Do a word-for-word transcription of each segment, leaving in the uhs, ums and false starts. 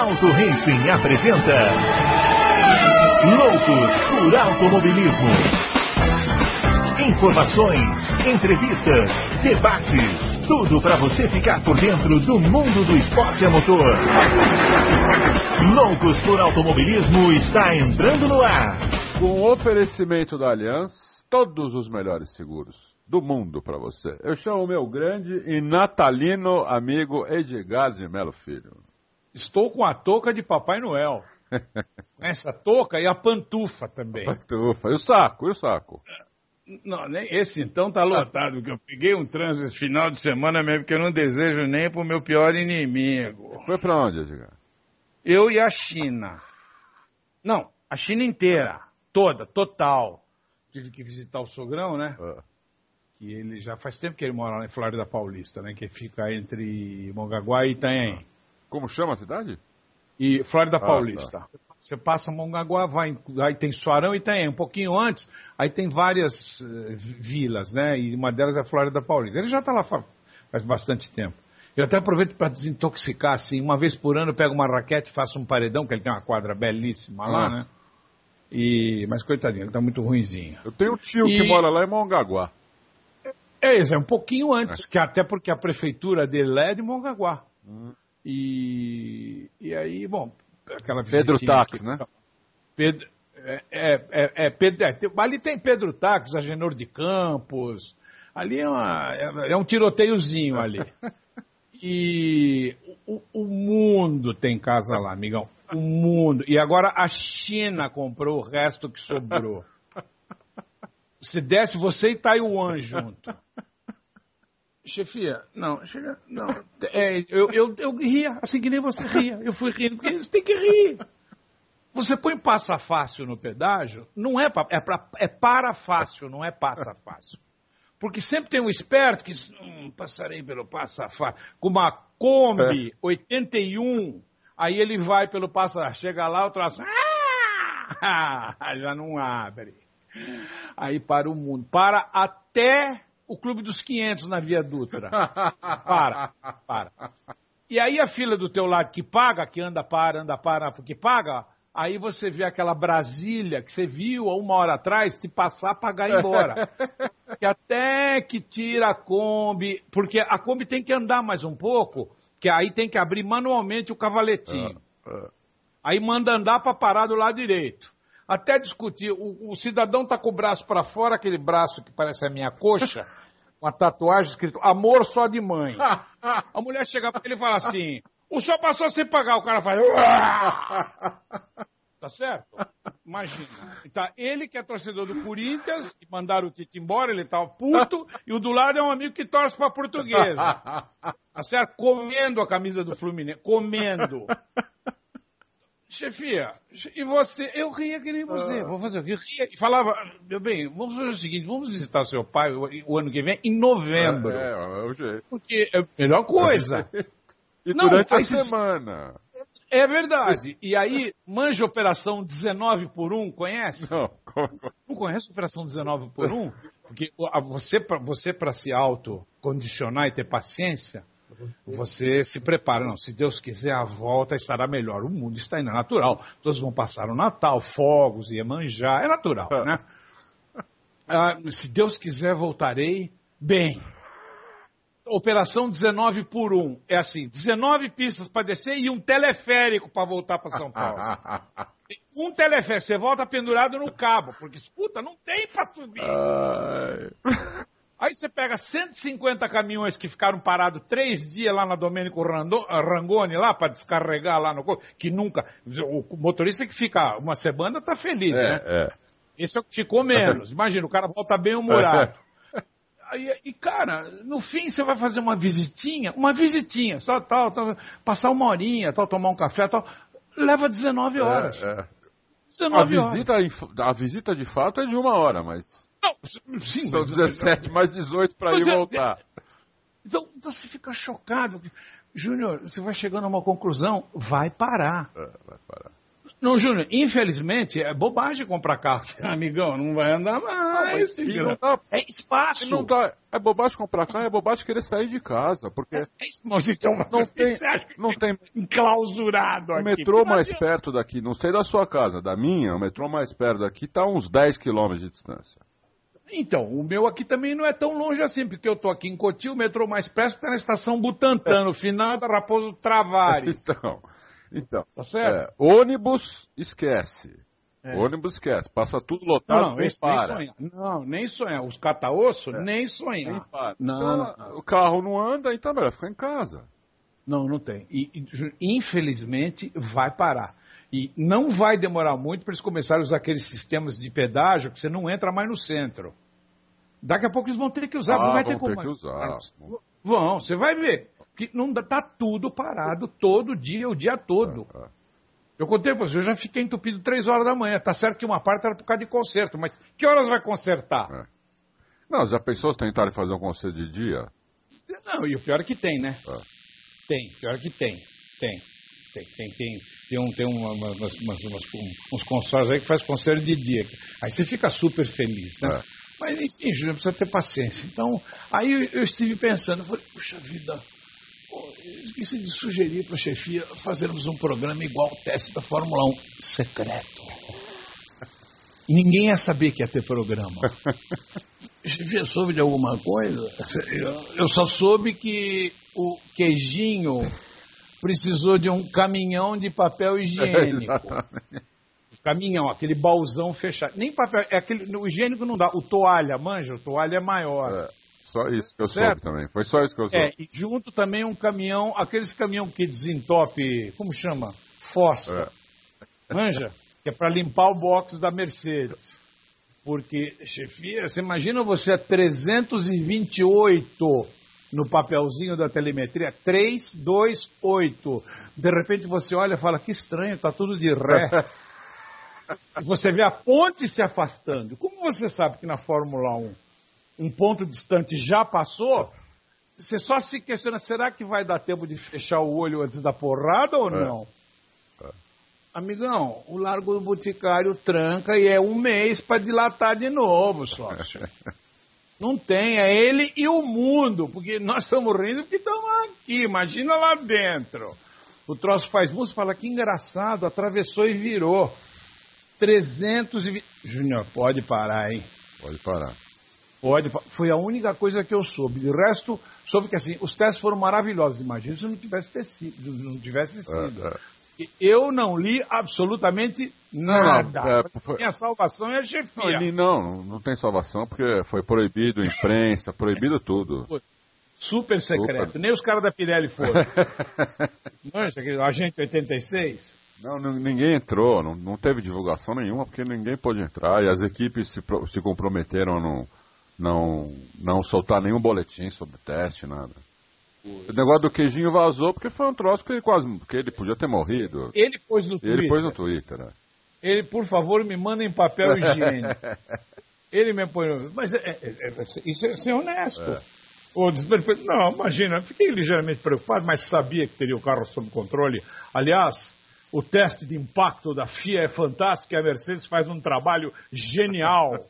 Auto Racing apresenta Loucos por Automobilismo. Informações, entrevistas, debates, tudo para você ficar por dentro do mundo do esporte a motor. Loucos por Automobilismo está entrando no ar. Com o oferecimento da Allianz, todos os melhores seguros do mundo para você. Eu chamo o meu grande e natalino amigo Edgar de Melo Filho. Estou com a touca de Papai Noel. Essa touca e a pantufa também. A pantufa. E o saco? E o saco? Não, nem esse então tá lotado, porque eu peguei um trânsito esse final de semana mesmo, porque eu não desejo nem pro meu pior inimigo. Foi pra onde, Edgar? Eu e a China. Não, a China inteira. Toda, total. Tive que visitar o sogrão, né? Uh. Que ele já faz tempo que ele mora lá em Flórida Paulista, né? Que fica entre Mongaguá e Itanhaém. Como chama a cidade? E Flórida ah, Paulista. Tá. Você passa Mongaguá, vai, aí tem Suarão e Itanhaém. Um pouquinho antes, aí tem várias uh, vilas, né? E uma delas é Flórida Paulista. Ele já está lá faz bastante tempo. Eu até aproveito para desintoxicar, assim. Uma vez por ano eu pego uma raquete e faço um paredão, que ele tem uma quadra belíssima lá, ah. né? E, mas coitadinho, ele está muito ruinzinho. Eu tenho um tio e... que mora lá em Mongaguá. É, isso é um pouquinho antes, é. que até porque a prefeitura dele é de Mongaguá. Hum. E, e aí, bom, aquela Pedro Táxi, aqui, né? Pedro, é, é, é, é, Pedro, é, ali tem Pedro Táxi, Agenor de Campos, ali é, uma, é, é um tiroteiozinho ali. E o, o mundo tem casa lá, amigão. O mundo. E agora a China comprou o resto que sobrou. Se desse você e Taiwan junto. Chefia, não, chega, não. É, eu, eu, eu ria, assim que nem você ria. Eu fui rindo, porque você tem que rir. Você põe passa fácil no pedágio, não é, pra, é, pra, é para fácil, não é passa fácil. Porque sempre tem um esperto que diz, hum, passarei pelo passa fácil. Com uma Kombi é. oitenta e um, aí ele vai pelo passa, chega lá, o troço, ah, já não abre. Aí para o mundo, para até o Clube dos quinhentos na Via Dutra. Para, para. E aí a fila do teu lado que paga, que anda para, anda para, porque paga, aí você vê aquela Brasília que você viu há uma hora atrás te passar, pagar e ir embora. Que até que tira a Kombi, porque a Kombi tem que andar mais um pouco, que aí tem que abrir manualmente o cavaletinho. Aí manda andar para parar do lado direito. Até discutir, o, o cidadão tá com o braço para fora, aquele braço que parece a minha coxa, uma tatuagem escrito amor só de mãe. A mulher chega para ele e fala assim, o senhor passou sem pagar, o cara faz... Tá certo? Imagina. Tá, ele que é torcedor do Corinthians, que mandaram o Tite embora, ele tá puto, e o do lado é um amigo que torce pra Portuguesa. Tá certo? Comendo a camisa do Fluminense, comendo. Chefia, e você? Eu ria que nem você. Vou fazer o quê? Eu ria e falava, meu bem, vamos fazer o seguinte, vamos visitar seu pai o, o ano que vem, em novembro. É, é, é o jeito. Porque é a melhor coisa. E não, durante a semana. É verdade. E aí, manja Operação dezenove por um, conhece? Não. Não conhece Operação dezenove por um? Porque você, você para se autocondicionar e ter paciência, você se prepara. Não, se Deus quiser, a volta estará melhor. O mundo está indo, é natural. Todos vão passar o Natal, fogos, Iemanjá, é natural, né? Ah, se Deus quiser, voltarei bem. Operação dezenove por um. É assim, dezenove pistas para descer e um teleférico para voltar para São Paulo. Um teleférico, você volta pendurado no cabo, porque, escuta, não tem para subir. Ai. Aí você pega cento e cinquenta caminhões que ficaram parados três dias lá na Domênico Rangoni, lá para descarregar lá no... Que nunca... O motorista que fica uma semana tá feliz, é, né? É. Esse é o que ficou menos. Imagina, o cara volta bem humorado. E, e, cara, no fim você vai fazer uma visitinha, uma visitinha, só tal, tal, passar uma horinha, tal, tomar um café, tal, leva dezenove horas. É, é. dezenove a, visita, horas. A visita de fato é de uma hora, mas... Não, sim, são dezessete mais dezoito para ir e voltar. Então, então você fica chocado. Júnior, você vai chegando a uma conclusão, vai parar. É, vai parar. Não, Júnior, infelizmente, é bobagem comprar carro. Amigão, não vai andar mais. Não, não dá, é espaço. Não dá, é bobagem comprar carro, é bobagem querer sair de casa, porque... É, é, não tem, não tem enclausurado o aqui. metrô mais perto daqui, não sei da sua casa, da minha, o metrô mais perto daqui está a uns dez quilômetros de distância. Então, o meu aqui também não é tão longe assim, porque eu tô aqui em Cotia, o metrô mais perto está na estação Butantã, no final da Raposo Travares. Então, então tá certo? É, ônibus, esquece. É. Ônibus, esquece. Passa tudo lotado, não, nem esse, para. Nem sonhar. Não, nem sonhar. Os cata-osso, é. nem sonhar. Nem para. Não, então, não. O carro não anda, então é melhor ficar em casa. Não, não tem. E, e, infelizmente, vai parar. E não vai demorar muito para eles começarem a usar aqueles sistemas de pedágio que você não entra mais no centro. Daqui a pouco eles vão ter que usar. Ah, não vai vão ter como ter que usar. Vão, você vai ver. Que não tá tudo parado todo dia, o dia todo. É, é. Eu contei pra você, eu já fiquei entupido três horas da manhã. Tá certo que uma parte era por causa de conserto, mas que horas vai consertar? É. Não, já pensou se tentarem fazer um conserto de dia? Não, e o pior é que tem, né? É. Tem, pior é que tem. Tem. Tem, tem, tem, tem, um, tem uma, umas, umas, umas, uns consórcios aí que faz conserto de dia. Aí você fica super feliz, né? É. Mas, enfim, Júnior, precisa ter paciência. Então, aí eu, eu estive pensando, eu falei, puxa vida, pô, eu esqueci de sugerir para a chefia fazermos um programa igual ao teste da Fórmula um, secreto. Ninguém ia saber que ia ter programa. A chefia soube de alguma coisa? Eu só soube que o queijinho precisou de um caminhão de papel higiênico. Caminhão, aquele baúzão fechado. Nem papel, é aquele, o higiênico não dá. O toalha, manja, o toalha é maior. É, só isso que eu certo? soube também. Foi só isso que eu soube. É, e junto também um caminhão, aqueles caminhão que desentope, como chama? Força. É. Manja? Que é para limpar o box da Mercedes. Porque, chefia, você imagina você a trezentos e vinte e oito no papelzinho da telemetria, trezentos e vinte e oito. De repente você olha e fala, que estranho, tá tudo de ré. Você vê a ponte se afastando. Como você sabe que na Fórmula um um ponto distante já passou, você só se questiona, será que vai dar tempo de fechar o olho antes da porrada ou não? É. É. Amigão, o Largo do Boticário tranca e é um mês para dilatar de novo, sócio. Não tem, é ele e o mundo, porque nós estamos rindo porque estamos aqui, imagina lá dentro. O troço faz música e fala, que engraçado, atravessou e virou. trezentos e vinte... Júnior, pode parar, hein? Pode parar. Pode. Foi a única coisa que eu soube. De resto, soube que assim, os testes foram maravilhosos. Imagina se não tivesse, ter sido, não tivesse sido. É, é. Eu não li absolutamente nada. Não, é, foi... Minha salvação é a chefia. Não, li, não, não tem salvação, porque foi proibido imprensa, proibido tudo. Super secreto. Super. Nem os caras da Pirelli foram. Mancha, agente oitenta e seis... Não, ninguém entrou, não, não teve divulgação nenhuma, porque ninguém pôde entrar, e as equipes se, se comprometeram a não, não, não soltar nenhum boletim sobre o teste, nada. O negócio do queijinho vazou porque foi um troço que ele quase, porque ele podia ter morrido. Ele pôs no Twitter. Ele pôs no Twitter, né? Ele, por favor, me manda em papel higiênico. Ele me põe... Mas é, é, é, isso é ser honesto. É. O desperfeito, não, imagina, fiquei ligeiramente preocupado, mas sabia que teria o carro sob controle. Aliás... O teste de impacto da F I A é fantástico e a Mercedes faz um trabalho genial.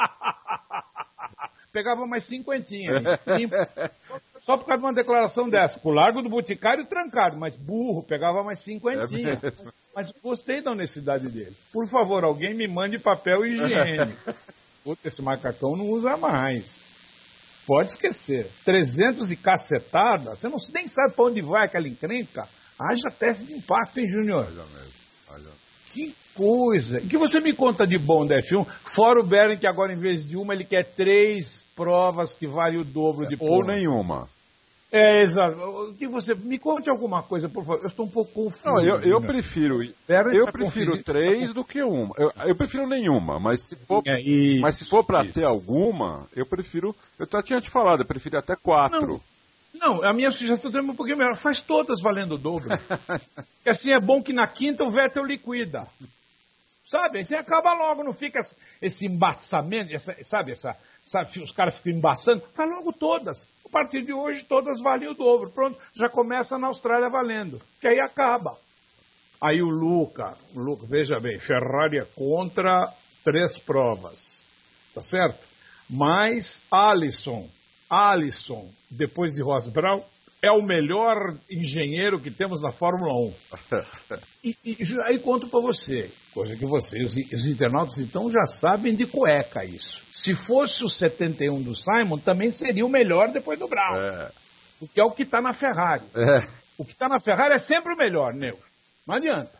Pegava mais cinquentinha. Hein? Só por causa de uma declaração dessa. O Largo do Boticário trancado, mas burro, pegava mais cinquentinha. É mas gostei da honestidade dele. Por favor, alguém me mande papel higiênico. Puta, esse macacão não usa mais. Pode esquecer. trezentos e cacetada, você não, nem sabe para onde vai aquela encrenca. Haja teste de impacto, hein, Júnior? Haja mesmo. Haja. Que coisa. O que você me conta de bom da F um? Fora o Beren, que agora, em vez de uma, ele quer três provas que valem o dobro de pontos. Ou nenhuma. É, exato. O que você... Me conte alguma coisa, por favor. Eu estou um pouco confuso. Não, eu, eu prefiro... Eu prefiro três do que uma. Eu, eu prefiro nenhuma, mas se for, é, isso, mas se for para ter alguma, eu prefiro... Eu já tinha te falado, eu prefiro até quatro. Não. Não, a minha sugestão é um pouquinho melhor. Faz todas valendo o dobro. Porque assim é bom que na quinta o Vettel liquida. Sabe? Assim acaba logo, não fica esse embaçamento, essa, sabe? Essa, sabe? Os caras ficam embaçando. Faz logo todas. A partir de hoje todas valem o dobro. Pronto, já começa na Austrália valendo. Que aí acaba. Aí o Luca, o Luca, veja bem, Ferrari é contra três provas, tá certo? Mas Alisson, Alisson, depois de Ross Brown, é o melhor engenheiro que temos na Fórmula um. E, e aí conto para você, coisa que vocês, os internautas então já sabem de cueca isso. Se fosse o setenta e um do Simon, também seria o melhor depois do Brown. É. Porque é o que está na Ferrari. É. O que está na Ferrari é sempre o melhor, nego. Não adianta.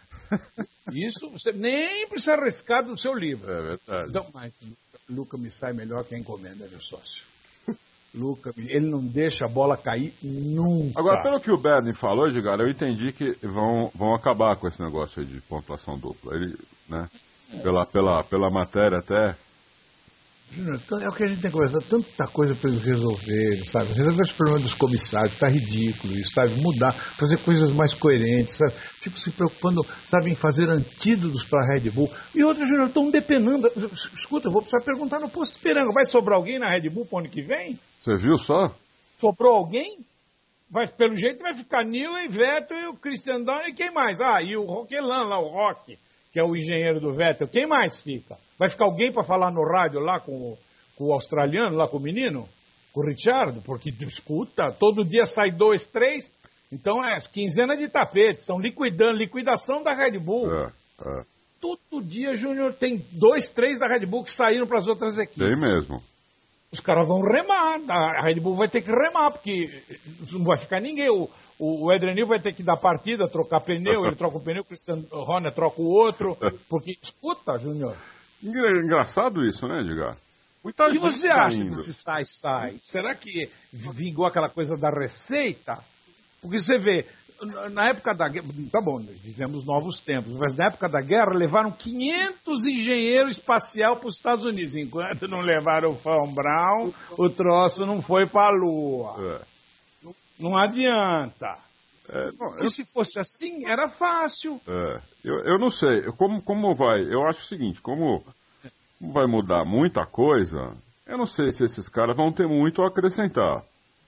Isso você nem precisa arriscar do seu livro. É verdade. Então, mas Luca me sai melhor que a encomenda, meu sócio. Luca, ele não deixa a bola cair nunca. Agora, pelo que o Bernie falou, Edgar, eu entendi que vão, vão acabar com esse negócio aí de pontuação dupla. Ele, né, pela, pela, pela matéria até... Júnior, é o que a gente tem que conversar, tanta coisa para eles resolverem, sabe? Resolver os problemas dos comissários, tá ridículo isso, sabe? Mudar, fazer coisas mais coerentes, sabe? Tipo, se preocupando, sabe, em fazer antídotos para a Red Bull. E outros, Júnior, estão depenando. Escuta, eu vou precisar perguntar no posto de Piranga, vai sobrar alguém na Red Bull para o ano que vem? Você viu só? Sobrou alguém? Vai, pelo jeito vai ficar Newey, Vettel e o Christian Down e quem mais? Ah, e o Roquelan lá, o Roque, que é o engenheiro do Vettel. Quem mais fica? Vai ficar alguém para falar no rádio lá com o, com o australiano, lá com o menino? Com o Richard? Porque, escuta, todo dia sai dois, três. Então é as quinzenas de tapete. São liquidando, liquidação da Red Bull. É, é. Todo dia, Júnior, tem dois, três da Red Bull que saíram para as outras equipes. Tem mesmo. Os caras vão remar. A Red Bull vai ter que remar, porque não vai ficar ninguém. O, o Adrian vai ter que dar partida, trocar pneu. Ele troca o pneu, o Christian Horner troca o outro. Porque, escuta, Júnior. Engraçado isso, né, Edgar? Muita o que você acha desse sai-sai? Será que vingou aquela coisa da receita? Porque você vê, na época da guerra, tá bom, vivemos novos tempos, mas na época da guerra levaram quinhentos engenheiros espaciais para os Estados Unidos. Enquanto não levaram o Von Braun, o troço não foi para a Lua. É. Não, não adianta. É, não, eu... E se fosse assim, era fácil. É, eu, eu não sei, como, como vai, eu acho o seguinte, como, como vai mudar muita coisa, eu não sei se esses caras vão ter muito a acrescentar.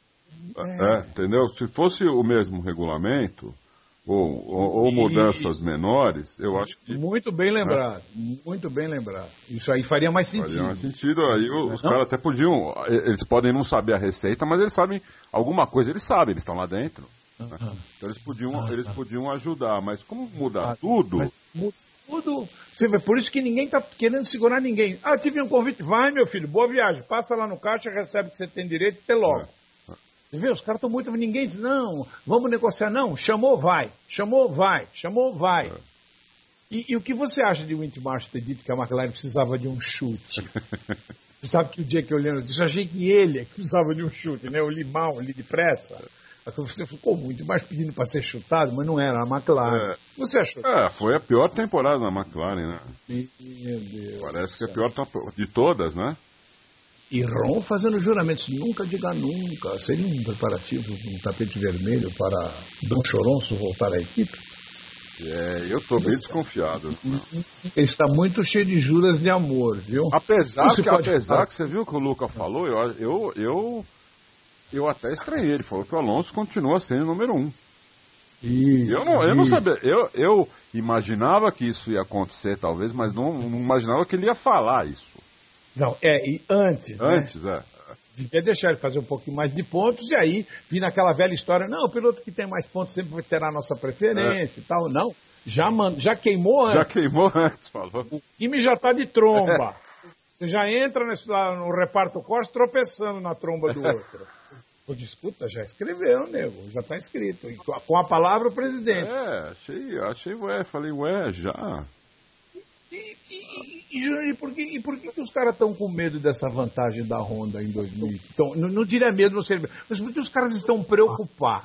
É. É, entendeu? Se fosse o mesmo regulamento, ou, ou, ou mudanças menores, eu acho que... Muito bem lembrado, é. muito bem lembrado. Isso aí faria mais sentido. Faria mais sentido, aí os caras até podiam, eles podem não saber a receita, mas eles sabem alguma coisa, eles sabem, eles estão lá dentro. Né? Então eles podiam, eles podiam ajudar, mas como mudar tudo... Mas, tudo... Você vê, por isso que ninguém está querendo segurar ninguém. Ah, tive um convite, vai meu filho, boa viagem, passa lá no caixa, recebe o que você tem direito e até logo. É. Você vê, os caras estão muito... Ninguém diz, não, vamos negociar. Não, chamou, vai. Chamou, vai. Chamou, vai. É. E, e o que você acha de Winter Marshall ter dito que a McLaren precisava de um chute? Você sabe que o dia que eu lembro disso, eu achei que ele é que precisava de um chute, né? Eu li mal, eu li depressa. Você ficou muito mais pedindo para ser chutado, mas não era a McLaren. É. Você achou? É, foi a pior temporada da McLaren, né? Meu Deus. Parece que é a pior de todas, né? E Ron fazendo juramentos, nunca diga nunca. Seria um preparativo, um tapete vermelho para Dom Choronço voltar à equipe? É, eu estou bem desconfiado. Ele está muito cheio de juras de amor, viu? Apesar, que, apesar que você viu o que o Luca falou, eu, eu, eu, eu até estranhei. Ele falou que o Alonso continua sendo o número um. E, eu não, eu não sabia. Eu, eu imaginava que isso ia acontecer, talvez, mas não, não imaginava que ele ia falar isso. Não, é, e antes, Antes, né? é. Devia deixar ele fazer um pouquinho mais de pontos e aí vir naquela velha história, não, o piloto que tem mais pontos sempre terá a nossa preferência é. e tal. Não, já, man, já queimou antes. Já queimou antes, falou. O time já está de tromba. Você já entra nesse, lá no reparto Corsa tropeçando na tromba do outro. Pô, escuta, já escreveu, nego, já está escrito. E com a palavra o presidente. É, achei, achei, ué, falei, ué, já... E, e, e, e, por que, e por que, que os caras estão com medo dessa vantagem da Honda em dois mil? Então, não, não diria medo, não sei, mas por que os caras estão preocupados?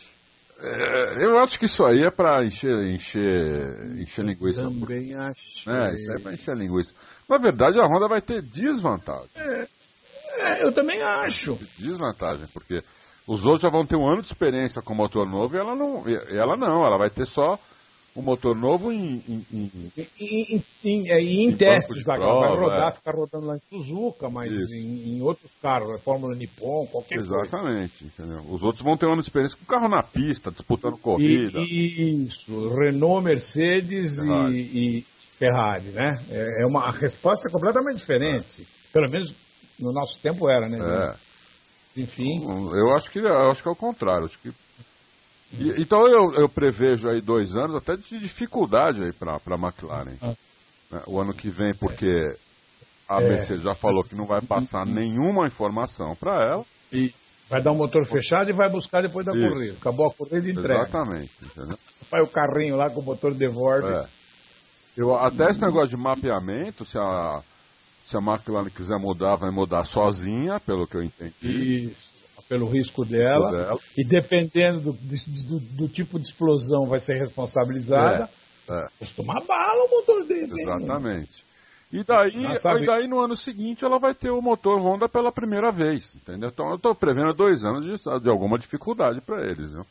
É, eu acho que isso aí é para encher, encher, encher linguiça. Também acho. É, isso aí é para encher linguiça. Na verdade, a Honda vai ter desvantagem. É, é, eu também acho. Desvantagem, porque os outros já vão ter um ano de experiência com motor novo e ela não, ela não, ela vai ter só um motor novo em, em, em, em, em, em, em, em testes, lá, prova, vai rodar, é. ficar rodando lá em Suzuka, mas em, em outros carros, Fórmula Nippon, qualquer Exatamente, coisa. Exatamente, entendeu? Os outros vão ter uma experiência com o carro na pista, disputando corrida. E, isso, Renault, Mercedes Ferrari. E, e Ferrari, né? É, é uma a resposta é completamente diferente. É. Pelo menos no nosso tempo era, né? É. Enfim. Eu acho que eu acho que é o contrário, acho que E, então eu, eu prevejo aí dois anos até de dificuldade aí para a McLaren. Ah. Né? O ano que vem, porque a é. Mercedes já falou que não vai passar nenhuma informação para ela. E vai dar um motor fechado e vai buscar depois da Isso. corrida. Acabou a corrida e entrega. Exatamente. Entendeu? Vai o carrinho lá com o motor devolve. É. Eu, até esse negócio de mapeamento, se a, se a McLaren quiser mudar, vai mudar sozinha, pelo que eu entendi. Isso. Pelo risco dela, dela, e dependendo do, do, do tipo de explosão vai ser responsabilizada. É, é. Costuma bala o motor dele. Exatamente. E daí, e daí no ano seguinte ela vai ter o motor Honda pela primeira vez, entendeu? Então eu estou prevendo dois anos de, de alguma dificuldade para eles. Viu?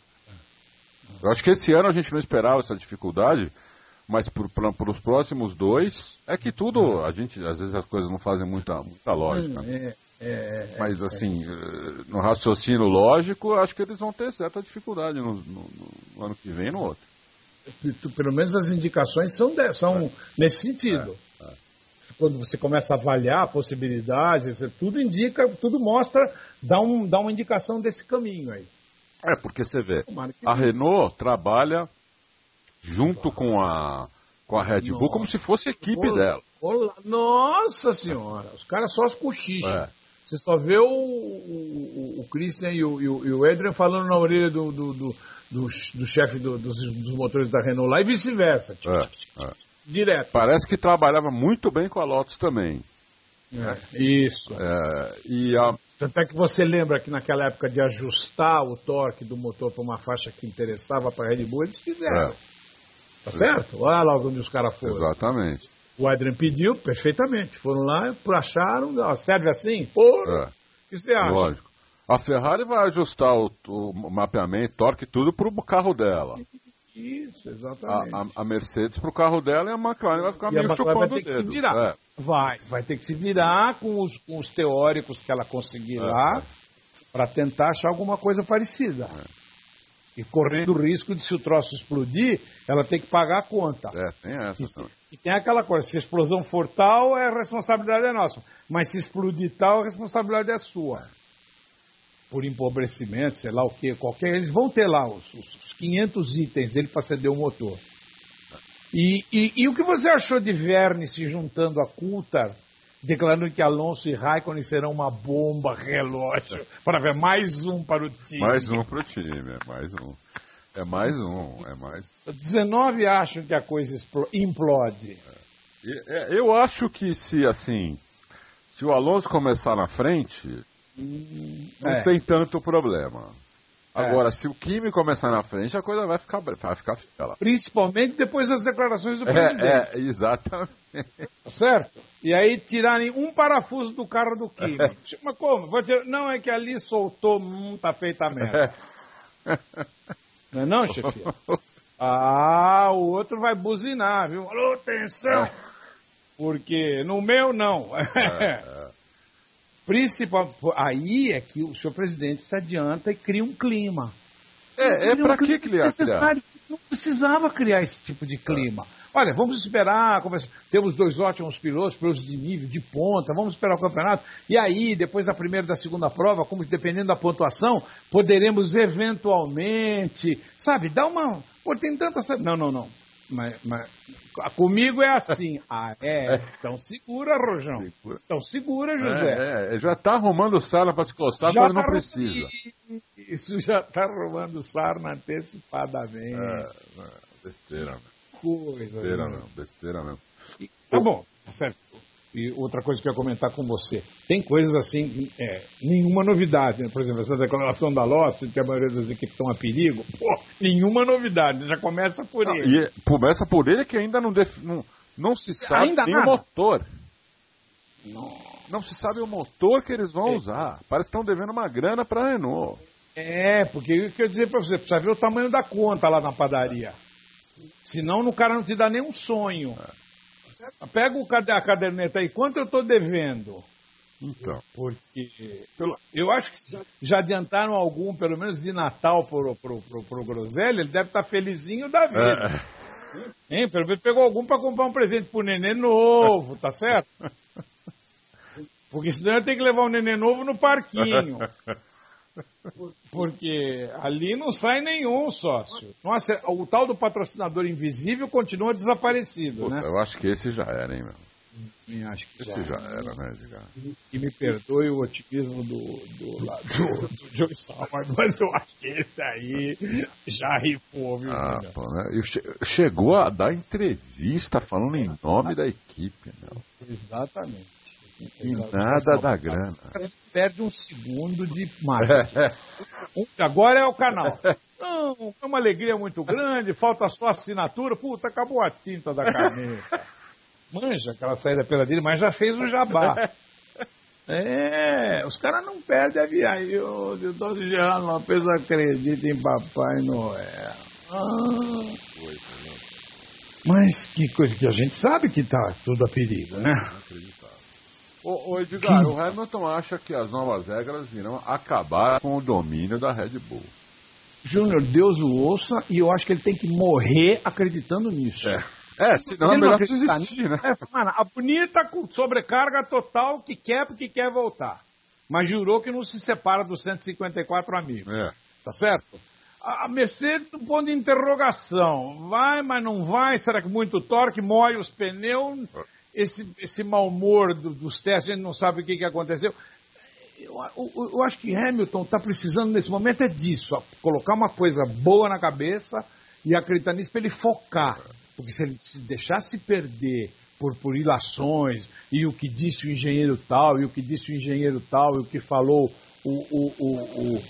Eu acho que esse ano a gente não esperava essa dificuldade, mas para os próximos dois é que tudo, a gente, às vezes as coisas não fazem muita, muita lógica. É. É, Mas assim, é. no raciocínio lógico, acho que eles vão ter certa dificuldade no, no, no ano que vem e no outro. Pelo menos as indicações são, de, são é. nesse sentido. É. É. Quando você começa a avaliar possibilidades, tudo indica, tudo mostra, dá, um, dá uma indicação desse caminho aí. É, porque você vê, a Renault trabalha junto com a, com a Red Bull Nossa. como se fosse equipe Olá. dela. Olá. Nossa senhora, os caras só os cochicham. É. Você só vê o, o, o Christian e o, e o Adrian falando na orelha do, do, do, do, do chefe do, dos, dos motores da Renault lá e vice-versa. Tipo, é, é. Direto. Parece que trabalhava muito bem com a Lotus também. É, isso. É, e a... Tanto é que você lembra que naquela época de ajustar o torque do motor para uma faixa que interessava para a Red Bull, eles fizeram. É. Tá certo? Olha lá onde os caras foram. Exatamente. O Adrian pediu perfeitamente. Foram lá, acharam, ó, serve assim? Porra! É. O que você acha? Lógico. A Ferrari vai ajustar o, o mapeamento, torque, tudo para o carro dela. Isso, exatamente. A, a, a Mercedes para o carro dela e a McLaren vai ficar e meio chupando vai ter o dedo. Que se virar. É. Vai, vai ter que se virar com os, com os teóricos que ela conseguir é. lá para tentar achar alguma coisa parecida. É. E correndo o risco de, se o troço explodir, ela tem que pagar a conta. É, tem essa. E, e tem aquela coisa, se a explosão for tal, a responsabilidade é nossa. Mas se explodir tal, a responsabilidade é sua. Por empobrecimento, sei lá o quê, qualquer... Eles vão ter lá os, os quinhentos itens dele para ceder o motor. E, e, e o que você achou de Verne se juntando a Coulthard, declarando que Alonso e Raikkonen serão uma bomba relógio para ver mais um para o time? Mais um para o time, é mais um. É mais um, é mais. dezenove acham que a coisa implode. É. Eu acho que se assim, se o Alonso começar na frente, hum, não é. tem tanto problema. Agora, é. se o Kimi começar na frente, a coisa vai ficar, vai ficar lá. Principalmente depois das declarações do é, presidente. É, exatamente. Certo? E aí tirarem um parafuso do carro do Kimi. É. Mas como? Vou tirar... Não, é que ali soltou, hum, tá feita a merda. É. Não é não, chefia? Ah, o outro vai buzinar, viu? Alô, atenção! É. Porque no meu, não. É, é. Principal, aí é que o senhor presidente se adianta e cria um clima. É, é para um que criar? Não precisava criar esse tipo de clima. É. Olha, vamos esperar, temos dois ótimos pilotos, pilotos de nível, de ponta, vamos esperar o campeonato. E aí, depois da primeira e da segunda prova, como dependendo da pontuação, poderemos eventualmente, sabe, dar uma... Pô, tem tanta... Não, não, não. Mas, mas comigo é assim. Ah, é? Então segura, Rojão. Segura. Então segura, José. É, é, já está arrumando sarna para se coçar quando tá não precisa. Isso já está arrumando sarna antecipadamente. É, besteira, meu. Coisa. Besteira, meu. Besteira, meu. E, tá bom, certo. E outra coisa que eu ia comentar com você. Tem coisas assim, é, nenhuma novidade. Né? Por exemplo, essa declaração da Lotus, que a maioria das equipes estão a perigo. Pô, nenhuma novidade. Já começa por não, ele. E começa por ele que ainda não, def... não, não se sabe ainda nem nada. o motor. Não. Não se sabe o motor que eles vão é. usar. Parece que estão devendo uma grana para a Renault. É, porque eu quero dizer para você, precisa ver o tamanho da conta lá na padaria. Senão o cara não te dá nenhum sonho. É. Pega o, a caderneta aí, quanto eu estou devendo? Então. Porque eu acho que já adiantaram algum, pelo menos de Natal pro, pro, pro, pro Groselha, ele deve estar felizinho da vida. É. Hein? Pelo menos pegou algum para comprar um presente pro nenê novo, tá certo? Porque senão eu tenho que levar o nenê novo no parquinho. Porque ali não sai nenhum sócio. Nossa, o tal do patrocinador invisível continua desaparecido, Puta, né? Eu acho que esse já era, hein, meu? Eu acho que esse já, já era, né, Edgar? E me perdoe o otimismo do, do, do, do Joe Salmar, mas eu acho que esse aí já rifou, viu? Ah, pô, né? che chegou a dar entrevista falando em nome da equipe, meu. Exatamente. E nada da grana. Perde um segundo de marketing. Agora é o canal. Não, é uma alegria muito grande, falta só assinatura. Puta, acabou a tinta da caneta. Manja aquela saída pela dele, mas já fez o jabá. É, os caras não perdem a viagem. Eu, eu tô gerando uma pessoa acredita em Papai Noel. Ah, mas que coisa que a gente sabe que tá tudo a perigo, né? Ô, ô Edgar, o Hamilton acha que as novas regras irão acabar com o domínio da Red Bull. Júnior, Deus o ouça, e eu acho que ele tem que morrer acreditando nisso. É. É, senão é melhor desistir, né? É, mano, a bonita com sobrecarga total que quer porque quer voltar. Mas jurou que não se separa dos cento e cinquenta e quatro amigos. É. Tá certo? A Mercedes do ponto de interrogação. Vai, mas não vai? Será que muito torque, moe os pneus? Esse, esse mau humor do, dos testes, a gente não sabe o que, que aconteceu. Eu, eu, eu acho que Hamilton está precisando nesse momento é disso. Colocar uma coisa boa na cabeça e acreditar nisso para ele focar. Porque se ele se deixasse perder por, por ilações, e o que disse o engenheiro tal, e o que disse o engenheiro tal, e o que falou o, o, o, o,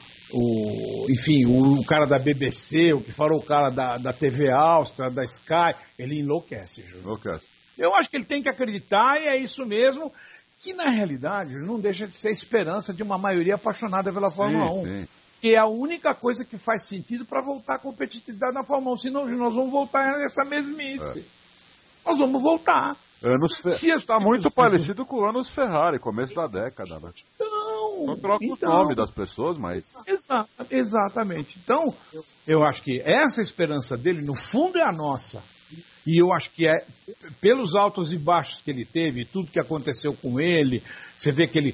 o enfim, o, o cara da B B C, o que falou o cara da, da T V Áustria, da Sky, ele enlouquece, Júlio. Enlouquece. Eu acho que ele tem que acreditar, e é isso mesmo, que na realidade não deixa de ser a esperança de uma maioria apaixonada pela Fórmula sim, um. Sim. Que é a única coisa que faz sentido para voltar à competitividade na Fórmula um. Senão nós vamos voltar nessa mesmice. É. Nós vamos voltar. Anos fe... Está muito parecido com anos Ferrari, começo da década. Né? Então, Não troca então, o nome das pessoas, mas... Exa exatamente. Então, eu acho que essa esperança dele, no fundo, é a nossa. E eu acho que é pelos altos e baixos que ele teve, tudo que aconteceu com ele, você vê que ele...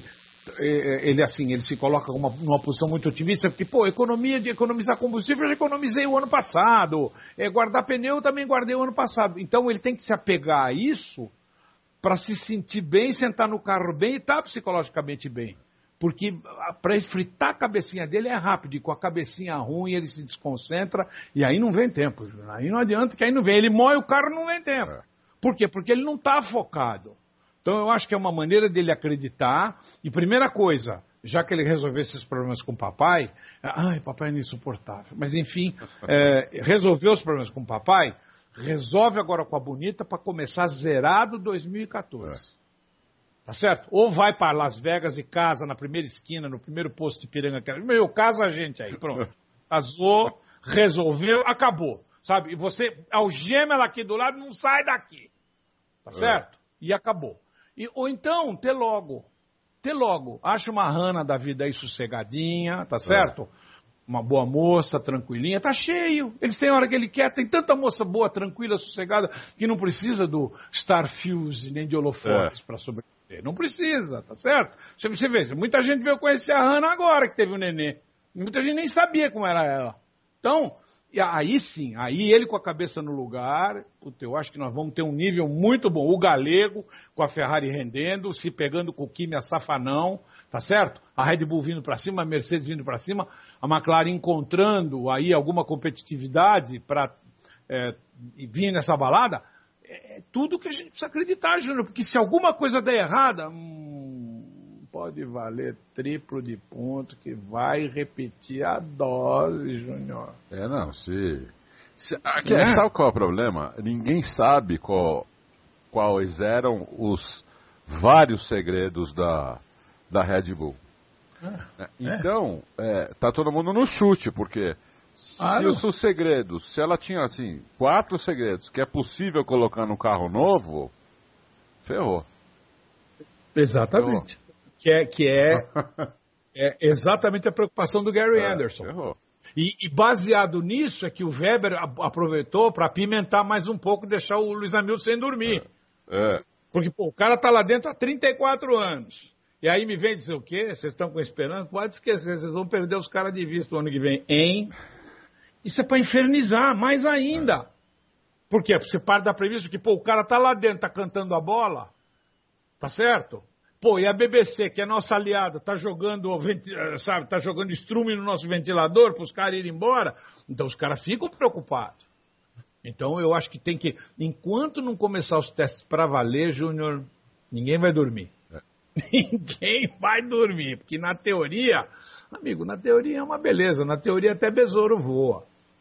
Ele assim, ele se coloca numa, numa posição muito otimista, porque, pô, economia de economizar combustível eu já economizei o ano passado, é, guardar pneu eu também guardei o ano passado. Então ele tem que se apegar a isso para se sentir bem, sentar no carro bem e estar psicologicamente bem. Porque para fritar a cabecinha dele é rápido, e com a cabecinha ruim ele se desconcentra e aí não vem tempo. Aí não adianta que aí não vem. Ele moe o carro e não vem tempo. É. Por quê? Porque ele não está focado. Então eu acho que é uma maneira dele acreditar. E primeira coisa, já que ele resolveu esses problemas com o papai, ai, papai é insuportável. Mas enfim, é, resolveu os problemas com o papai, resolve agora com a bonita para começar zerado dois mil e quatorze. É. Tá certo? Ou vai para Las Vegas e casa na primeira esquina, no primeiro posto de piranga. Meu, casa a gente aí, pronto. Casou, resolveu, acabou. Sabe? E você algema ela aqui do lado, não sai daqui. Tá certo? É. E acabou. E, ou então, ter logo. Ter logo. Acha uma rana da vida aí sossegadinha, tá certo? É. Uma boa moça, tranquilinha. Tá cheio. Eles têm a hora que ele quer. Tem tanta moça boa, tranquila, sossegada, que não precisa do Starfuse nem de holofotes é. para sobreviver. Não precisa, tá certo? Você, você vê, muita gente veio conhecer a Hannah agora que teve um nenê. Muita gente nem sabia como era ela. Então... E aí sim, aí ele com a cabeça no lugar, puta, eu acho que nós vamos ter um nível muito bom. O Galego com a Ferrari rendendo, se pegando com o Kimi a safanão, tá certo? A Red Bull vindo para cima, a Mercedes vindo para cima, a McLaren encontrando aí alguma competitividade para é, vir nessa balada. É tudo que a gente precisa acreditar, Júnior, porque se alguma coisa der errada... Hum, pode valer triplo de ponto, que vai repetir a dose, Júnior. É, não, se... se aqui, é. Sabe qual é o problema? Ninguém sabe qual, quais eram os vários segredos da, da Red Bull. É. Então, é, tá todo mundo no chute, porque Se os, os segredos, se ela tinha assim, quatro segredos que é possível colocar no carro novo, ferrou. Exatamente. Ferrou. Que é, que é, é exatamente a preocupação do Gary é, Anderson. Ferrou. E, e baseado nisso é que o Weber a, aproveitou para apimentar mais um pouco e deixar o Lewis Hamilton sem dormir. É. É. Porque pô, o cara tá lá dentro há trinta e quatro anos. E aí me vem dizer o quê? Vocês estão com esperança? Pode esquecer, vocês vão perder os caras de vista o ano que vem. Hein? Isso é para infernizar, mais ainda. É. Por quê? Porque você parte da premissa que pô, o cara tá lá dentro, tá cantando a bola. Tá certo? Pô, e a B B C, que é nossa aliada, tá jogando, sabe, tá jogando estrume no nosso ventilador para os caras irem embora. Então os caras ficam preocupados. Então eu acho que tem que, enquanto não começar os testes para valer, Júnior, ninguém vai dormir. É. Ninguém vai dormir, porque na teoria, amigo, na teoria é uma beleza, na teoria até besouro voa.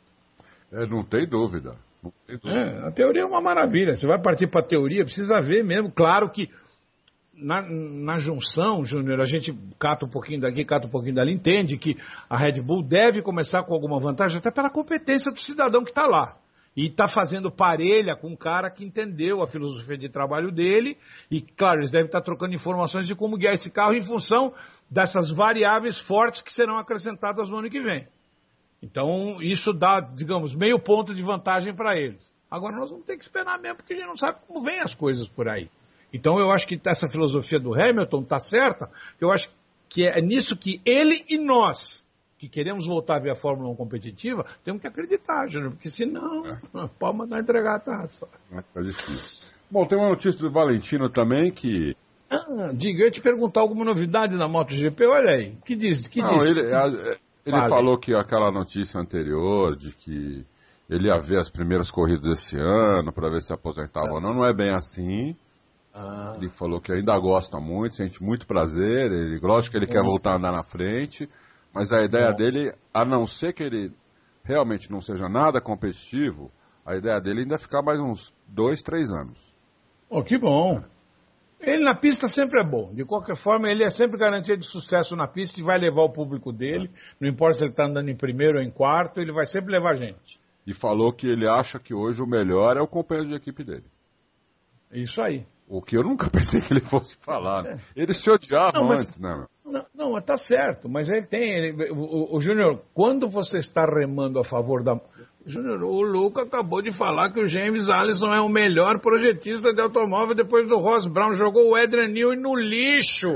É, não tem dúvida. Não tem dúvida. É, a teoria é uma maravilha, você vai partir para a teoria, precisa ver mesmo, claro que Na, na junção, Júnior, a gente cata um pouquinho daqui, cata um pouquinho dali, entende que a Red Bull deve começar com alguma vantagem, até pela competência do cidadão que está lá. E está fazendo parelha com um cara que entendeu a filosofia de trabalho dele. E, claro, eles devem estar trocando informações de como guiar esse carro em função dessas variáveis fortes que serão acrescentadas no ano que vem. Então, isso dá, digamos, meio ponto de vantagem para eles. Agora, nós vamos ter que esperar mesmo, porque a gente não sabe como vêm as coisas por aí. Então eu acho que essa filosofia do Hamilton está certa, eu acho que é nisso que ele e nós, que queremos voltar a ver a Fórmula um competitiva, temos que acreditar, Júnior, porque senão é. pode mandar entregar a taça. É difícil. Bom, tem uma notícia do Valentino também que... Ah, diga, eu ia te perguntar alguma novidade na MotoGP, olha aí, que diz? Que Não, diz? Ele, ele vale. falou que aquela notícia anterior de que ele ia ver as primeiras corridas desse ano para ver se aposentava é. ou não, não é bem assim. Ah. Ele falou que ainda gosta muito, sente muito prazer. Ele, lógico que ele quer voltar a andar na frente, mas a ideia Bom. dele, a não ser que ele realmente não seja nada competitivo, a ideia dele ainda é ficar mais uns dois, três anos. Oh, que bom. Ele na pista sempre é bom. De qualquer forma, ele é sempre garantia de sucesso na pista e vai levar o público dele. É. Não importa se ele está andando em primeiro ou em quarto, ele vai sempre levar gente. E falou que ele acha que hoje o melhor é o companheiro de equipe dele. Isso aí. O que eu nunca pensei que ele fosse falar. Né? Eles se odiavam não, mas, antes, né? Não, não, tá certo, mas ele tem... Ele, o, o Júnior, quando você está remando a favor da... Júnior, o Luca acabou de falar que o James Allison é o melhor projetista de automóvel depois do Ross Brown. Jogou o Adrian Newey no lixo.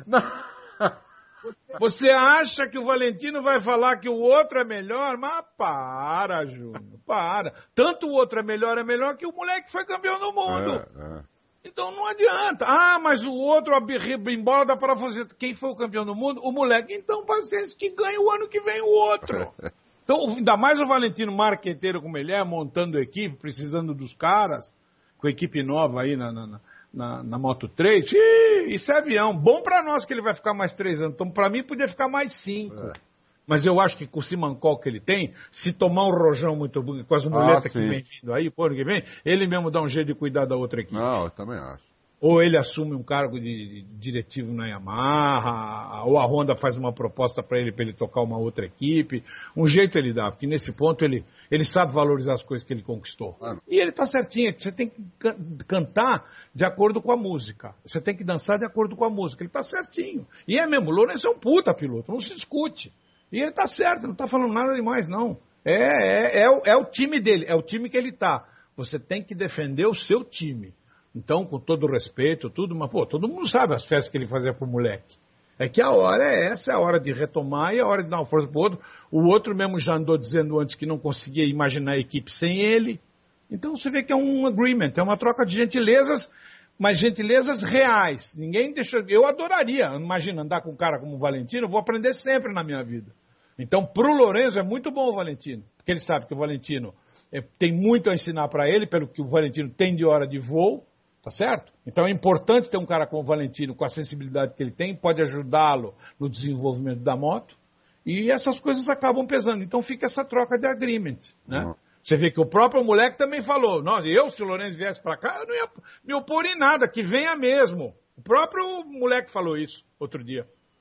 Você acha que o Valentino vai falar que o outro é melhor? Mas para, Júnior, para. Tanto o outro é melhor, é melhor que o moleque que foi campeão do mundo. É, é. Então não adianta. Ah, mas o outro, a bimbola da parafuseta. Quem foi o campeão do mundo? O moleque. Então, paciência, que ganha o ano que vem o outro. Então, ainda mais o Valentino marqueteiro como ele é, montando equipe, precisando dos caras, com equipe nova aí na, na, na, na Moto três. Ih, isso é avião. Bom pra nós que ele vai ficar mais três anos. Então, pra mim, podia ficar mais cinco. É. Mas eu acho que com o Simancol que ele tem, se tomar um rojão muito bom, com as muletas ah, que vem vindo aí, por ano que vem, ele mesmo dá um jeito de cuidar da outra equipe. Não, eu também acho. Ou ele assume um cargo de, de diretivo na Yamaha, ou a Honda faz uma proposta para ele, para ele tocar uma outra equipe. Um jeito ele dá, porque nesse ponto ele, ele sabe valorizar as coisas que ele conquistou. Ah, e ele tá certinho, você tem que can- cantar de acordo com a música. Você tem que dançar de acordo com a música. Ele tá certinho. E é mesmo, o Lourenço é um puta piloto, não se discute. E ele tá certo, não tá falando nada demais, não. É, é, é, o, é o time dele, é o time que ele tá. Você tem que defender o seu time. Então, com todo o respeito, tudo, mas, pô, todo mundo sabe as festas que ele fazia pro moleque. É que a hora é essa, é a hora de retomar e a hora de dar uma força pro outro. O outro mesmo já andou dizendo antes que não conseguia imaginar a equipe sem ele. Então, você vê que é um agreement, é uma troca de gentilezas, mas gentilezas reais. Ninguém deixa... Eu adoraria, imagina, andar com um cara como o Valentino, eu vou aprender sempre na minha vida. Então, pro Lourenço é muito bom o Valentino, porque ele sabe que o Valentino é, tem muito a ensinar para ele, pelo que o Valentino tem de hora de voo, tá certo? Então é importante ter um cara como o Valentino, com a sensibilidade que ele tem, pode ajudá-lo no desenvolvimento da moto, e essas coisas acabam pesando. Então fica essa troca de agreement, né? Uhum. Você vê que o próprio moleque também falou, nossa, eu, se o Lourenço viesse para cá, eu não ia me opor em nada, que venha mesmo. O próprio moleque falou isso outro dia.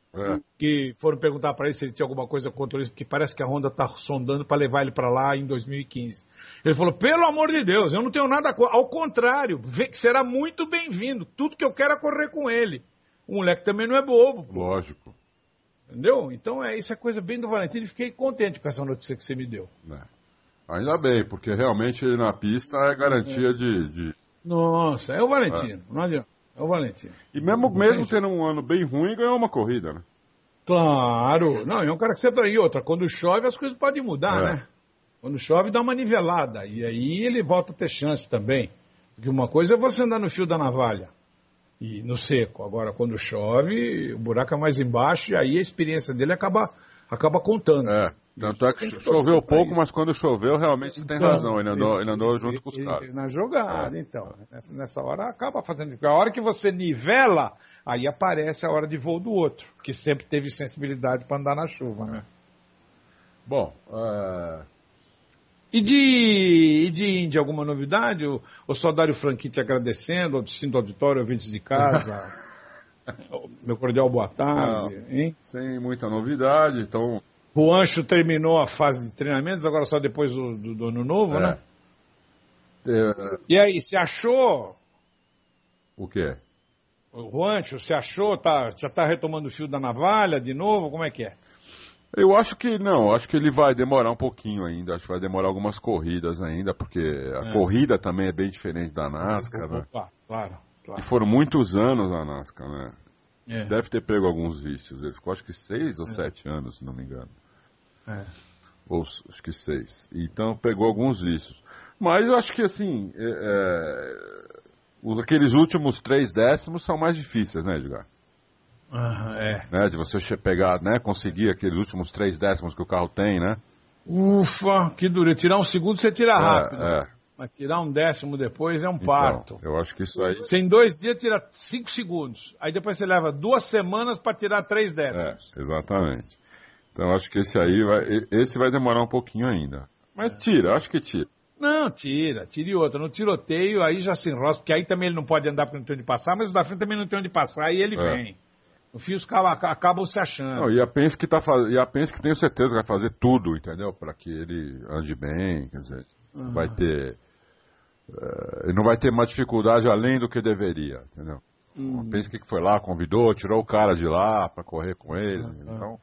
É. Que foram perguntar para ele se ele tinha alguma coisa contra isso, porque parece que a Honda está sondando para levar ele para lá em dois mil e quinze. Ele falou, pelo amor de Deus, eu não tenho nada contra. Ao contrário, será muito bem-vindo. Tudo que eu quero é correr com ele. O moleque também não é bobo. Pô. Lógico. Entendeu? Então, é, isso é coisa bem do Valentino e fiquei contente com essa notícia que você me deu. É. Ainda bem, porque realmente na pista é garantia é. De, de... Nossa, é o Valentino, é. Não adianta. É o Valentino. E mesmo, mesmo tendo um ano bem ruim, ganhou uma corrida, né? Claro. Não, é um cara que você... E outra, quando chove as coisas podem mudar, é. Né? Quando chove dá uma nivelada. E aí ele volta a ter chance também. Porque uma coisa é você andar no fio da navalha. E no seco. Agora, quando chove, o buraco é mais embaixo e aí a experiência dele acaba, acaba contando. É, tanto é que choveu pouco, mas quando choveu, realmente você tem então, razão. Ele andou, ele andou junto ele, com os caras. Na jogada, é. Então. Nessa, nessa hora acaba fazendo. A hora que você nivela, aí aparece a hora de voo do outro, que sempre teve sensibilidade para andar na chuva, né? Bom, uh... E de, e de Índia, alguma novidade? O, o Sodário Franquite agradecendo, ao distinto auditório, ouvintes de casa. Meu cordial boa tarde. Não, hein? Sem muita novidade, então... O Ancho terminou a fase de treinamentos, agora só depois do, do, do ano novo, é. Né? É... E aí, você achou... O quê? O Juancho, você achou? Tá, já está retomando o fio da navalha de novo? Como é que é? Eu acho que não, acho que ele vai demorar um pouquinho ainda, acho que vai demorar algumas corridas ainda, porque a é. corrida também é bem diferente da NASCAR, Opa, né? Claro, claro. E foram muitos anos na NASCAR, né? É. Deve ter pego alguns vícios, ele ficou acho que seis ou é. sete anos, se não me engano. É. Ou acho que seis. Então pegou alguns vícios. Mas eu acho que assim, é, é, aqueles últimos três décimos são mais difíceis, né, Edgar? Uhum, é. Né, de você pegar, né, conseguir aqueles últimos três décimos que o carro tem, né? Ufa, que duro. Tirar um segundo você tira rápido. É, é. Mas tirar um décimo depois é um parto. Então, eu acho que isso aí... Você em dois dias tira cinco segundos. Aí depois você leva duas semanas para tirar três décimos. É, exatamente. Então eu acho que esse aí vai, esse vai demorar um pouquinho ainda. Mas tira, acho que tira. Não, tira, tira e outra. No tiroteio aí já se enrosca, porque aí também ele não pode andar porque não tem onde passar, mas o da frente também não tem onde passar e ele é. Vem. No fio os caras acabam se achando. Não, e a Penske tá faz... e a Penske tenho certeza que vai fazer tudo, entendeu? Para que ele ande bem, quer dizer, uhum. vai ter uh, ele não vai ter uma dificuldade além do que deveria, entendeu? Uhum. A Penske que foi lá, convidou, tirou o cara de lá para correr com ele, uhum. Então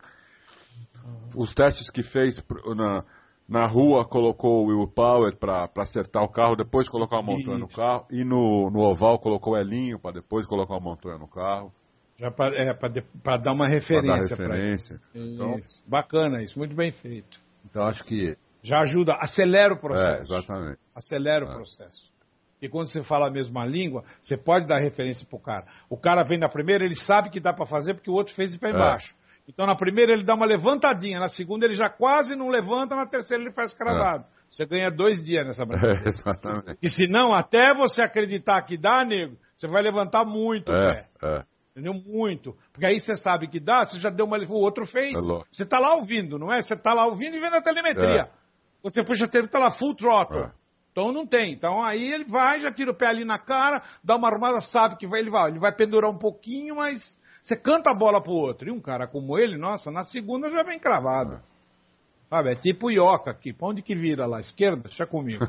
uhum. Os testes que fez na, na rua colocou o Will Power para acertar o carro, depois colocar uma montanha no carro, e no, no oval colocou o Elinho para depois colocar uma montanha no carro. Já pra, é, para dar uma referência. Para dar referência. Então, isso. Bacana isso, muito bem feito. Então acho que... Já ajuda, acelera o processo. É, exatamente. Acelera é. o processo. E quando você fala a mesma língua, você pode dar referência para o cara. O cara vem na primeira, ele sabe que dá para fazer porque o outro fez e para embaixo. É. Então na primeira ele dá uma levantadinha, na segunda ele já quase não levanta, na terceira ele faz cravado. É. Você ganha dois dias nessa brincadeira. É, exatamente. E se não, até você acreditar que dá, nego, você vai levantar muito o é, pé. É. Entendeu? Muito. Porque aí você sabe que dá, você já deu uma... O outro fez. É você está lá ouvindo, não é? Você está lá ouvindo e vendo a telemetria. É. Você puxa o tempo, está lá full throttle. É. Então não tem. Então aí ele vai, já tira o pé ali na cara, dá uma armada, sabe que vai, ele vai. Ele vai pendurar um pouquinho, mas você canta a bola pro outro. E um cara como ele, nossa, na segunda já vem cravado. É. Sabe? É tipo o Ioca aqui. Pra onde que vira lá? Esquerda? Deixa comigo.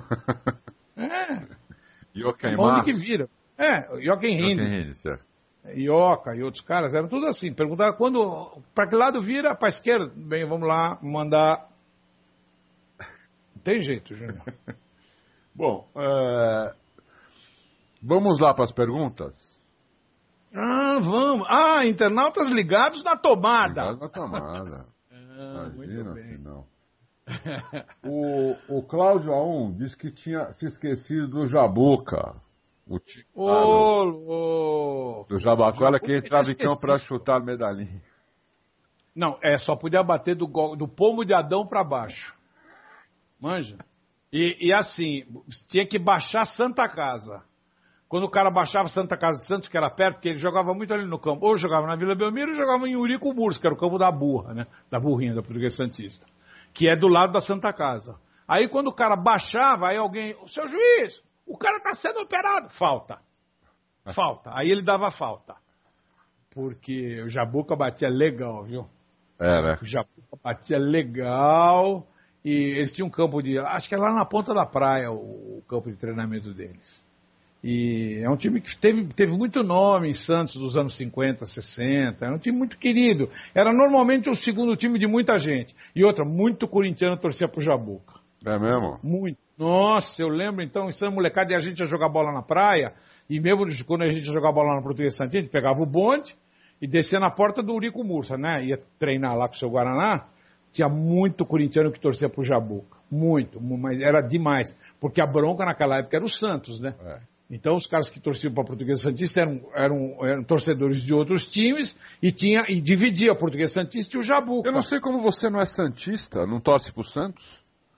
É. Ioca em Onde que vira? É, Ioca em Rinde. Ioca e outros caras, eram tudo assim. Perguntaram quando, para que lado vira? Para a esquerda. Bem, vamos lá, mandar. Não tem jeito, Júnior. Bom, é... vamos lá para as perguntas? Ah, vamos. Ah, internautas ligados na tomada. Ligados na tomada. Ah, imagina muito bem. se não. O, o Cláudio A um disse que tinha se esquecido do Jabuca. O Tico oh, oh. do Jabacu, olha que entrava em campo para chutar a medalhinha. Não, é, só podia bater do, do pomo de Adão para baixo. Manja? E, e assim, tinha que baixar Santa Casa. Quando o cara baixava Santa Casa de Santos, que era perto, porque ele jogava muito ali no campo. Ou jogava na Vila Belmiro, ou jogava em Urico Burso, que era o campo da burra, né? Da burrinha, da Portuguesa Santista. Que é do lado da Santa Casa. Aí quando o cara baixava, aí alguém... O seu juiz... O cara está sendo operado. Falta. Falta. Aí ele dava falta. porque o Jabuca batia legal, viu? É, né? O Jabuca batia legal e eles tinham um campo de... Acho que era lá na ponta da praia o, o campo de treinamento deles. E é um time que teve, teve muito nome em Santos dos anos cinquenta, sessenta. É um time muito querido. Era normalmente o segundo time de muita gente. E outra, muito corintiano torcia pro Jabuca. É mesmo? Muito. Nossa, eu lembro então, em São Molecada, e a gente ia jogar bola na praia. E mesmo quando a gente ia jogar bola na Portuguesa Santinha, a gente pegava o bonde e descia na porta do Urico Mursa, né? Ia treinar lá com o seu Guaraná. Tinha muito corintiano que torcia pro Jabuca. Muito. Mas era demais. Porque a bronca naquela época era o Santos, né? É. Então, os caras que torciam para a Portuguesa Santista eram, eram, eram torcedores de outros times e, tinha, e dividia a Portuguesa Santista e o Jabuca. Eu não sei como você não é santista, não torce pro Santos?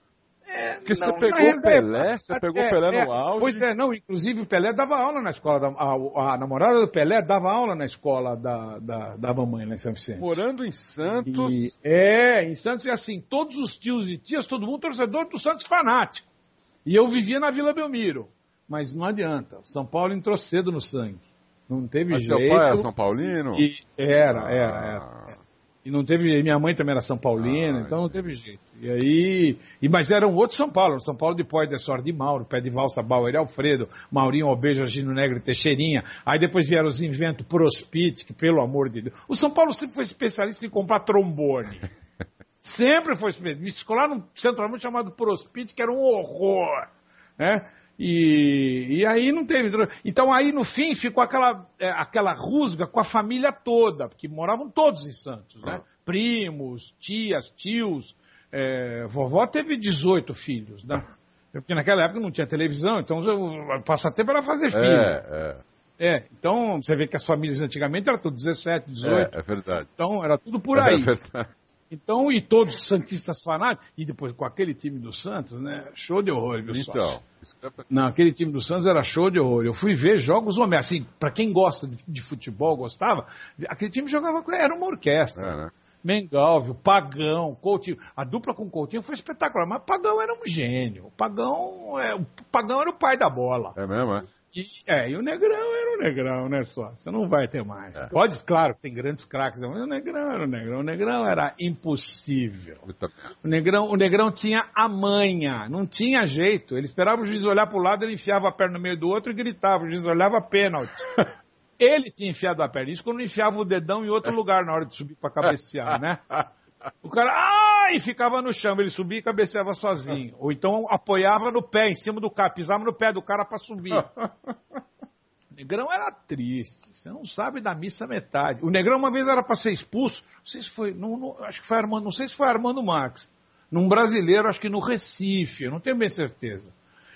É, Porque não, você pegou o Pelé, você é, pegou o é, Pelé é, no auge. Pois é, não, inclusive o Pelé dava aula na escola, da, a, a namorada do Pelé dava aula na escola da, da, da mamãe lá em São Vicente. Morando em Santos. E, é, em Santos é assim, todos os tios e tias, todo mundo torcedor do Santos fanático. E eu vivia na Vila Belmiro. Mas não adianta. O São Paulo entrou cedo no sangue. Não teve Mas jeito. seu pai era São Paulino? E era, ah. era, era. E não teve. Minha mãe também era São Paulina, ah, então não teve jeito. E aí. E, mas era um outro São Paulo. São Paulo de Pó de Sorte de Mauro, Pé de Valsa, Bauer e Alfredo, Maurinho, Albeja, Gino Negro e Teixeirinha. Aí depois vieram os inventos Prospit, que pelo amor de Deus. O São Paulo sempre foi especialista em comprar trombone. Sempre foi especialista. Me escolar num centroavante chamado Prospit, que era um horror. Né? E, e aí não teve. Então aí no fim ficou aquela, é, aquela rusga com a família toda, porque moravam todos em Santos, né? Primos, tias, tios. É, vovó teve dezoito filhos, né? Porque naquela época não tinha televisão, então o passatempo era fazer filho. É, é. É, então você vê que as famílias antigamente eram tudo dezessete, dezoito. É, é verdade. Então era tudo por aí. É verdade. Então, e todos os santistas fanáticos, e depois com aquele time do Santos, né? Show de horror, viu, Então, sócio? Não, aquele time do Santos era show de horror. Eu fui ver jogos, homem, assim, pra quem gosta de, de futebol, gostava, aquele time jogava, era uma orquestra. É, né? Mengalvio, Pagão, Coutinho. A dupla com Coutinho foi espetacular, mas Pagão era um gênio. O Pagão, é, o Pagão era o pai da bola. É mesmo, é? E, é, e o Negrão era o Negrão, né, só? Você não vai ter mais. É. Pode, claro, tem grandes craques, mas o Negrão era o Negrão. O Negrão era impossível. O Negrão, o Negrão tinha a manha, não tinha jeito. Ele esperava o juiz olhar para o lado, ele enfiava a perna no meio do outro e gritava. O juiz olhava pênalti. Ele tinha enfiado a perna. Isso quando enfiava o dedão em outro lugar na hora de subir para cabecear, né? O cara, ai, ficava no chão, ele subia e cabeceava sozinho. Ou então apoiava no pé, em cima do cara, pisava no pé do cara para subir. O Negrão era triste, você não sabe da missa metade. O Negrão uma vez era para ser expulso, não sei se foi, não, não, acho que foi Armando, não sei se foi Armando Marques, num brasileiro, acho que no Recife, eu não tenho bem certeza.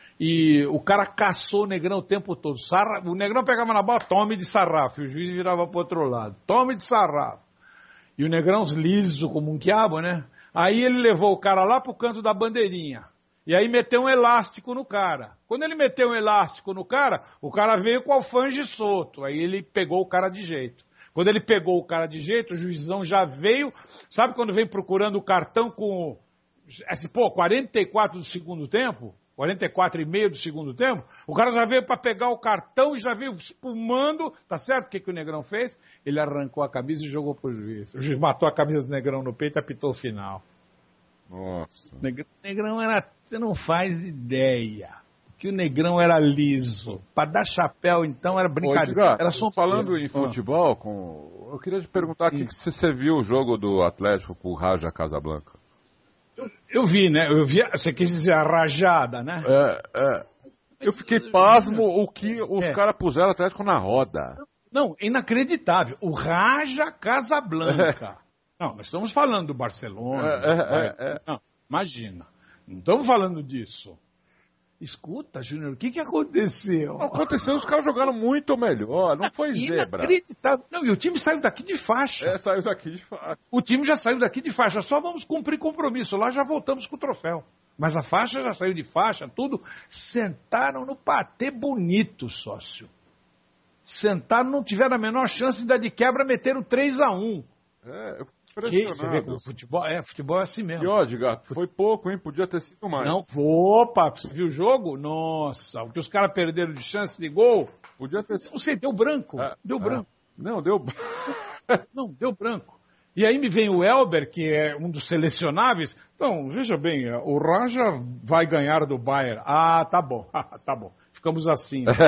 E o cara caçou o Negrão o tempo todo. Sarra, o Negrão pegava na bola, tome de sarrafo, e o juiz virava para o outro lado, tome de sarrafo. E o Negrão liso como um quiabo, né? Aí ele levou o cara lá pro canto da bandeirinha. E aí meteu um elástico no cara. Quando ele meteu um elástico no cara, o cara veio com o alfange solto. Aí ele pegou o cara de jeito. Quando ele pegou o cara de jeito, o juizão já veio... Sabe quando vem procurando o cartão com... Assim, pô, quarenta e quatro do segundo tempo? quarenta e quatro e meio do segundo tempo, o cara já veio para pegar o cartão e já veio espumando, tá certo? O que, que o Negrão fez? Ele arrancou a camisa e jogou pro juiz. O juiz matou a camisa do Negrão no peito e apitou o final. Nossa. O Negrão era... Você não faz ideia. Que o Negrão era liso. Para dar chapéu, então, era brincadeira. Ô, Edgar, era só falando em futebol, com... eu queria te perguntar aqui que você viu o jogo do Atlético com o Raja Casablanca. Eu, eu vi, né? Eu vi, você quis dizer a rajada, né? É, é. Eu fiquei pasmo o que os é. caras puseram o Atlético na roda. Não, inacreditável. O Raja Casablanca. É. Não, nós estamos falando do Barcelona. É, é, é, é. Não, imagina. Não estamos falando disso. Escuta, Júnior, o que, que aconteceu? Aconteceu, os caras jogaram muito melhor, não foi zebra. Inacreditável. Não, e o time saiu daqui de faixa. É, saiu daqui de faixa. O time já saiu daqui de faixa, só vamos cumprir compromisso. Lá já voltamos com o troféu. Mas a faixa já saiu de faixa, tudo. Sentaram no patê bonito, sócio. Sentaram, não tiveram a menor chance, ainda de quebra, meteram três a um. É, eu Que, você vê que o futebol é, futebol é assim mesmo. E ó, Edgar, foi pouco, hein? Podia ter sido mais. Não, opa, você viu o jogo? Nossa, o que os caras perderam de chance de gol. Podia ter sido. Você deu branco, é, deu é. branco. Não, deu... Não, deu branco. E aí me vem o Elber, que é um dos selecionáveis. Então, veja bem, o Raja vai ganhar do Bayern. Ah, tá bom, tá bom. Ficamos assim. Né?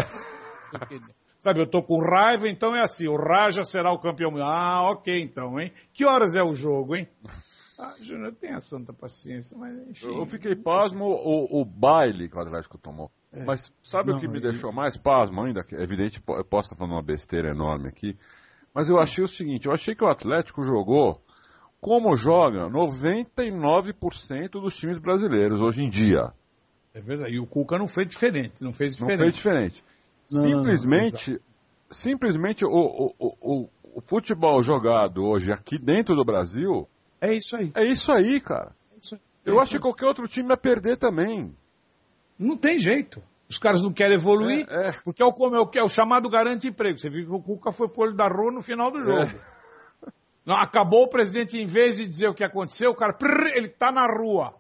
Sabe, eu tô com raiva, então é assim, o Raja será o campeão. Ah, ok então, hein? Que horas é o jogo, hein? Ah, Júnior, tenha santa paciência, mas enfim. Eu fiquei pasmo o, o baile que o Atlético tomou. É. Mas sabe não, o que me eu... deixou mais pasmo ainda? É evidente, eu posso estar falando uma besteira enorme aqui, mas eu achei o seguinte, eu achei que o Atlético jogou como joga noventa e nove por cento dos times brasileiros hoje em dia. É verdade, e o Cuca não fez diferente, não fez diferente. Não fez diferente. Não, simplesmente, não, não, simplesmente o, o, o, o futebol jogado hoje aqui dentro do Brasil... É isso aí. É isso aí, cara. É isso aí. Eu é acho que qualquer outro time ia perder também. Não tem jeito. Os caras não querem evoluir, é, é. porque é o, é, o, é o chamado garante emprego. Você viu que o Cuca foi pro olho da rua no final do jogo. É. Não, acabou o presidente, em vez de dizer o que aconteceu, o cara, prrr, ele tá na rua.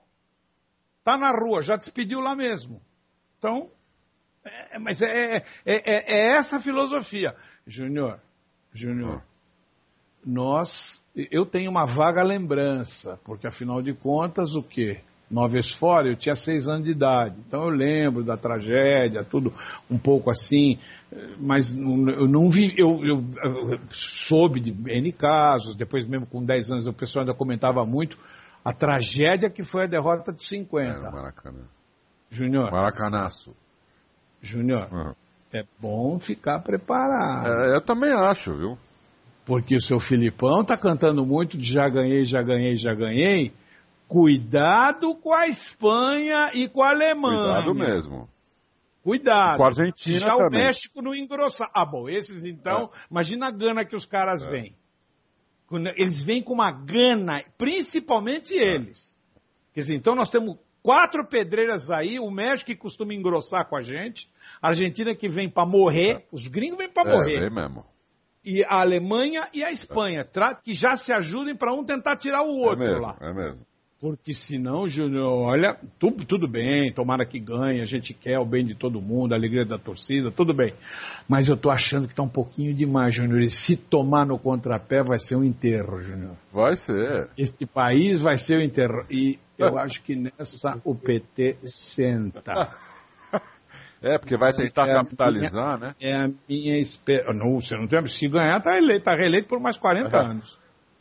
Tá na rua, já despediu lá mesmo. Então... É, mas é, é, é, é essa filosofia. Júnior, Júnior, nós, eu tenho uma vaga lembrança, porque afinal de contas, o quê? Nove vezes fora, eu tinha seis anos de idade, então eu lembro da tragédia, tudo um pouco assim, mas eu não vi, eu, eu, eu soube de N casos, depois mesmo com dez anos o pessoal ainda comentava muito, a tragédia que foi a derrota de cinquenta. É, Maracanã. Júnior. Maracanaço. Júnior, uhum. É bom ficar preparado. É, eu também acho, viu? Porque o seu Filipão tá cantando muito de já ganhei, já ganhei, já ganhei. Cuidado com a Espanha e com a Alemanha. Cuidado mesmo. Cuidado. E com a Argentina já também. O México não engrossar. Ah, bom, esses então, é. Imagina a gana que os caras é. vêm. Eles vêm com uma gana, principalmente eles. Quer dizer, então nós temos... Quatro pedreiras aí, o México que costuma engrossar com a gente, a Argentina que vem para morrer, é. Os gringos vêm para é, morrer. Vem mesmo. E a Alemanha e a Espanha, é. que já se ajudem para um tentar tirar o outro é mesmo, lá. É mesmo. Porque senão, Júnior, olha, tudo, tudo bem, tomara que ganhe, a gente quer o bem de todo mundo, a alegria da torcida, tudo bem. Mas eu tô achando que tá um pouquinho demais, Júnior, e se tomar no contrapé vai ser um enterro, Júnior. Vai ser. Este país vai ser um enterro. E eu acho que nessa o P T senta. É, porque vai tentar é capitalizar, minha, né? É a minha esperança. Não, você não tem. Se ganhar, tá eleito, tá reeleito por mais quarenta uhum. anos.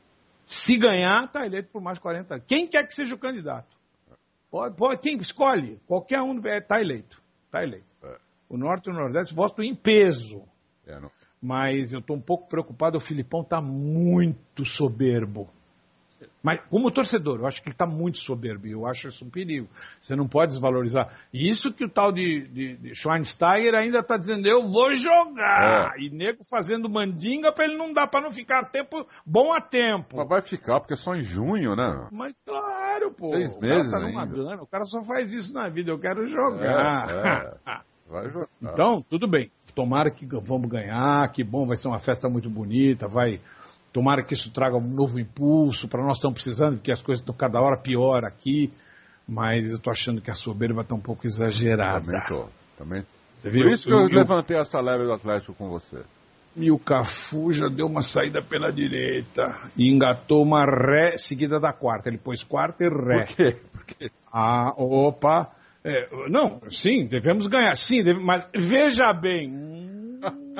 Se ganhar, tá eleito por mais quarenta anos. Quem quer que seja o candidato? Pode, pode, quem escolhe? Qualquer um tá eleito. Tá eleito. É. O Norte e o Nordeste votam em peso. É, não. Mas eu tô um pouco preocupado, o Filipão tá muito soberbo. Mas, como torcedor, eu acho que ele está muito soberbo. Eu acho isso um perigo. Você não pode desvalorizar. E isso que o tal de, de, de Schweinsteiger ainda está dizendo, eu vou jogar. É. E nego fazendo mandinga para ele não dar, para não ficar tempo bom a tempo. Mas vai ficar, porque é só em junho, né? Mas claro, pô. Seis meses o cara tá numa gana. O cara só faz isso na vida. Eu quero jogar. É, é. Vai jogar. Então, tudo bem. Tomara que vamos ganhar. Que bom, vai ser uma festa muito bonita. Vai... Tomara que isso traga um novo impulso, para nós estamos precisando, porque as coisas estão cada hora pior aqui, mas eu estou achando que a soberba está um pouco exagerada. Também estou. Também... Por isso que eu, eu levantei essa leve do Atlético com você. E o Cafu já deu uma saída pela direita e engatou uma ré seguida da quarta. Ele pôs quarta e ré. Por quê? Por quê? Ah, opa. É, não, sim, devemos ganhar. Sim, deve, mas veja bem... Hum...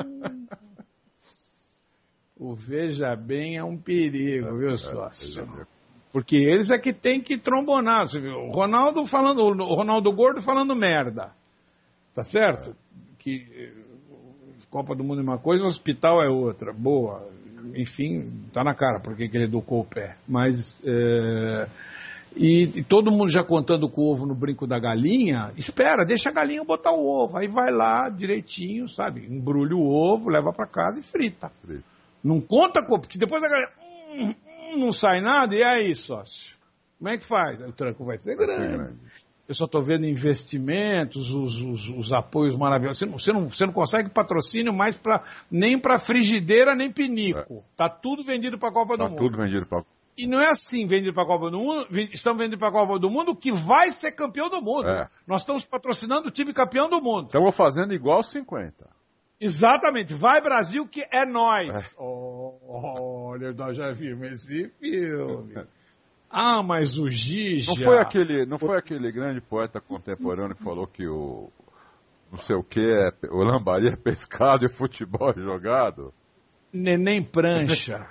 O veja bem é um perigo, viu, sócio? Porque eles é que tem que trombonar. Você viu? O Ronaldo falando, o Ronaldo Gordo falando merda. Tá certo? É. Que Copa do Mundo é uma coisa, hospital é outra. Boa. Enfim, tá na cara porque que ele educou o pé. Mas. É... E, e todo mundo já contando com o ovo no brinco da galinha, espera, deixa a galinha botar o ovo. Aí vai lá direitinho, sabe? Embrulha o ovo, leva pra casa e frita. Frita. Não conta com, porque depois a galera hum, hum, não sai nada, e aí, sócio? Como é que faz? O tranco vai ser grande. Vai ser grande. Eu só estou vendo investimentos, os, os, os apoios maravilhosos. Você não, você, não, você não consegue patrocínio mais pra, nem para frigideira, nem pinico. Está é. tudo vendido para a Copa tá do Mundo. Está tudo vendido para E não é assim, vendido para a Copa do Mundo, estão vendendo para a Copa do Mundo que vai ser campeão do mundo. É. Nós estamos patrocinando o time campeão do mundo. Estamos fazendo igual cinquenta. Exatamente. Vai, Brasil, que é nós. É. Oh, olha, nós já vimos esse filme. Ah, mas o Gija... Não foi aquele, não foi aquele grande poeta contemporâneo que falou que o... Não sei o que, é, o lambari é pescado e futebol é jogado? Neném Prancha.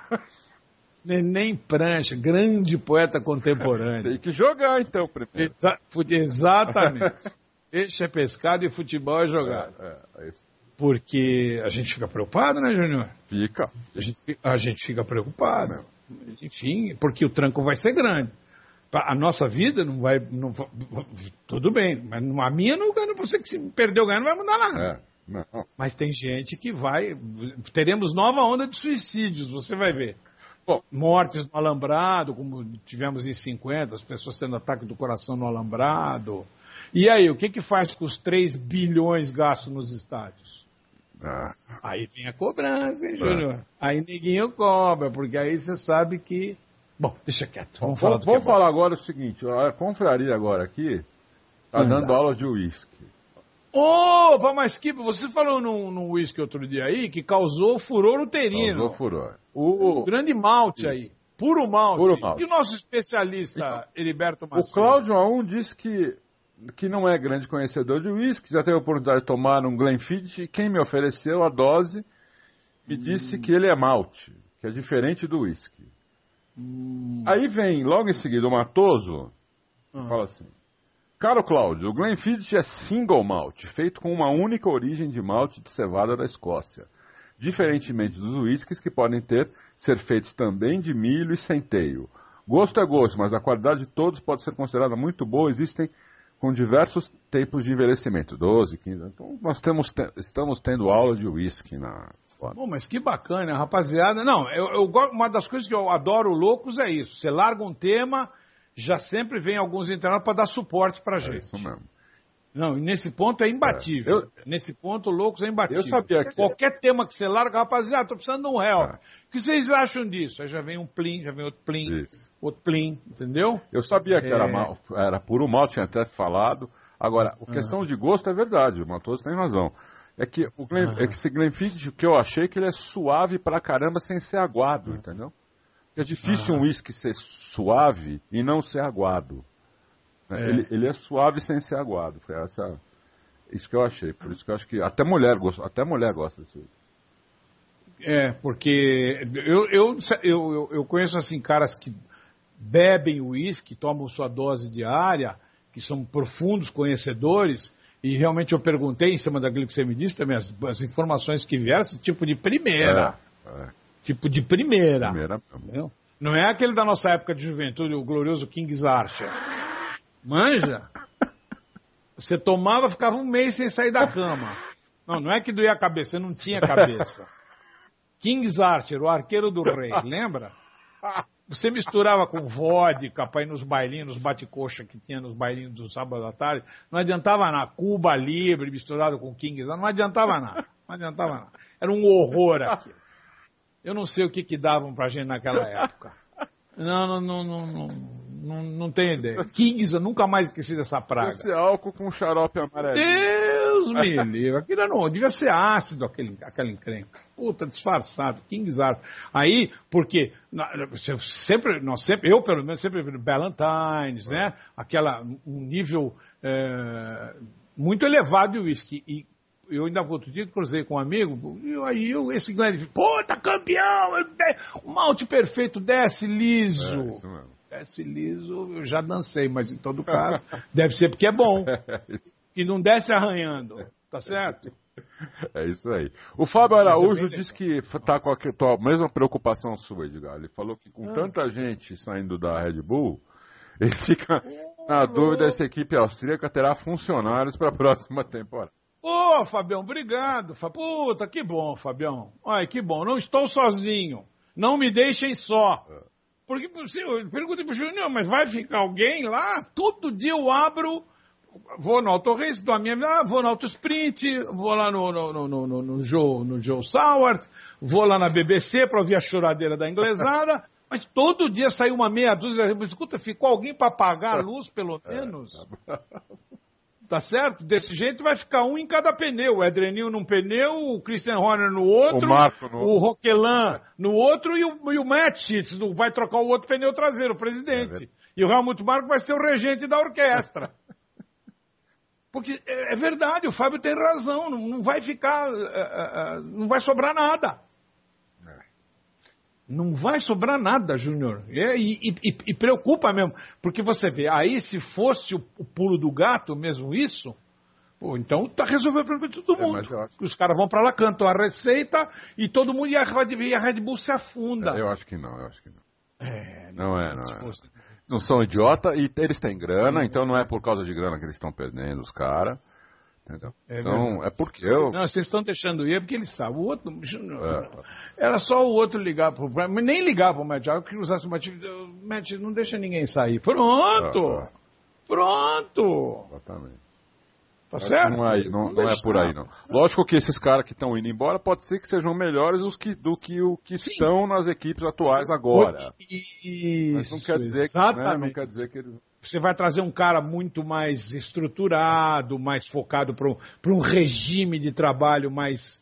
Neném Prancha, grande poeta contemporâneo. Tem que jogar, então, primeiro. Exa exatamente. Peixe é pescado e futebol é jogado. É, é, é isso. Porque a gente fica preocupado, né, Júnior? Fica. A gente, a gente fica preocupado. É. Enfim, porque o tranco vai ser grande. A nossa vida não vai... Não, tudo bem, mas a minha não, você que se perdeu o ganho não vai mudar nada. É, não. Mas tem gente que vai... Teremos nova onda de suicídios, você vai ver. Bom, mortes no alambrado, como tivemos em cinquenta, as pessoas tendo ataque do coração no alambrado. E aí, o que que faz com os três bilhões gastos nos estádios? Ah. Aí vem a cobrança, hein, Júnior? Ah. Aí ninguém cobra, porque aí você sabe que... Bom, deixa quieto. Vamos, falar, do vamos falar agora o seguinte, a confraria agora aqui está hum, dando aula de uísque. Opa, mas que você falou num uísque outro dia aí que causou furor uterino. Causou furor. O, o grande malte isso. Aí. Puro malte. Puro malte. E o nosso especialista, então, Heriberto Macedo? O Cláudio Aum disse que, que não é grande conhecedor de uísque, já teve a oportunidade de tomar um Glenfiddich, e quem me ofereceu a dose me hum. disse que ele é malte, que é diferente do uísque. Hum. Aí vem, logo em seguida, o Matoso hum. fala assim: Caro Cláudio, o Glenfiddich é single malt, feito com uma única origem de malte de cevada da Escócia. Diferentemente dos uísques que podem ter, ser feitos também de milho e centeio. Gosto é gosto, mas a qualidade de todos pode ser considerada muito boa. Existem com diversos tempos de envelhecimento, doze, quinze. Então nós temos, estamos tendo aula de uísque na... Bom, mas que bacana, rapaziada. Não, eu, eu, uma das coisas que eu adoro loucos é isso. Você larga um tema... Já sempre vem alguns internautas para dar suporte para a gente. É isso mesmo. Não, e nesse ponto é imbatível. É. Eu, nesse ponto, loucos é imbatível. Eu sabia que... Qualquer tema que você larga, rapaziada, estou precisando de um réu. É. O que vocês acham disso? Aí já vem um plim, já vem outro plim, isso. outro plim, entendeu? Eu sabia que é... era, mal, era puro mal, tinha até falado. Agora, a questão ah. de gosto é verdade, o Matoso tem razão. É que, o Glen, ah. é que esse Glenfiddich, que eu achei que ele é suave pra caramba sem ser aguado, ah. entendeu? É difícil ah. um uísque ser suave e não ser aguado. É. Ele, ele é suave sem ser aguado. Foi essa, isso que eu achei. Por isso que eu acho que até mulher gosta, até mulher gosta desse uísque. É, porque eu, eu, eu, eu conheço assim caras que bebem uísque, tomam sua dose diária, que são profundos conhecedores, e realmente eu perguntei em cima daquilo que você me disse também, as, as informações que vieram, esse tipo de primeira. É, é. Tipo de primeira. primeira Não é aquele da nossa época de juventude, o glorioso King's Archer. Manja? Você tomava, ficava um mês sem sair da cama. Não, não é que doía a cabeça, você não tinha cabeça. King's Archer, o arqueiro do rei, lembra? Você misturava com vodka para ir nos bailinhos, nos bate-coxa que tinha nos bailinhos do sábado à tarde. Não adiantava nada. Cuba Libre misturado com King's Archer, não adiantava nada. Não adiantava nada. Era um horror aquilo. Eu não sei o que que davam pra gente naquela época. Não, não, não, não, não, não, não tenho ideia. Kings, eu nunca mais esqueci dessa praga. Esse álcool com xarope amarelo. Deus me livre. Aquilo não, devia ser ácido, aquele, aquela encrenca. Puta, disfarçado. Kings Archer. Aí, porque sempre, nós sempre, eu pelo menos sempre vi Ballantines, né? Aquela, um nível é, muito elevado de uísque. E eu ainda outro dia cruzei com um amigo, e aí eu, esse Glenn, pô, tá campeão, o malte perfeito, desce liso. É, isso mesmo. Desce liso, eu já dancei, mas em todo caso, deve ser porque é bom. E não desce arranhando, tá certo? É isso aí. O Fábio Araújo disse que tá com a, a mesma preocupação sua, Edgar. Ele falou que com ah. tanta gente saindo da Red Bull, ele fica oh, na dúvida se a equipe austríaca terá funcionários para a próxima temporada. Ô, oh, Fabião, obrigado. Puta, que bom, Fabião. Ai, que bom. Não estou sozinho. Não me deixem só. Porque eu perguntei pro Júnior, mas vai ficar alguém lá? Todo dia eu abro, vou no Auto Race, dou a minha, ah, vou no Auto Sprint, vou lá no, no, no, no, no, Joe, no Joe Saward, vou lá na B B C para ouvir a choradeira da inglesada, mas todo dia sai uma meia dúzia. Escuta, ficou alguém para apagar a luz, pelo menos? tá certo? Desse jeito vai ficar um em cada pneu. O Edrenil num pneu, o Christian Horner no outro, o, Marco no... o Roquelan no outro e o, e o Matt Sheets vai trocar o outro pneu traseiro, o presidente. É e o Helmut Marko vai ser o regente da orquestra. Porque é, é verdade, o Fábio tem razão, não, não vai ficar, uh, uh, não vai sobrar nada. Não vai sobrar nada, Júnior. É, e, e, e preocupa mesmo. Porque você vê, aí se fosse o, o pulo do gato mesmo isso, pô, então tá resolvendo o problema de todo mundo. É, acho... Os caras vão pra lá, cantam a receita e todo mundo e a, e a Red Bull se afunda. É, eu acho que não, eu acho que não. É, não, não é, não é. Fosse... Não são idiota e eles têm grana, então não é por causa de grana que eles estão perdendo os caras. É então, verdade. É porque eu... Não, vocês estão deixando ir, é porque eles sabem. O outro... É. Era só o outro ligar pro... Nem ligar pro Matt, que usasse o Matt, Matt, não deixa ninguém sair. Pronto! É, é. Pronto! Exatamente. Tá certo? Não é, não, não, não é por aí, não. Lógico que esses caras que estão indo embora, pode ser que sejam melhores os que, do que o que Sim. estão nas equipes atuais agora. Isso, Mas não quer dizer que, né, não quer dizer que eles... Você vai trazer um cara muito mais estruturado, mais focado para um, um regime de trabalho mais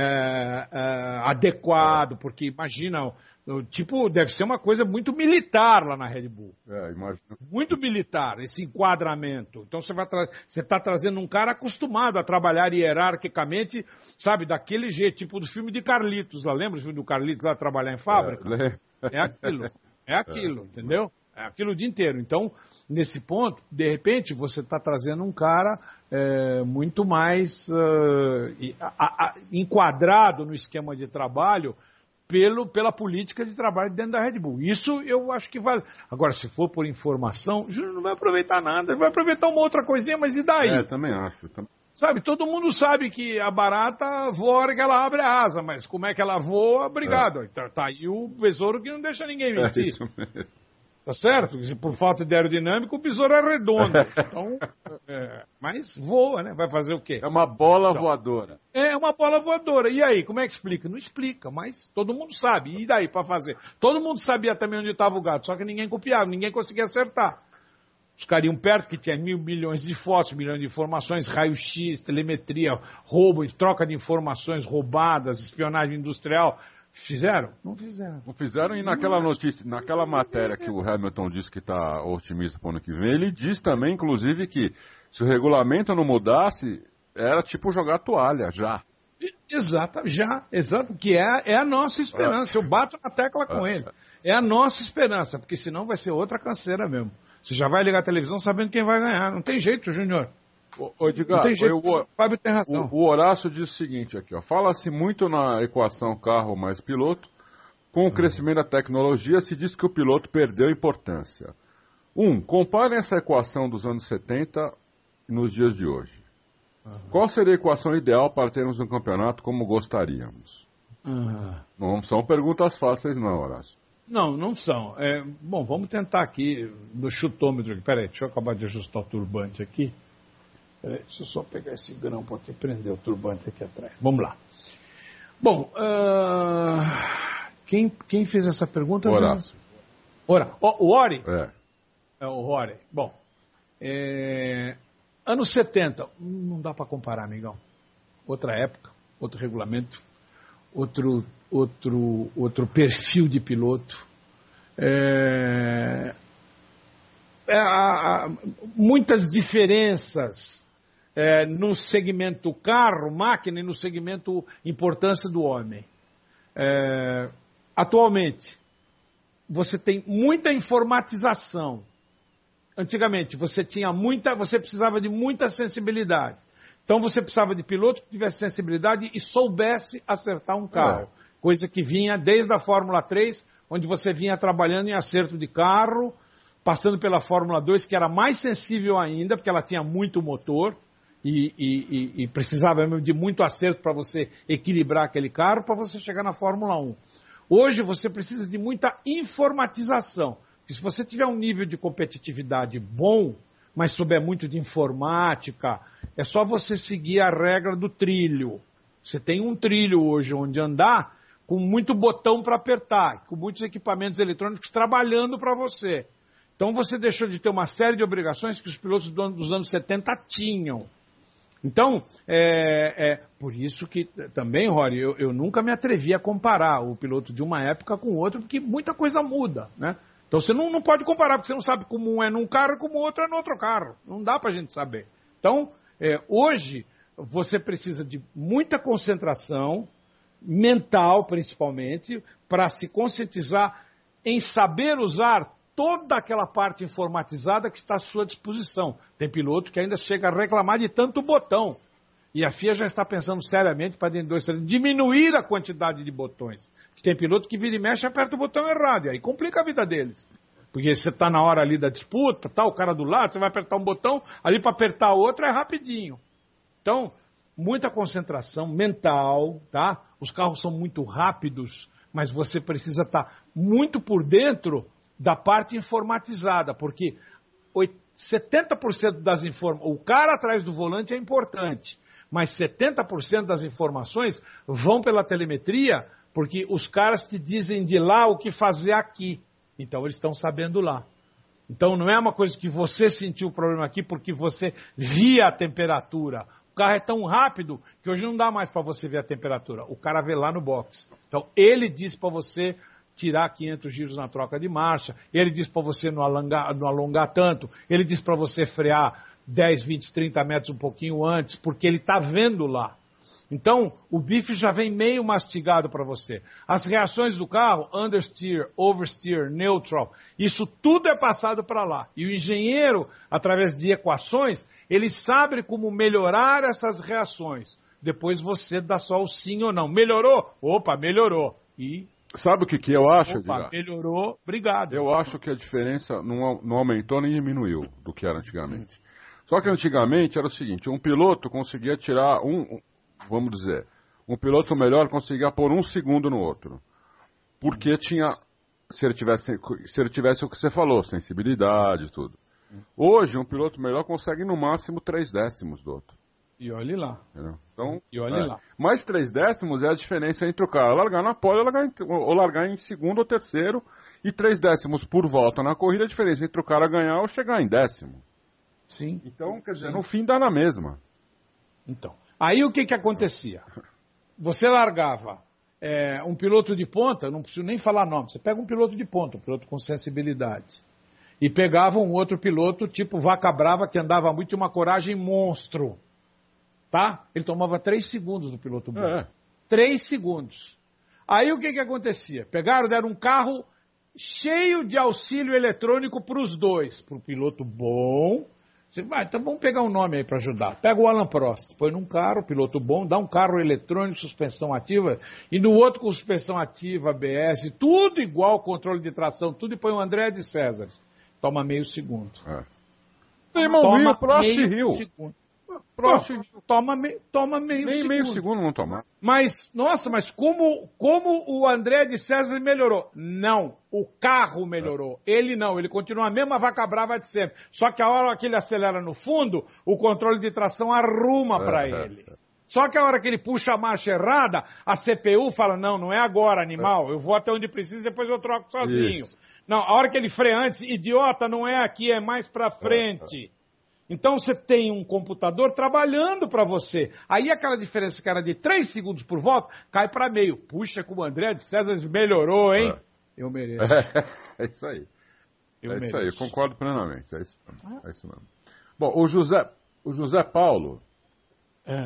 é, é, adequado, porque imagina, o, tipo, deve ser uma coisa muito militar lá na Red Bull. É, imagino. Muito militar, esse enquadramento. Então você vai tra- você está trazendo um cara acostumado a trabalhar hierarquicamente, sabe, daquele jeito, tipo do filme de Carlitos, lá, lembra o filme do Carlitos lá trabalhar em fábrica? É, é aquilo, é aquilo, é. entendeu? É aquilo o dia inteiro. Então, nesse ponto, de repente, você está trazendo um cara é, muito mais uh, a, a, enquadrado no esquema de trabalho pelo, pela política de trabalho dentro da Red Bull. Isso eu acho que vale. Agora, se for por informação, o Júnior não vai aproveitar nada. Ele vai aproveitar uma outra coisinha, mas e daí? É, também acho. Tam... Sabe, todo mundo sabe que a barata voa a hora que ela abre a asa, mas como é que ela voa, obrigado. É. Então, tá aí o besouro que não deixa ninguém mentir. É isso mesmo. Tá certo? Por falta de aerodinâmica, o besouro é redondo. Então, é, mas voa, né? Vai fazer o quê? É uma bola então, voadora. É uma bola voadora. E aí, como é que explica? Não explica, mas todo mundo sabe. E daí para fazer? Todo mundo sabia também onde estava o gato, só que ninguém copiava, ninguém conseguia acertar. Os caras iam perto, que tinha mil milhões de fotos, milhões de informações, raio-x, telemetria, roubo, troca de informações roubadas, espionagem industrial. Fizeram? Não fizeram. Não fizeram e naquela notícia, naquela matéria que o Hamilton disse que está otimista para o ano que vem, ele diz também, inclusive, que se o regulamento não mudasse, era tipo jogar toalha, já. Exato, já, exato, que é, é a nossa esperança. Eu bato na tecla com ele. É a nossa esperança, porque senão vai ser outra canseira mesmo. Você já vai ligar a televisão sabendo quem vai ganhar. Não tem jeito, Júnior. Ô, Edgar, não tem jeito, o, o Fábio tem razão. O, o Horácio diz o seguinte aqui, ó. Fala-se muito na equação carro mais piloto. Com o crescimento da tecnologia, se diz que o piloto perdeu importância. Um, comparem essa equação dos anos setenta nos dias de hoje. Uhum. Qual seria a equação ideal para termos um campeonato como gostaríamos? Uhum. Não são perguntas fáceis não, Horácio. Não, não são. É, bom, vamos tentar aqui no chutômetro. Peraí, deixa eu acabar de ajustar o turbante aqui. Peraí, deixa eu só pegar esse grampo aqui e prender o turbante aqui atrás. Vamos lá. Bom, uh, quem, quem fez essa pergunta? Horácio. Ora, o, o Ori? É. É o Ori. Bom, é, anos setenta, não dá para comparar, amigão. Outra época, outro regulamento, outro, outro, outro perfil de piloto. É, é, há, há muitas diferenças. É, no segmento carro, máquina e no segmento importância do homem. É, atualmente, você tem muita informatização. Antigamente, você tinha muita, você precisava de muita sensibilidade. Então, você precisava de piloto que tivesse sensibilidade e soubesse acertar um carro. É. Coisa que vinha desde a Fórmula três, onde você vinha trabalhando em acerto de carro, passando pela Fórmula dois, que era mais sensível ainda, porque ela tinha muito motor. E, e, e precisava de muito acerto para você equilibrar aquele carro para você chegar na Fórmula um. Hoje você precisa de muita informatização. Porque se você tiver um nível de competitividade bom, mas souber muito de informática, é só você seguir a regra do trilho. Você tem um trilho hoje onde andar com muito botão para apertar, com muitos equipamentos eletrônicos trabalhando para você. Então você deixou de ter uma série de obrigações que os pilotos dos anos setenta tinham. Então, é, é por isso que também, Rory, eu, eu nunca me atrevi a comparar o piloto de uma época com o outro, porque muita coisa muda, né? Então você não, não pode comparar, porque você não sabe como um é num carro e como o outro é no outro carro. Não dá pra gente saber. Então, é, hoje, você precisa de muita concentração, mental principalmente, para se conscientizar em saber usar toda aquela parte informatizada que está à sua disposição. Tem piloto que ainda chega a reclamar de tanto botão. E a F I A já está pensando seriamente para dentro de dois anos diminuir a quantidade de botões. Tem piloto que vira e mexe e aperta o botão errado. E aí complica a vida deles. Porque você está na hora ali da disputa, tá o cara do lado, você vai apertar um botão, ali para apertar outro é rapidinho. Então, muita concentração mental, tá? Os carros são muito rápidos, mas você precisa estar muito por dentro da parte informatizada, porque setenta por cento das informações, o cara atrás do volante é importante, mas setenta por cento das informações vão pela telemetria, porque os caras te dizem de lá o que fazer aqui. Então eles estão sabendo lá. Então não é uma coisa que você sentiu o problema aqui porque você via a temperatura. O carro é tão rápido que hoje não dá mais para você ver a temperatura. O cara vê lá no box. Então ele diz para você tirar quinhentos giros na troca de marcha, ele diz para você não alongar, não alongar tanto, ele diz para você frear dez, vinte, trinta metros um pouquinho antes, porque ele está vendo lá. Então, o bife já vem meio mastigado para você. As reações do carro, understeer, oversteer, neutral, isso tudo é passado para lá. E o engenheiro, através de equações, ele sabe como melhorar essas reações. Depois você dá só o sim ou não. Melhorou? Opa, melhorou. E sabe o que, que eu acho, Opa, Edgar? melhorou, obrigado. Eu acho que a diferença não, não aumentou nem diminuiu do que era antigamente. Só que antigamente era o seguinte, um piloto conseguia tirar um, vamos dizer, um piloto melhor conseguia pôr um segundo no outro. Porque tinha, se ele tivesse, se ele tivesse o que você falou, sensibilidade e tudo. Hoje, um piloto melhor consegue no máximo três décimos do outro. E olhe lá. Então, e olhe é. lá. Mais três décimos é a diferença entre o cara largar na pole ou largar, em, ou largar em segundo ou terceiro. E três décimos por volta na corrida é a diferença entre o cara ganhar ou chegar em décimo. Sim. Então, quer dizer, Sim. no fim dá na mesma. Então, aí o que que acontecia? Você largava é, um piloto de ponta, não preciso nem falar nome, você pega um piloto de ponta, um piloto com sensibilidade, e pegava um outro piloto tipo Vaca Brava, que andava muito e uma coragem monstro. Tá? Ele tomava três segundos do piloto bom. É. Três segundos. Aí o que que acontecia? Pegaram, deram um carro cheio de auxílio eletrônico para os dois. Para o piloto bom. Você vai, então vamos pegar um nome aí para ajudar. Pega o Alan Prost, põe num carro, piloto bom, dá um carro eletrônico, suspensão ativa, e no outro com suspensão ativa, A B S, tudo igual, controle de tração, tudo, e põe o André de César. Toma meio segundo. É. Irmão, Toma Rio, Prost meio Rio. segundo. Prost, Não, toma, me, toma meio nem segundo. meio segundo não tomar. Mas, nossa, mas como, como o André de César melhorou? Não, o carro melhorou. É. Ele não, ele continua a mesma vaca brava de sempre. Só que a hora que ele acelera no fundo, o controle de tração arruma é, para é, ele. É. Só que a hora que ele puxa a marcha errada, a C P U fala, não, não é agora, animal, é. eu vou até onde precisa e depois eu troco sozinho. Isso. Não, a hora que ele freia antes, idiota, não é aqui, é mais para frente. É, é. Então você tem um computador trabalhando para você. Aí aquela diferença que era de três segundos por volta, cai para meio. Puxa, como o André de César melhorou, hein? É. Eu mereço. É, é isso aí. Eu é mereço. isso aí, eu concordo plenamente. É isso, é isso mesmo. Bom, o José, o José Paulo. É.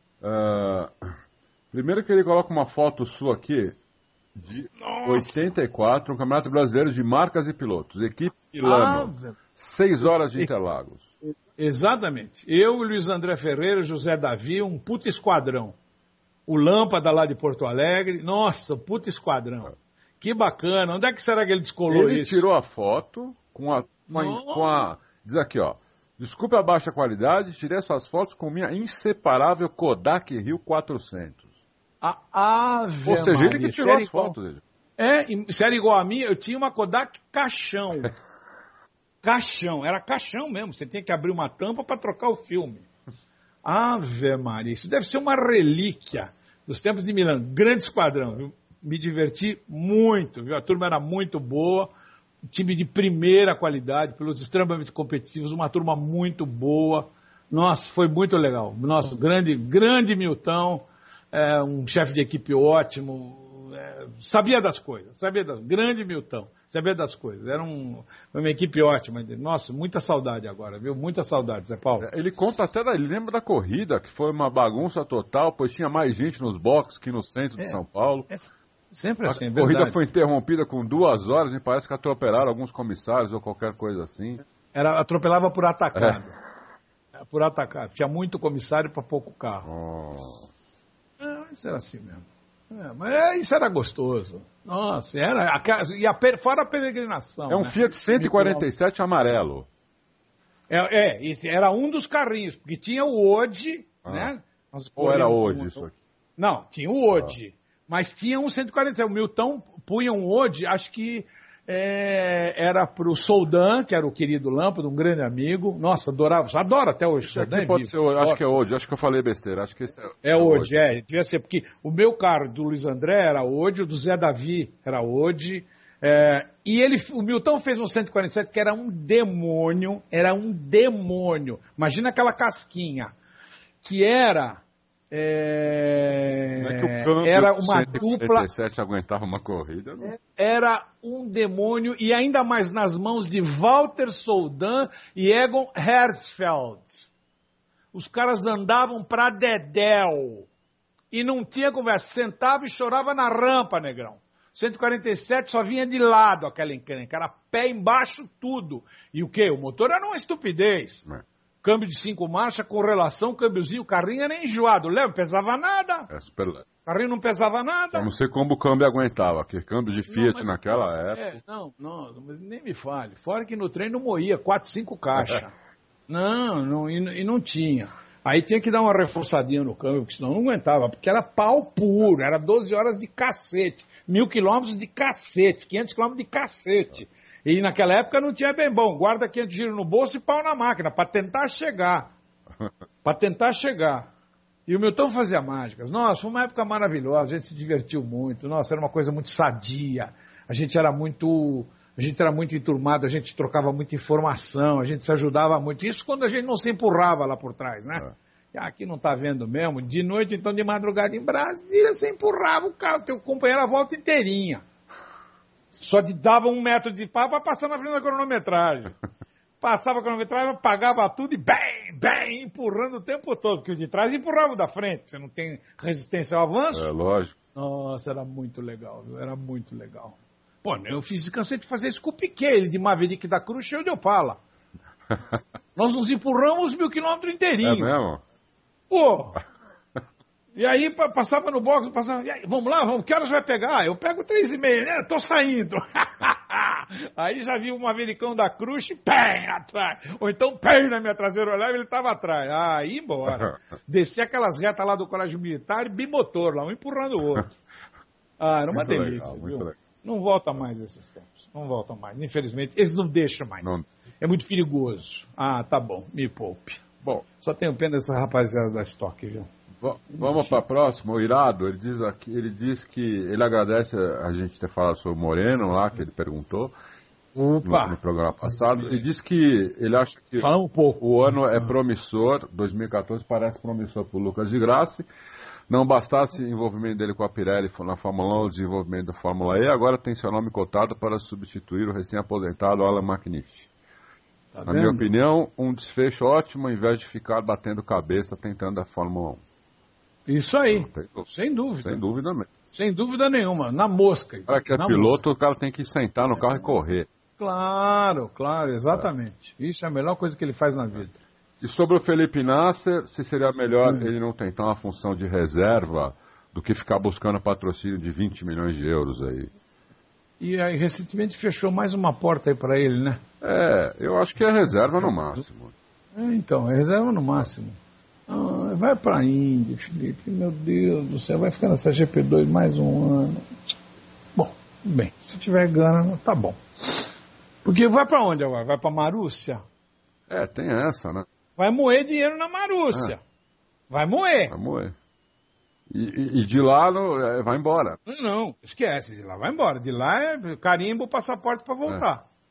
Uh, primeiro que ele coloca uma foto sua aqui de Nossa. oitenta e quatro, um Campeonato Brasileiro de Marcas e Pilotos. Equipe Milano. Ah, seis horas de Interlagos. Exatamente. Eu, Luiz André Ferreira, José Davi, um puta esquadrão. O Lâmpada lá de Porto Alegre. Nossa, puta esquadrão. É. Que bacana. Onde é que será que ele descolou ele isso? Ele tirou a foto com a, com a, com a... Diz aqui, ó. Desculpe a baixa qualidade, tirei essas fotos com minha inseparável Kodak Rio quatrocentos. A ave Ou seja, ele que tirou as igual... fotos dele. É, se era igual a mim, eu tinha uma Kodak caixão. Caixão, era caixão mesmo. Você tinha que abrir uma tampa para trocar o filme. Ave Maria, isso deve ser uma relíquia dos tempos de Milano. Grande esquadrão, viu? Me diverti muito, viu? A turma era muito boa. time de primeira qualidade, pilotos extremamente competitivos, uma turma muito boa. Nossa, foi muito legal. Nossa, grande, grande Milton, é, um chefe de equipe ótimo, é, sabia das coisas, sabia das, grande Milton, sabia das coisas. Era um, uma equipe ótima. Nossa, muita saudade agora, viu? Muita saudade, Zé Paulo. Ele conta até, da, ele lembra da corrida, que foi uma bagunça total, pois tinha mais gente nos boxes que no centro de É, São Paulo. É sempre assim, é A verdade. corrida foi interrompida com duas horas e parece que atropelaram alguns comissários ou qualquer coisa assim. Era, atropelava por atacado. É. Por atacado. Tinha muito comissário para pouco carro. Oh. É, isso era assim mesmo. É, mas é, isso era gostoso. Nossa, era. A, e a, fora a peregrinação. É um né? Fiat cento e quarenta e sete amarelo. É, é, esse era um dos carrinhos, porque tinha o Ode, ah. né? Nós Ou era hoje um, isso aqui? Não, tinha o Ode. Ah. Mas tinha um cento e quarenta e sete. O Milton punha um Ode, acho que é, era para o Soldan, que era o querido Lâmpada, um grande amigo. Nossa, adorava, adoro até hoje. Isso aqui pode ser, acho que é Ode, acho que eu falei besteira. Acho que esse é, é Ode, é, devia ser, porque o meu carro do Luiz André era Ode, o do Zé Davi era Ode. É, e ele, o Milton fez um cento e quarenta e sete que era um demônio, era um demônio. Imagina aquela casquinha, que era... É... É que o câmbio era uma cento e dupla. quarenta e sete aguentava uma corrida. Não? Era um demônio, e ainda mais nas mãos de Walter Soldan e Egon Herzfeld. Os caras andavam pra dedéu. E não tinha conversa. Sentava e chorava na rampa, negrão. cento e quarenta e sete só vinha de lado aquela encrenca. Era pé embaixo tudo. E o quê? O motor era uma estupidez. É. Câmbio de cinco marchas, correlação, câmbiozinho, o carrinho era enjoado. Lembra? Não pesava nada. É super leve. O carrinho não pesava nada. Eu não sei como o câmbio aguentava, porque câmbio de Fiat não, mas, naquela época... É, não, não, mas nem me fale. Fora que no trem não moía, quatro, cinco caixas. não, não e, e não tinha. Aí tinha que dar uma reforçadinha no câmbio, porque senão não aguentava, porque era pau puro, era doze horas de cacete, mil quilômetros de cacete, quinhentos quilômetros de cacete. E naquela época não tinha bem bom, guarda quinhentos giros no bolso e pau na máquina, para tentar chegar. Para tentar chegar. E o Milton fazia mágicas. Nossa, foi uma época maravilhosa, a gente se divertiu muito. Nossa, era uma coisa muito sadia. A gente era muito, a gente era muito enturmado, a gente trocava muita informação, a gente se ajudava muito. Isso quando a gente não se empurrava lá por trás, né? É. Aqui não tá vendo mesmo. De noite, então, de madrugada em Brasília, você empurrava o carro, teu companheiro a volta inteirinha. Só te dava um metro de pau para passar na frente da cronometragem. Passava a cronometragem, pagava tudo e bem, bem, empurrando o tempo todo. Porque o de trás empurrava o da frente. Você não tem resistência ao avanço. É, lógico. Nossa, era muito legal, viu? Era muito legal. Pô, eu fiz, cansei de fazer isso com o Piquet, ele de Maverick da Cruz, cheio de Opala. Nós nos empurramos mil quilômetros inteirinho. É mesmo? Pô... E aí passava no box, passava, e aí, vamos lá, vamos, que horas vai pegar? Ah, eu pego três e meia, né? Tô saindo. Aí já vi um americano da Cruz, pé atrás. Ou então pé na minha traseira, olhava e ele tava atrás. Aí embora. Desci aquelas retas lá do Colégio Militar, bimotor lá, um empurrando o outro. Ah, era uma muito delícia, legal, viu? Legal. Não volta mais esses tempos. Não volta mais. Infelizmente, eles não deixam mais. Não. É muito perigoso. Ah, tá bom, me poupe. Bom, só tenho pena dessa rapaziada da Stock, viu? Vamos para a próxima, o Irado, ele diz, aqui, ele diz que ele agradece a gente ter falado sobre o Moreno lá, que ele perguntou no, no programa passado. Ele diz que ele acha que Fala um pouco. o ano é promissor, dois mil e quatorze parece promissor para o Lucas de Grassi. Não bastasse o envolvimento dele com a Pirelli na Fórmula um, o desenvolvimento da Fórmula E, agora tem seu nome cotado para substituir o recém-aposentado Alan McNish. Tá Na vendo? minha opinião, um desfecho ótimo, ao invés de ficar batendo cabeça tentando a Fórmula um. Isso aí, sem dúvida. Sem dúvida mesmo. Sem dúvida nenhuma, na mosca. Para que é piloto, mosca. O cara tem que sentar no carro e correr. Claro, claro, exatamente. É. Isso é a melhor coisa que ele faz na vida. E sobre o Felipe Nasser, se seria melhor hum. ele não tentar uma função de reserva do que ficar buscando patrocínio de vinte milhões de euros aí. E aí, recentemente fechou mais uma porta aí para ele, né? É, eu acho que é reserva no máximo. É, então, é reserva no máximo. Ah, vai pra Índia, Felipe, meu Deus do céu, vai ficar nessa G P dois mais um ano. Bom, bem, se tiver gana, tá bom. Porque vai pra onde agora? Vai pra Marúcia? É, tem essa, né? Vai moer dinheiro na Marúcia. É. Vai moer. Vai moer. E, e, e de lá no, é, vai embora. Não, não, esquece, de lá vai embora. De lá é carimbo o passaporte pra voltar.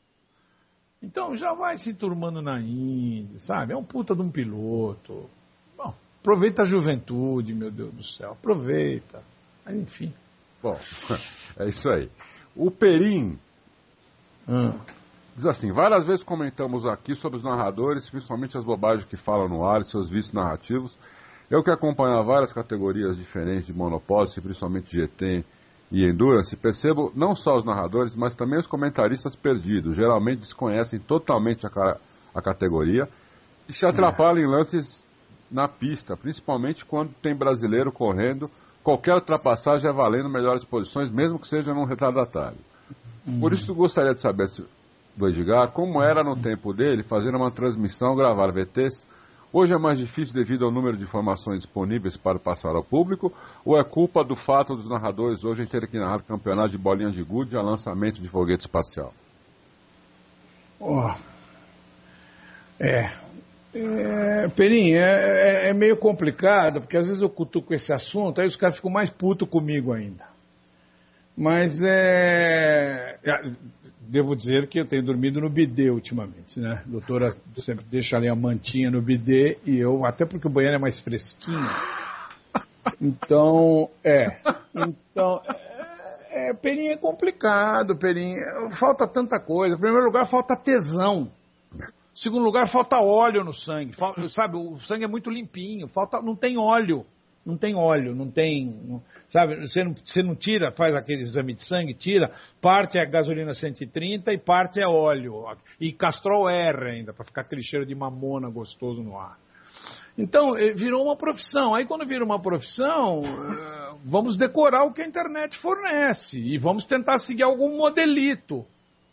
Então já vai se turmando na Índia, sabe? É um puta de um piloto. Bom, aproveita a juventude, meu Deus do céu. Aproveita. Mas, enfim. Bom, é isso aí. O Perim hum. diz assim, várias vezes comentamos aqui sobre os narradores, principalmente as bobagens que falam no ar e seus vícios narrativos. Eu que acompanho várias categorias diferentes de monopostos, principalmente G T e Endurance, percebo não só os narradores, mas também os comentaristas perdidos. Geralmente desconhecem totalmente a, ca a categoria e se atrapalham é. em lances na pista, principalmente quando tem brasileiro correndo. Qualquer ultrapassagem é valendo melhores posições, mesmo que seja num retardatário. Hum. Por isso, gostaria de saber do Edgar como era no tempo dele fazer uma transmissão, gravar V Ts. Hoje é mais difícil devido ao número de informações disponíveis para passar ao público, ou é culpa do fato dos narradores hoje terem que narrar campeonato de bolinha de gude a lançamento de foguete espacial? Oh. É, é Perim, é, é, é meio complicado, porque às vezes eu cutuco esse assunto, aí os caras ficam mais putos comigo ainda. Mas é... Devo dizer que eu tenho dormido no bidê ultimamente, né? A doutora sempre deixa ali a mantinha no bidê e eu, até porque o banheiro é mais fresquinho. Então, é. Então, é, é, Perim é complicado, Perim. Falta tanta coisa. Em primeiro lugar, falta tesão. Em segundo lugar, falta óleo no sangue. Falta, sabe, o sangue é muito limpinho. Falta, não tem óleo. Não tem óleo, não tem... Não, sabe, você não, você não tira, faz aquele exame de sangue, tira, parte é gasolina cento e trinta e parte é óleo. E Castrol R ainda, para ficar aquele cheiro de mamona gostoso no ar. Então, virou uma profissão. Aí quando vira uma profissão, vamos decorar o que a internet fornece. E vamos tentar seguir algum modelito.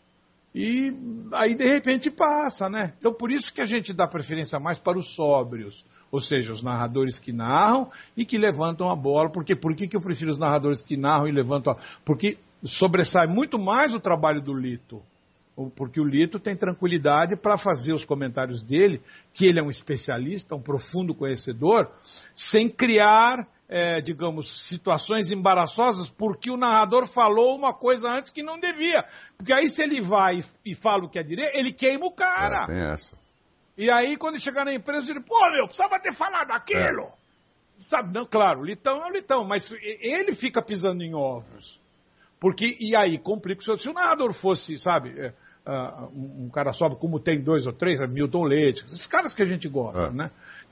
E aí, de repente, passa, né? Então, por isso que a gente dá preferência mais para os sóbrios. Ou seja, os narradores que narram e que levantam a bola. Por quê? Por que, que eu prefiro os narradores que narram e levantam a bola? Porque sobressai muito mais o trabalho do Lito. Porque o Lito tem tranquilidade para fazer os comentários dele, que ele é um especialista, um profundo conhecedor, sem criar, é, digamos, situações embaraçosas, porque o narrador falou uma coisa antes que não devia. Porque aí se ele vai e, e fala o que é direito, ele queima o cara. É, tem essa. E aí, quando chegar na empresa, ele, pô, meu, precisava ter falado aquilo. É. Sabe, não, claro, o Litão é o Litão, mas ele fica pisando em ovos. Porque, e aí, complica. Se o narrador fosse, sabe, é, uh, um, um cara só, como tem dois ou três, é Milton Leite, esses caras que a gente gosta, é. né?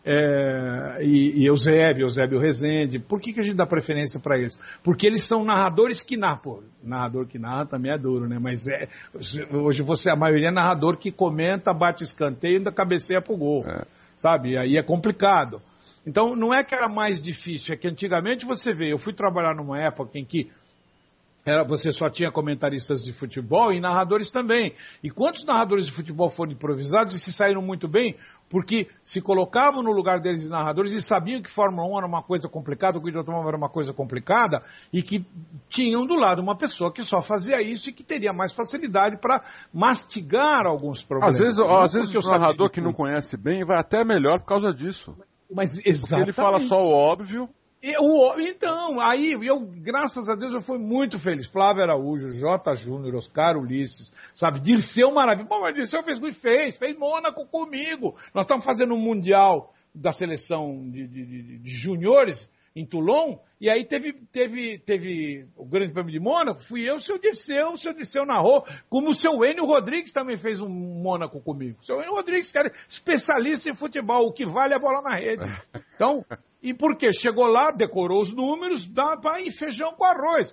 É, e, e Eusébio, Eusébio Rezende, por que, que a gente dá preferência para eles? Porque eles são narradores que narram. Pô, narrador que narra também é duro, né? Mas é, hoje você, a maioria é narrador que comenta, bate escanteio e ainda cabeceia pro gol. É. Sabe? E aí é complicado. Então não é que era mais difícil, é que antigamente você vê, eu fui trabalhar numa época em que Era, você só tinha comentaristas de futebol e narradores também. E quantos narradores de futebol foram improvisados e se saíram muito bem porque se colocavam no lugar deles de narradores e sabiam que Fórmula um era uma coisa complicada, que o automóvel era uma coisa complicada e que tinham do lado uma pessoa que só fazia isso e que teria mais facilidade para mastigar alguns problemas. Às vezes, às vezes o narrador que não conhece bem vai até melhor por causa disso. Mas exatamente. Porque ele fala só o óbvio. Eu, então, aí, eu, graças a Deus, eu fui muito feliz. Flávio Araújo, J. Júnior, Oscar Ulisses, sabe? Dirceu Maravilha. Bom, mas Dirceu fez muito, fez, fez Mônaco comigo. Nós estamos fazendo um Mundial da seleção de, de, de, de juniores em Toulon, e aí teve, teve, teve o Grande Prêmio de Mônaco, fui eu, o seu Dirceu, o seu Dirceu narrou, como o seu Enio Rodrigues também fez um Mônaco comigo. O seu Enio Rodrigues, que era especialista em futebol, o que vale é a bola na rede. Então... E por quê? Chegou lá, decorou os números, dá vai feijão com arroz.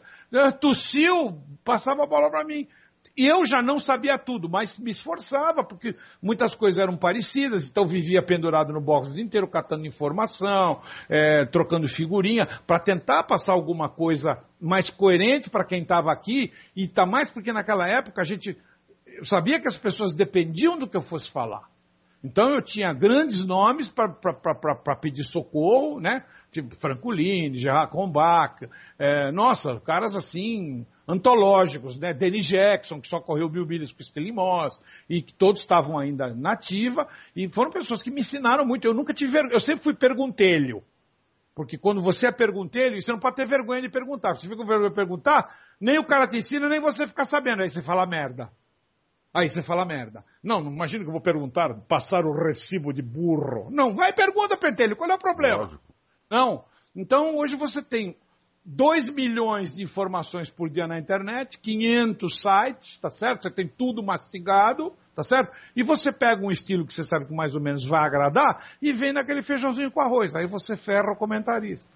Tossiu, passava a bola para mim. E eu já não sabia tudo, mas me esforçava, porque muitas coisas eram parecidas, então vivia pendurado no box o dia inteiro, catando informação, é, trocando figurinha, para tentar passar alguma coisa mais coerente para quem estava aqui, e tá mais porque naquela época a gente eu sabia que as pessoas dependiam do que eu fosse falar. Então eu tinha grandes nomes para pedir socorro, né? Tipo Francolini, Gerard Combach, é, nossa, caras assim, antológicos, né? Dennis Jackson, que só correu mil milhas com Stelli Moss, e que todos estavam ainda na ativa, e foram pessoas que me ensinaram muito. Eu nunca tive vergonha, eu sempre fui perguntelho. Porque quando você é perguntelho, você não pode ter vergonha de perguntar. Se você fica com vergonha de perguntar, nem o cara te ensina, nem você fica sabendo. Aí você fala merda. Aí você fala merda. Não, não imagina que eu vou perguntar, passar o recibo de burro. Não, vai e pergunta, Pentelho, qual é o problema? Lógico. Não. Então, hoje você tem dois milhões de informações por dia na internet, quinhentos sites, tá certo? Você tem tudo mastigado, tá certo? E você pega um estilo que você sabe que mais ou menos vai agradar e vem naquele feijãozinho com arroz. Aí você ferra o comentarista.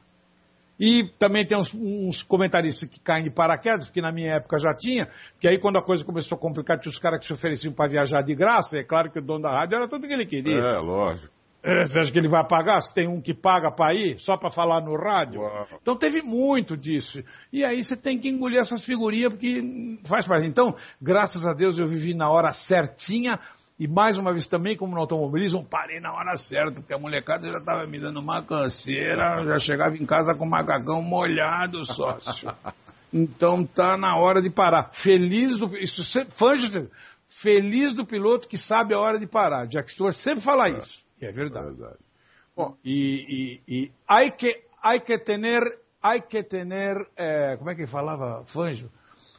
E também tem uns, uns comentaristas que caem de paraquedas, que na minha época já tinha, que aí quando a coisa começou a complicar, tinha os caras que se ofereciam para viajar de graça, é claro que o dono da rádio era tudo que ele queria. É, lógico. É, você acha que ele vai pagar? Se tem um que paga para ir, só para falar no rádio? Uau. Então teve muito disso. E aí você tem que engolir essas figurinhas, porque faz parte. Então, graças a Deus, eu vivi na hora certinha. E mais uma vez também, como no automobilismo, parei na hora certa, porque a molecada já estava me dando uma canseira, já chegava em casa com o macacão molhado, sócio. Então tá na hora de parar. Feliz do... Isso, Fangio, feliz do piloto que sabe a hora de parar. Jack Stewart sempre fala É. isso. E é verdade. É verdade. Bom, e, e, e hay que, hay que tener, hay que tener, eh, como é que falava, Fangio?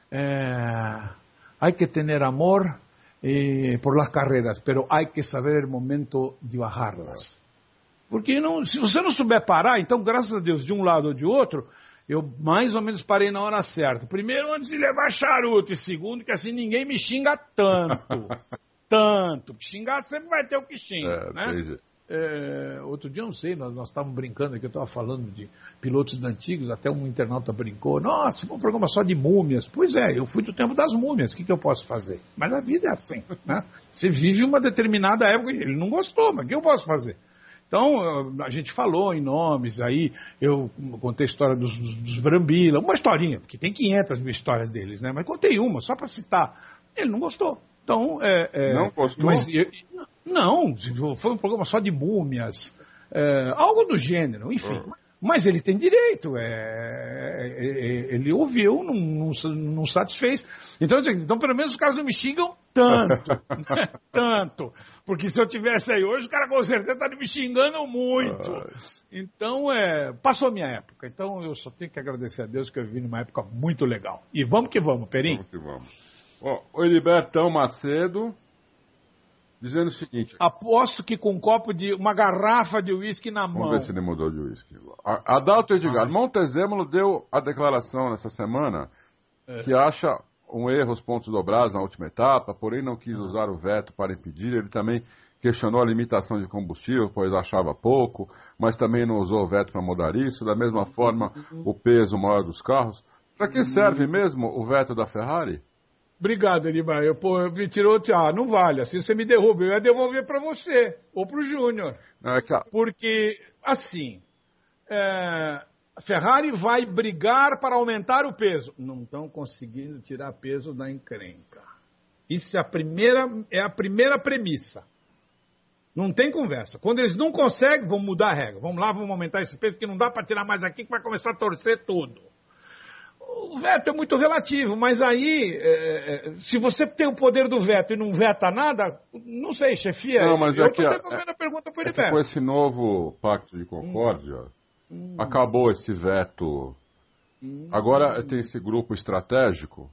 Eh, hay que tener amor eh, por las carreras, pero hay que saber el momento de bajarlas. Porque não, se você não souber parar, então, graças a Deus, de um lado ou de outro, eu mais ou menos parei na hora certa. Primeiro, antes de levar charuto, e segundo, que assim ninguém me xinga tanto. Tanto. Xingar sempre vai ter o que xinga, É, né? É, outro dia, eu não sei, nós, nós estávamos brincando aqui, eu estava falando de pilotos antigos, até um internauta brincou, nossa, foi um programa só de múmias. Pois é, eu fui do tempo das múmias, o que, que eu posso fazer? Mas a vida é assim, né? Você vive uma determinada época, ele não gostou, mas o que eu posso fazer? Então, a gente falou em nomes, aí eu contei a história dos, dos, dos Brambila, uma historinha, porque tem quinhentas mil histórias deles, né? Mas contei uma, só para citar. Ele não gostou. Então, é, é, não gostou? Mas, eu, não, foi um programa só de múmias, é, algo do gênero, enfim. Oh. Mas ele tem direito, é, é, ele ouviu, não, não, não satisfez. Então, então, pelo menos os caras não me xingam tanto, né? Tanto. Porque se eu tivesse aí hoje, o cara com certeza estaria me xingando muito. Oh. Então, é, passou a minha época. Então, eu só tenho que agradecer a Deus que eu vivi numa época muito legal. E vamos que vamos, Perim. Vamos que vamos. Oh, o Heribertão Macedo dizendo o seguinte: aposto que com um copo de uma garrafa de uísque na mão. Vamos ver se ele mudou de uísque. Adalto Edgar, ah, Montezemolo deu a declaração nessa semana é. que acha um erro os pontos dobrados na última etapa, porém não quis usar o veto para impedir. Ele também questionou a limitação de combustível, pois achava pouco, mas também não usou o veto para mudar isso. Da mesma forma, o peso maior dos carros. Para que serve mesmo o veto da Ferrari? Obrigado, Elibar. Eu, pô, eu me tirou, ah, não vale, assim você me derruba, eu ia devolver para você, ou para o Júnior. É que... Porque, assim, é, a Ferrari vai brigar para aumentar o peso. Não estão conseguindo tirar peso da encrenca. Isso é a primeira, é a primeira premissa. Não tem conversa. Quando eles não conseguem, vão mudar a regra. Vamos lá, vamos aumentar esse peso, que não dá para tirar mais aqui, que vai começar a torcer tudo. O veto é muito relativo, mas aí, é, se você tem o poder do veto e não veta nada, não sei, chefia. Não, mas eu é estou que, devolvendo é, a pergunta para é ele. Que com esse novo pacto de concórdia, hum. acabou esse veto. Hum. Agora tem esse grupo estratégico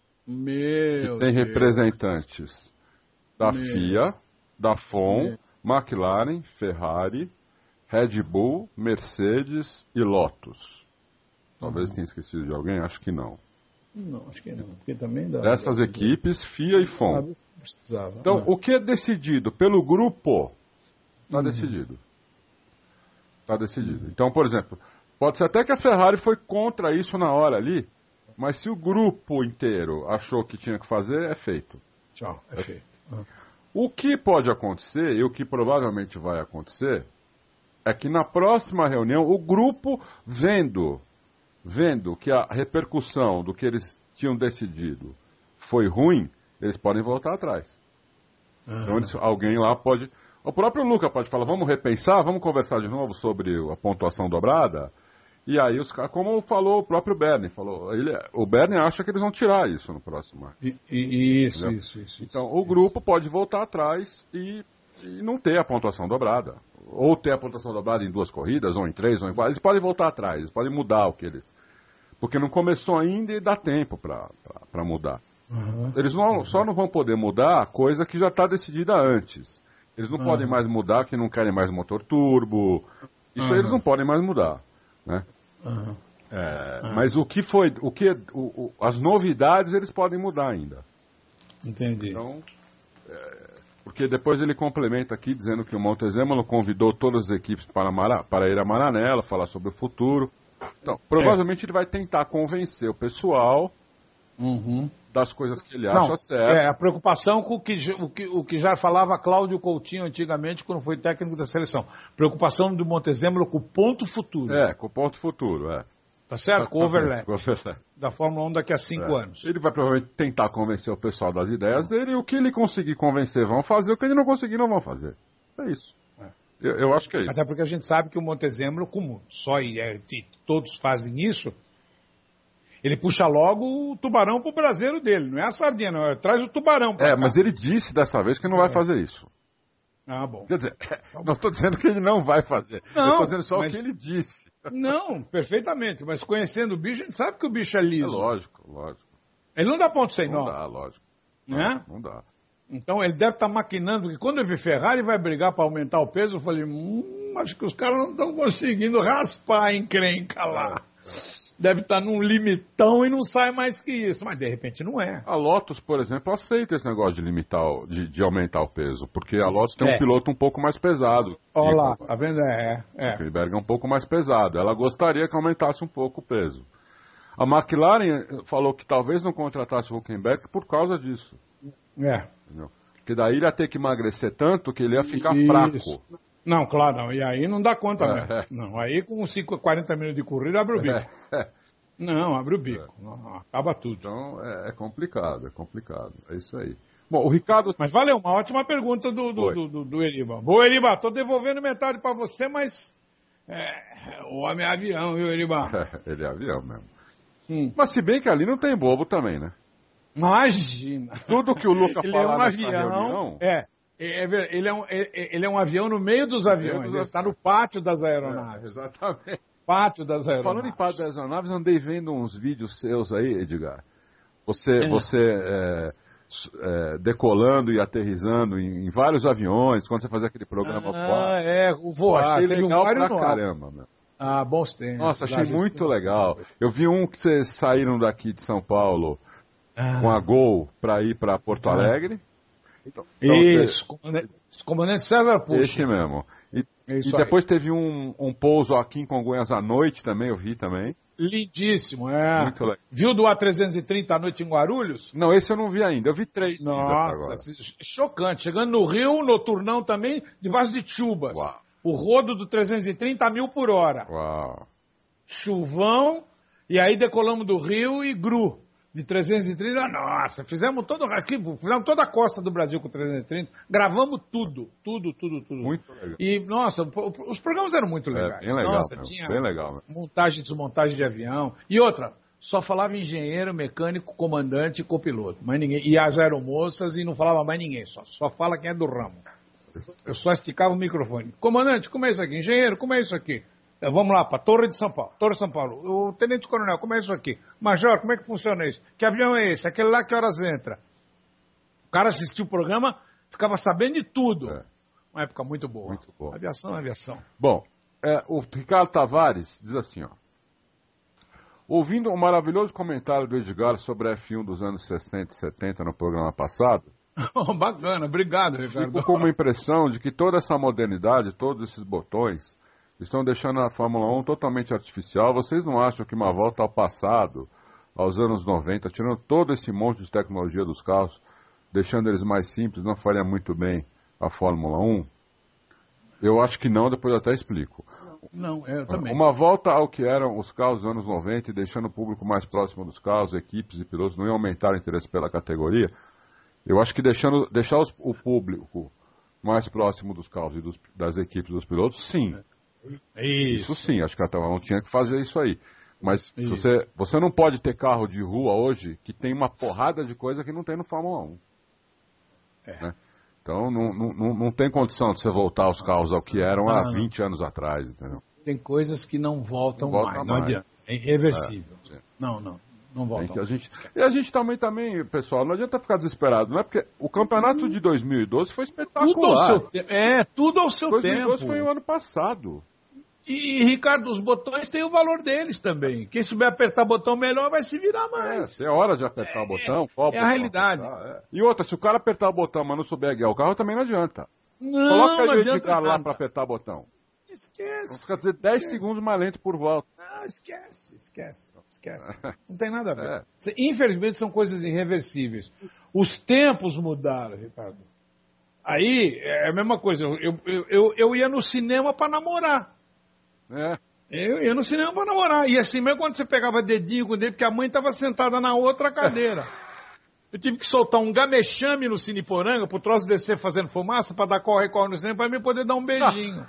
Meu que tem Deus. representantes da Meu. F I A, da F O M, Meu. McLaren, Ferrari, Red Bull, Mercedes e Lotus. Talvez tenha esquecido de alguém, acho que não. Não, acho que não. Porque também dá. Dessas equipes, F I A e F O M. Então, não. o que é decidido pelo grupo, está uhum. decidido. Está decidido. Uhum. Então, por exemplo, pode ser até que a Ferrari foi contra isso na hora ali, mas se o grupo inteiro achou que tinha que fazer, é feito. Tchau, é, é feito. Uhum. O que pode acontecer, e o que provavelmente vai acontecer, é que na próxima reunião, o grupo vendo... vendo que a repercussão do que eles tinham decidido foi ruim, eles podem voltar atrás. Uhum. Então eles, alguém lá pode... O próprio Luca pode falar, vamos repensar, vamos conversar de novo sobre a pontuação dobrada. E aí, os caras, como falou o próprio Bernie, falou, ele, o Bernie acha que eles vão tirar isso no próximo ano. E, e, isso, isso, isso. Então isso, o grupo isso. pode voltar atrás e, e não ter a pontuação dobrada. Ou ter a pontuação dobrada em duas corridas, ou em três, ou em quatro. Eles podem voltar atrás, eles podem mudar o que eles... Porque não começou ainda e dá tempo para mudar. Uhum. Eles não, só não vão poder mudar a coisa que já está decidida antes. Eles não uhum. podem mais mudar que não querem mais motor turbo. Isso uhum. aí eles não podem mais mudar, né? Uhum. É, uhum. Mas o que foi, o que, o, o, as novidades eles podem mudar ainda. Entendi. Então, é, porque depois ele complementa aqui dizendo que o Montezemolo convidou todas as equipes para, Mara, para ir a Maranello, falar sobre o futuro. Então, provavelmente é. ele vai tentar convencer o pessoal uhum. das coisas que ele Não, acha certo. É, a preocupação com o que, o, que, o que já falava Cláudio Coutinho antigamente, quando foi técnico da seleção. Preocupação do Montezemolo com o ponto futuro. É, com o ponto futuro, é. Tá certo? Com o overlap. Com overlap. Da Fórmula um daqui a cinco é. anos. Ele vai provavelmente tentar convencer o pessoal das ideias dele, e o que ele conseguir convencer vão fazer, o que ele não conseguir não vão fazer. É isso. É. Eu, eu acho que é isso. Até porque a gente sabe que o Montezemolo, como só e, é, e todos fazem isso, ele puxa logo o tubarão pro braseiro dele, não é a sardinha, não. Traz o tubarão pra É, cá. mas ele disse dessa vez que não vai é. fazer isso. Ah, bom. Quer dizer, não estou dizendo que ele não vai fazer. Não, eu estou dizendo só mas... o que ele disse. Não, perfeitamente. Mas conhecendo o bicho, a gente sabe que o bicho é liso. É lógico, lógico. Ele não dá ponto sem nó. Não dá, lógico. Né? Não, não dá. Então ele deve estar tá maquinando, porque quando eu vi Ferrari vai brigar para aumentar o peso, eu falei, hum, acho que os caras não estão conseguindo raspar a encrenca lá. Deve estar tá num limitão e não sai mais que isso. Mas de repente não é. A Lotus, por exemplo, aceita esse negócio de limitar, de, de aumentar o peso, porque a Lotus tem é. um piloto um pouco mais pesado. Olha lá, tá vendo? É, é. O Hülkenberg é um pouco mais pesado. Ela gostaria que aumentasse um pouco o peso. A McLaren falou que talvez não contratasse o Hülkenberg por causa disso. É. Entendeu? Porque daí ele ia ter que emagrecer tanto que ele ia ficar isso. fraco. Não, claro, não. E aí não dá conta é, mesmo. É. Não, aí com cinco, quarenta minutos de corrida abre o bico. É, é. Não, abre o bico. É. Não, acaba tudo. Então é, é complicado, é complicado. É isso aí. Bom, o Ricardo... Mas valeu, uma ótima pergunta do, do, do, do, do Eriba. Boa, Eriba, tô devolvendo metade pra você, mas... É, o homem é avião, viu, Eriba? É, ele é avião mesmo. Sim. Mas se bem que ali não tem bobo também, né? Imagina. Tudo que o Luca ele fala é um nessa avião, reunião... É, é, é, ele, é um, é, ele é um avião no meio dos aviões. Dos ele está no pátio das aeronaves. É, exatamente. Pátio das aeronaves. Falando em pátio das aeronaves, andei vendo uns vídeos seus aí, Edgar. Você, é. você é, é, decolando e aterrissando em, em vários aviões, quando você fazia aquele programa. Ah, é, o voar. Achei Teve legal um pra caramba, meu. Ah, bons tempos. Nossa, achei muito legal. Eu vi um que vocês saíram daqui de São Paulo ah. com a Gol para ir para Porto Alegre. Então, Isso, você... comandante, comandante César Puxa. Esse mesmo. E, e depois aí. teve um, um pouso aqui em Congonhas à noite também, eu vi também. Lindíssimo, é. Muito legal. Viu do A trezentos e trinta à noite em Guarulhos? Não, esse eu não vi ainda, eu vi três. Nossa, chocante. Chegando no Rio, noturnão também, debaixo de chuvas. Uau. O rodo do trezentos e trinta a mil por hora. Uau. Chuvão, e aí decolamos do Rio e Gru. De trezentos e trinta, nossa, fizemos todo o arquivo, fizemos toda a costa do Brasil com trezentos e trinta, gravamos tudo, tudo, tudo, tudo. Muito legal. E, nossa, os programas eram muito legais. É, bem legal, nossa, meu, tinha bem legal. Meu. Montagem e desmontagem de avião. E outra, só falava engenheiro, mecânico, comandante e copiloto. Mais ninguém. E as aeromoças e não falava mais ninguém, só, só fala quem é do ramo. Eu só esticava o microfone. Comandante, como é isso aqui? Engenheiro, como é isso aqui? Vamos lá, para Torre de São Paulo. Torre de São Paulo. O Tenente Coronel, como é isso aqui? Major, como é que funciona isso? Que avião é esse? Aquele lá, que horas entra? O cara assistia o programa, ficava sabendo de tudo. É. Uma época muito boa. Muito boa. Aviação, aviação. Bom, é, o Ricardo Tavares diz assim, ó. Ouvindo um maravilhoso comentário do Edgar sobre a F um dos anos sessenta e setenta no programa passado... Bacana, obrigado, Ricardo. Fico com uma impressão de que toda essa modernidade, todos esses botões... estão deixando a Fórmula um totalmente artificial. Vocês não acham que uma volta ao passado, aos anos noventa, tirando todo esse monte de tecnologia dos carros, deixando eles mais simples, não faria muito bem a Fórmula um? Eu acho que não, depois eu até explico. Não, eu também. Uma volta ao que eram os carros dos anos noventa e deixando o público mais próximo dos carros, equipes e pilotos, não ia aumentar o interesse pela categoria. Eu acho que deixando, deixar os, o público mais próximo dos carros e dos, das equipes dos pilotos, sim. Isso. Isso sim, acho que a Fórmula um tinha que fazer isso aí. Mas se você, você não pode ter carro de rua hoje que tem uma porrada de coisa que não tem no Fórmula um. É. Né? Então não, não, não tem condição de você voltar os carros ao que eram há vinte anos atrás, entendeu? Tem coisas que não voltam não volta mais, mais, não adianta. É irreversível. É, não, não. Não voltam. Tem que a gente... E a gente também, também, pessoal, não adianta ficar desesperado, não é porque o campeonato de dois mil e doze foi espetacular. Tudo ao seu te... É, tudo ao seu dois mil e doze tempo. foi o ano passado. E, Ricardo, os botões têm o valor deles também. Quem souber apertar botão melhor vai se virar mais. É, é hora de apertar é, o botão. Qual é botão a realidade. apertar, é. E outra, se o cara apertar o botão, mas não souber guiar o carro, também não adianta. Não, Coloca não ele adianta lá nada. para apertar o botão. Esquece. Vamos ficar dizer dez esquece. segundos mais lento por volta. Não, esquece, esquece, esquece. Não tem nada a ver. É. Infelizmente são coisas irreversíveis. Os tempos mudaram, Ricardo. Aí é a mesma coisa. Eu, eu, eu, eu ia no cinema para namorar. É. Eu ia no cinema para namorar. E assim mesmo quando você pegava dedinho com o dedo, porque a mãe estava sentada na outra cadeira. Eu tive que soltar um gamexame no Cineporanga pro troço descer fazendo fumaça para dar corre-corre no cinema para mim poder dar um beijinho.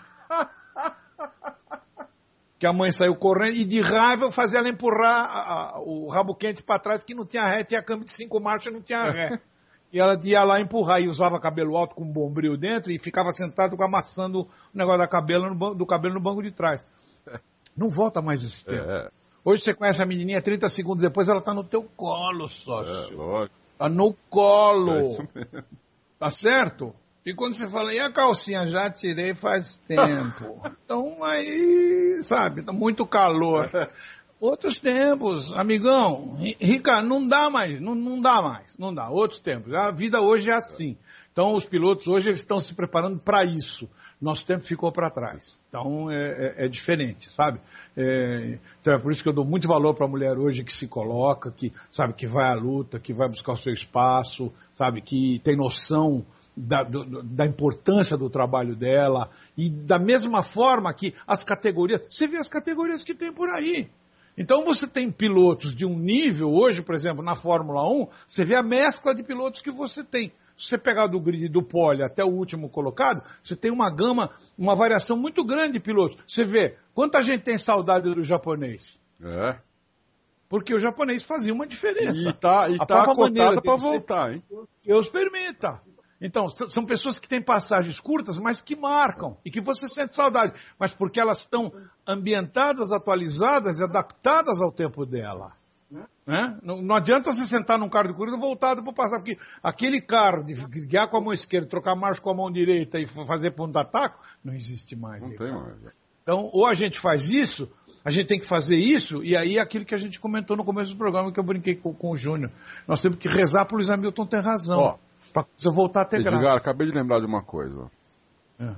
Que a mãe saiu correndo e de raiva eu fazia ela empurrar a, a, o rabo quente para trás, que não tinha ré, tinha câmbio de cinco marchas, não tinha ré. E ela ia lá empurrar e usava cabelo alto com um bombril dentro e ficava sentado amassando o negócio da cabelo no, do cabelo no banco de trás. Não volta mais esse tempo. É. Hoje você conhece a menininha, trinta segundos depois ela tá no teu colo, sócio. É, lógico. Tá no colo. É isso mesmo. Tá certo? E quando você fala, e a calcinha? Já tirei faz tempo. Então aí, sabe, tá muito calor. Outros tempos, amigão, Rica, não dá mais, não, não dá mais, não dá. Outros tempos. A vida hoje é assim. Então os pilotos hoje eles estão se preparando para isso. Nosso tempo ficou para trás. Então é, é, é diferente, sabe? É, então é por isso que eu dou muito valor para a mulher hoje que se coloca, que sabe que vai à luta, que vai buscar o seu espaço, sabe que tem noção da, do, da importância do trabalho dela e da mesma forma que as categorias. Você vê as categorias que tem por aí. Então você tem pilotos de um nível hoje, por exemplo, na Fórmula um, você vê a mescla de pilotos que você tem. Se você pegar do grid do pole até o último colocado, você tem uma gama, uma variação muito grande de pilotos. Você vê, quanta gente tem saudade do japonês? É. Porque o japonês fazia uma diferença. E tá, e a tá própria maneira acotada para dele ser- voltar, hein? Deus permita. Então, s- são pessoas que têm passagens curtas, mas que marcam e que você sente saudade. Mas porque elas estão ambientadas, atualizadas e adaptadas ao tempo dela. Né? Não, não adianta você sentar num carro de corrida voltado para passar, porque aquele carro de guiar com a mão esquerda, trocar marcha com a mão direita e f- fazer ponta-taco, não existe mais. Não né, tem cara? mais. é. Então, ou a gente faz isso, a gente tem que fazer isso, e aí é aquilo que a gente comentou no começo do programa, que eu brinquei com, com o Júnior. Nós temos que rezar para o Luiz Hamilton ter razão. Ó, Para você voltar a ter Edgar, graça. acabei de lembrar de uma coisa. É.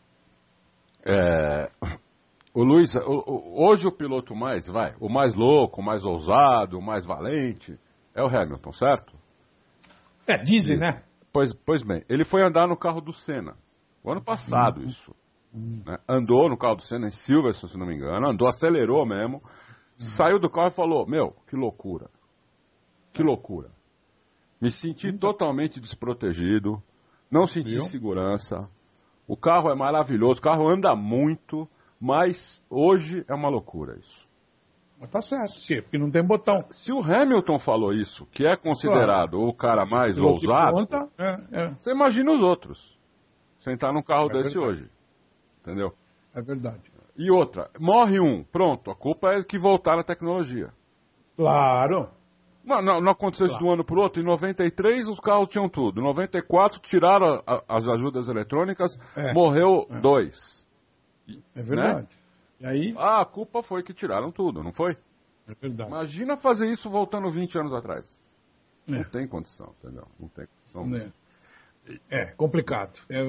É, o Luiz, o- o- hoje o piloto mais, vai, o mais louco, o mais ousado, o mais valente, é o Hamilton, certo? É, dizem, né? Pois, pois bem, ele foi andar no carro do Senna. O ano passado, isso. Né? Andou no carro do Senna, em Silverstone, se não me engano, andou, acelerou mesmo, saiu do carro e falou, meu, que loucura. Que loucura. Me senti totalmente desprotegido, não senti Viu? segurança. O carro é maravilhoso, o carro anda muito, mas hoje é uma loucura isso. Mas tá certo. Por quê? Porque não tem botão. Se o Hamilton falou isso, que é considerado o cara mais Piloto de ousado, ponta, é, é, você imagina os outros. Sentar num carro É desse verdade. hoje. Entendeu? é verdade. E outra, morre um, pronto, a culpa é que voltaram a tecnologia. Claro. Não, não, não aconteceu isso Claro. de um ano para o outro. Em noventa e três os carros tinham tudo. Em noventa e quatro tiraram a- as ajudas eletrônicas, É. morreu É. dois. É verdade. E aí, Ah, a culpa foi que tiraram tudo, não foi? é verdade. Imagina fazer isso voltando vinte anos atrás. Não É. tem condição, entendeu? Não tem condição. É, é complicado. É,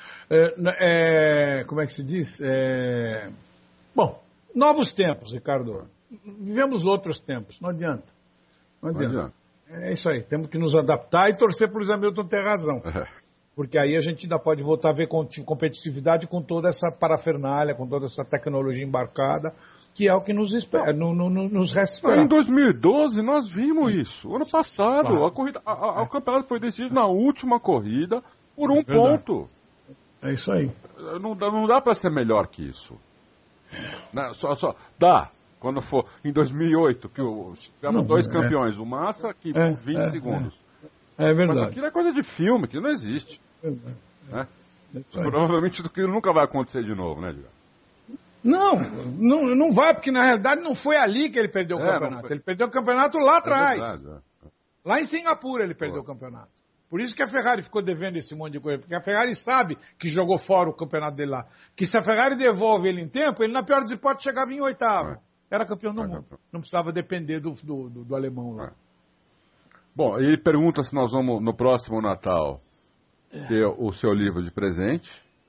é, é, como é que se diz? É, bom, novos tempos, Ricardo. Vivemos outros tempos, não adianta. Não Não adianta. adianta. É isso aí, temos que nos adaptar e torcer para o Luiz Hamilton ter razão. É. Porque aí a gente ainda pode voltar a ver conti- competitividade com toda essa parafernália, com toda essa tecnologia embarcada, que é o que nos, espera, no, no, no, nos resta Mas esperar. em dois mil e doze nós vimos isso. Ano passado, Claro. a corrida, a- a- o campeonato foi decidido na última corrida por um É verdade. ponto. É isso aí. Não, dá- não dá para ser melhor que isso. Não, só, só, dá. Quando for em dois mil e oito, que o, tivemos Não, dois é. campeões, o Massa, que É, vinte é, segundos. É Mas verdade. aquilo é coisa de filme, que não existe. É, Né? é isso aí. Provavelmente aquilo nunca vai acontecer de novo, né, Diego? Não, não, não vai, porque na realidade não foi ali que ele perdeu o É, campeonato. Ele perdeu o campeonato lá atrás. É verdade, é. Lá em Singapura ele perdeu Pô. o campeonato. Por isso que a Ferrari ficou devendo esse monte de coisa. Porque a Ferrari sabe que jogou fora o campeonato dele lá. Que se a Ferrari devolve ele em tempo, ele na pior das hipóteses chegava em oitavo. É. Era campeão do É, mundo. campeão. Não precisava depender do, do, do, do alemão lá. É. Bom, ele pergunta se nós vamos no próximo Natal ter o seu livro de presente.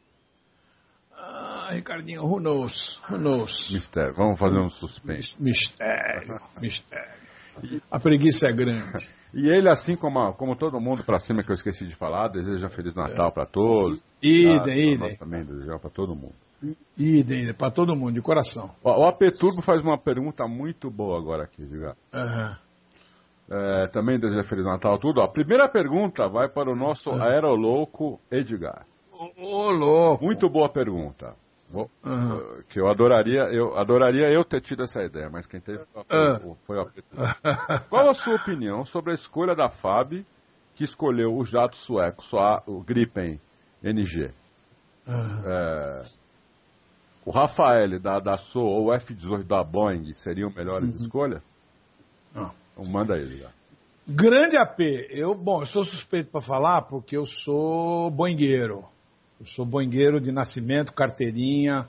Ah, Ricardinho, who knows? Who knows? Mistério. Vamos fazer um suspense. Mistério, mistério. A preguiça é grande. E ele, assim como, a- como todo mundo pra cima que eu esqueci de falar, deseja Feliz Natal pra todos. Idem, Tá? idem. Nós também desejamos pra todo mundo. Idem, idem, pra todo mundo, de coração. O, o A P Turbo faz uma pergunta muito boa agora aqui, diga. Aham. É, também deseja Feliz Natal, tudo. Ó, a primeira pergunta vai para o nosso aerolouco Edgar. Ô, ô, louco. Muito boa pergunta. Vou- Aham. eh, Que eu adoraria, eu adoraria eu ter tido essa ideia, mas quem teve foi Ah. o- foi o A P Turbo. Qual a sua opinião sobre a escolha da F A B, que escolheu o jato sueco, só o Gripen N G? Aham. É, o Rafael da Dassault ou o F dezoito da Boeing seriam melhores Uhum. escolhas? Não. Então manda ele já. Grande A P. Eu, bom, eu sou suspeito para falar porque eu sou boingueiro. Eu sou boingueiro de nascimento, carteirinha.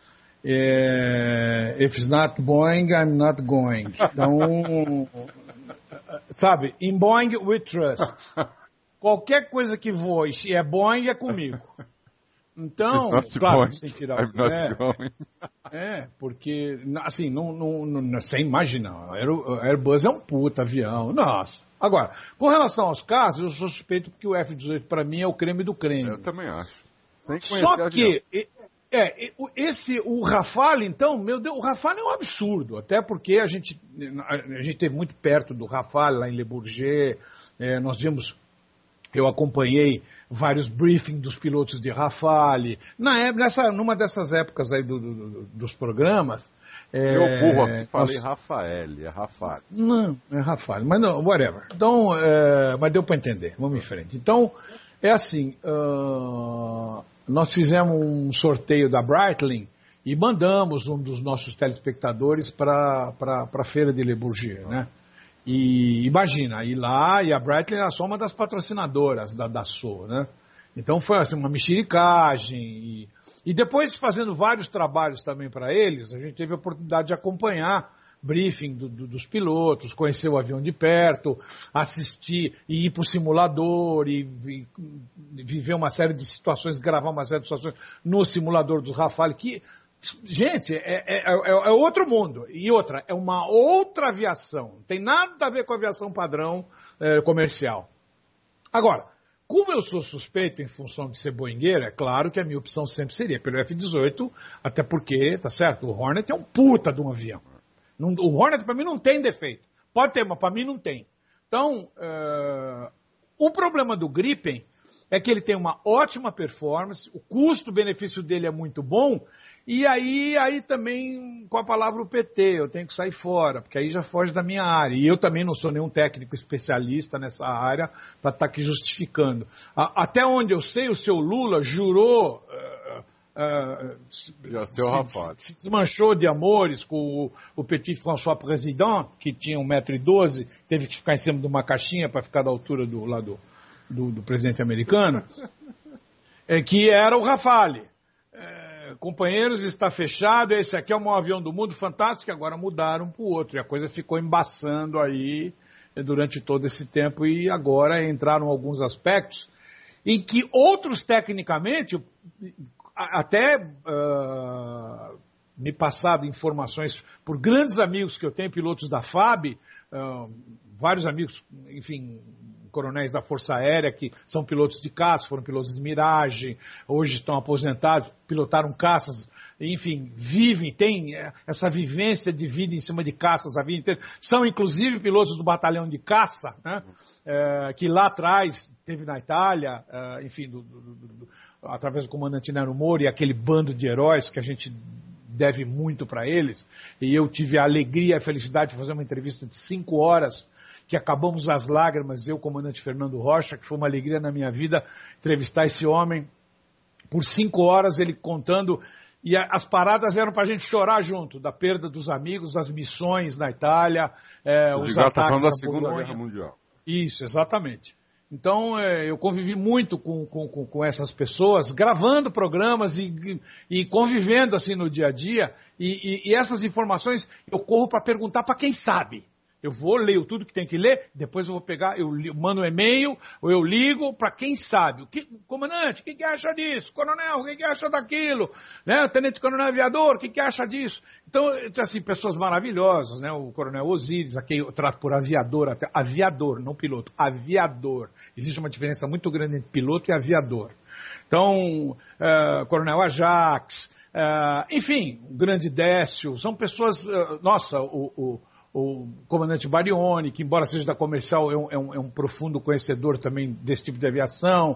É, if it's not Boeing, I'm not going. Então, sabe, in Boeing we trust. Qualquer coisa que voe e é Boeing é comigo. Então, It's not claro, going. sem tirar I'm not é, going. é, porque, assim, não, não, não, você imagina, o Airbus é um puta avião, nossa. Agora, com relação aos carros, eu sou suspeito porque o F dezoito para mim é o creme do creme. Eu também acho. Sem conhecer Só avião. que, e- é, e- o- esse, o Rafale, então, meu Deus, o Rafale é um absurdo, até porque a gente, a gente esteve muito perto do Rafale, lá em Le Bourget, é, nós vimos, eu acompanhei vários briefings dos pilotos de Rafale, na, época- nessa, numa dessas épocas aí do- do- do- dos programas. é, Eu burro aqui, falei nós- Rafael, é Rafael. não, é Rafale, mas não, whatever. Então, é, mas deu para entender, vamos em frente. Então, é assim, ah, nós fizemos um sorteio da Breitling e mandamos um dos nossos telespectadores para a feira de Le Bourget, né? E imagina, ir lá, e a Breitling era só uma das patrocinadoras da Dassault, né? Então foi assim, uma mexericagem. E, e depois, fazendo vários trabalhos também para eles, a gente teve a oportunidade de acompanhar briefing do- do- dos pilotos, conhecer o avião de perto, assistir e ir para o simulador e, vi- viver uma série de situações, gravar uma série de situações no simulador do Rafale, que, gente, é, é- é- é outro mundo. E outra, é uma outra aviação, não tem nada a ver com a aviação padrão eh, comercial. Agora, como eu sou suspeito em função de ser boingueiro, é claro que a minha opção sempre seria pelo F dezoito, até porque, tá certo, o Hornet é um puta de um avião. Não- o Hornet para mim não tem defeito. Pode ter, mas para mim não tem. Então, eh, o problema do Gripen é que ele tem uma ótima performance, o custo-benefício dele é muito bom, e aí, aí também, com a palavra o P T, eu tenho que sair fora, porque aí já foge da minha área. E eu também não sou nenhum técnico especialista nessa área para estar aqui justificando. A- até onde eu sei, o seu Lula jurou... eh, eh, Já seu Rafael. se desmanchou de amores com o, o Petit François Président, que tinha um metro e doze, teve que ficar em cima de uma caixinha para ficar da altura do, lá do, do, do presidente americano, é, que era o Rafale. É, companheiros, está fechado, esse aqui é o maior avião do mundo, fantástico, agora mudaram para o outro, e a coisa ficou embaçando aí é, durante todo esse tempo, e agora entraram alguns aspectos em que outros, tecnicamente, a- até ah, me passado informações por grandes amigos que eu tenho, pilotos da F A B, ah, vários amigos, enfim, coronéis da Força Aérea que são pilotos de caça, foram pilotos de Mirage, hoje estão aposentados, pilotaram caças, enfim, vivem, têm eh, essa vivência de vida em cima de caças a vida inteira. São, inclusive, pilotos do batalhão de caça, né? Eh, que lá atrás teve na Itália, eh, enfim, do- do- do- do- através do comandante Nero Moro e aquele bando de heróis que a gente deve muito para eles. E eu tive a alegria e a felicidade de fazer uma entrevista de cinco horas, que acabamos as lágrimas, eu, comandante Fernando Rocha, que foi uma alegria na minha vida entrevistar esse homem por cinco horas, ele contando E a, as paradas eram para a gente chorar junto, da perda dos amigos, das missões na Itália, é, os Edgar tá ataques falando da à Segunda Polônia. Guerra Mundial. Isso, exatamente. Então, é, eu convivi muito com, com, com essas pessoas, gravando programas e, e convivendo assim no dia a dia. E, e, e essas informações eu corro para perguntar para quem sabe. Eu vou, leio tudo que tem que ler, depois eu vou pegar, eu li, mando um e-mail, ou eu ligo para quem sabe. O que, comandante, o que, que acha disso? Coronel, o que, que acha daquilo? Né? Tenente Coronel Aviador, o que, que acha disso? Então, assim, pessoas maravilhosas, né? O Coronel Osíris, a quem eu trato por aviador, até, aviador, não piloto, aviador. Existe uma diferença muito grande entre piloto e aviador. Então, uh, Coronel Ajax, uh, enfim, o Grande Décio, são pessoas, uh, nossa, o... o o comandante Barioni, que embora seja da comercial, é um, é um, é um profundo conhecedor também desse tipo de aviação.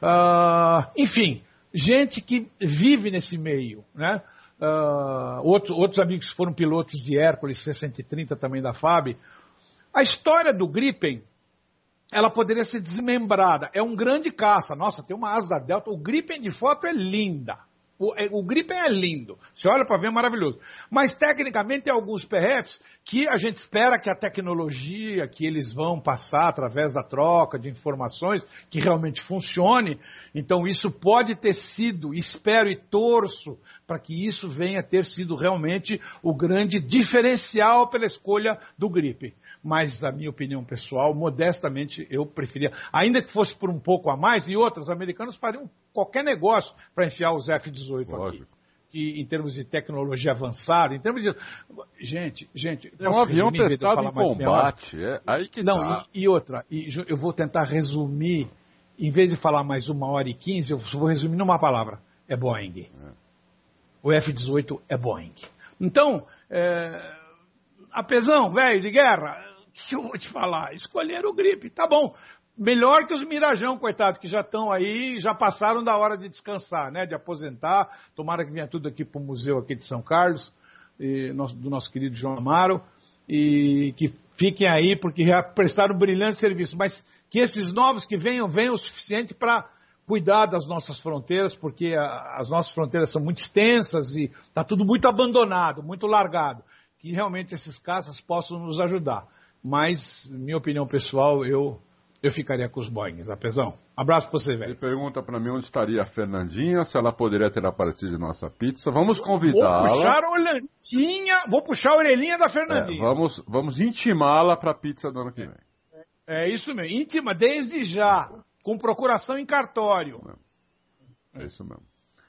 Uh, enfim, gente que vive nesse meio, né? Uh, outro, outros amigos que foram pilotos de Hércules sessenta e trinta também da F A B. A história do Gripen, ela poderia ser desmembrada. É um grande caça. Nossa, tem uma asa delta. O Gripen de foto é linda. O, o Gripen é lindo. Você olha para ver, é maravilhoso. Mas, tecnicamente, tem alguns P Fs que a gente espera que a tecnologia que eles vão passar através da troca de informações, que realmente funcione. Então, isso pode ter sido, espero e torço, para que isso venha a ter sido realmente o grande diferencial pela escolha do Gripen. Mas, a minha opinião pessoal, modestamente, eu preferia, ainda que fosse por um pouco a mais, e outros americanos fariam qualquer negócio para enfiar os F dezoito aqui. Que, em termos de tecnologia avançada, em termos de... Gente, gente... É um avião testado em combate, é aí que Não, tá. e, e outra, e eu vou tentar resumir, em vez de falar mais uma hora e quinze, eu vou resumir numa palavra, é Boeing. É. O F dezoito é Boeing. Então, é... apesão, velho, de guerra, o que eu vou te falar? Escolheram o Gripen, tá bom. Melhor que os Mirajão, coitado, que já estão aí, já passaram da hora de descansar, né? De aposentar. Tomara que venha tudo aqui para o museu aqui de São Carlos, e, nosso, do nosso querido João Amaro, e que fiquem aí, porque já prestaram um brilhante serviço. Mas que esses novos que venham, venham o suficiente para cuidar das nossas fronteiras, porque a, as nossas fronteiras são muito extensas e está tudo muito abandonado, muito largado. Que realmente esses caças possam nos ajudar. Mas, minha opinião pessoal, eu... Eu ficaria com os Boeings, apesão. Abraço pra você, velho. Ele pergunta pra mim onde estaria a Fernandinha, se ela poderia ter aparecido de nossa pizza. Vamos convidá-la. Vou puxar a orelhinha, vou puxar a orelhinha da Fernandinha. É, vamos, vamos intimá-la pra pizza do ano que vem. É isso mesmo, íntima desde já, com procuração em cartório. É isso mesmo.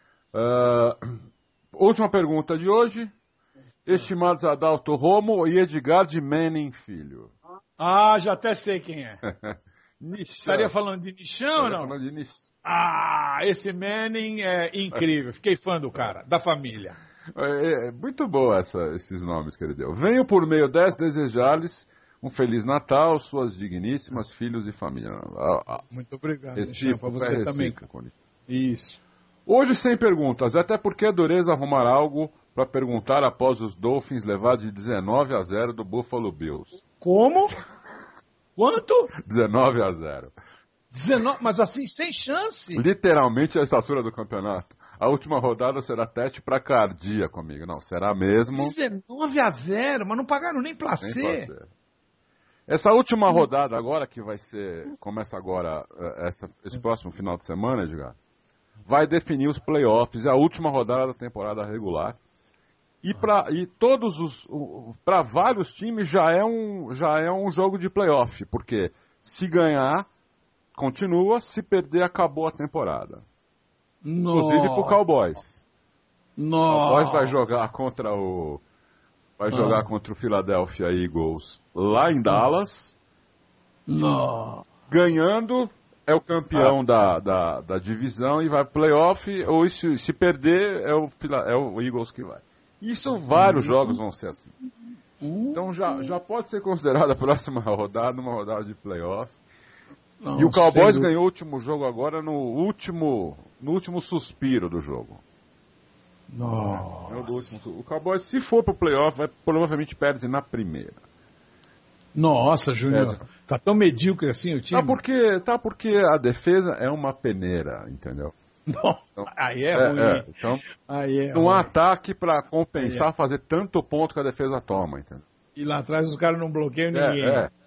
Uh, última pergunta de hoje. Estimados Adalto Romo e Edgar de Menem Filho. Ah, já até sei quem é. Nishan. Estaria falando de Nishan ou não? Falando de Nishan. Ah, esse Manning é incrível. Fiquei fã do cara, da família. É, é muito boa essa, esses nomes que ele deu. Venho por meio dessa desejar-lhes um Feliz Natal, suas digníssimas filhos e família. Muito obrigado, Nishan, para você também. Isso. Hoje sem perguntas, até porque a dureza arrumar algo para perguntar após os Dolphins levar de dezenove a zero do Buffalo Bills. Como? Quanto? dezenove a zero. dezenove, mas assim, sem chance. Literalmente a essa altura do campeonato. A última rodada será teste para cardíaco, amigo. Não, será mesmo. dezenove a zero, mas não pagaram nem placê. Essa última rodada agora, que vai ser, começa agora, essa, esse próximo final de semana, Edgar, vai definir os playoffs, é a última rodada da temporada regular. E para e todos os para vários times já é um já é um jogo de playoff, porque se ganhar continua, se perder acabou a temporada. Nossa. Inclusive pro Cowboys. Nossa. O Cowboys vai jogar contra o vai jogar ah. contra o Philadelphia Eagles lá em Dallas. Nossa. Ganhando é o campeão ah. da, da, da divisão e vai pro playoff, ou se, se perder é o é o Eagles que vai. Isso, vários jogos vão ser assim. Então já, já pode ser considerada a próxima rodada uma rodada de playoff. Não, e o Cowboys sei. ganhou o último jogo agora no último, no último suspiro do jogo. Nossa. O Cowboys, se for pro playoff, vai, provavelmente perde na primeira. Nossa, Júnior. Perde. Tá tão medíocre assim o time? Tá porque, tá porque a defesa é uma peneira, entendeu? Bom, Então, aí é, é, ruim. é, então, Aí é não ruim. há ataque para compensar É. fazer tanto ponto que a defesa toma, entendeu? E lá atrás os caras não bloqueiam ninguém. É, é.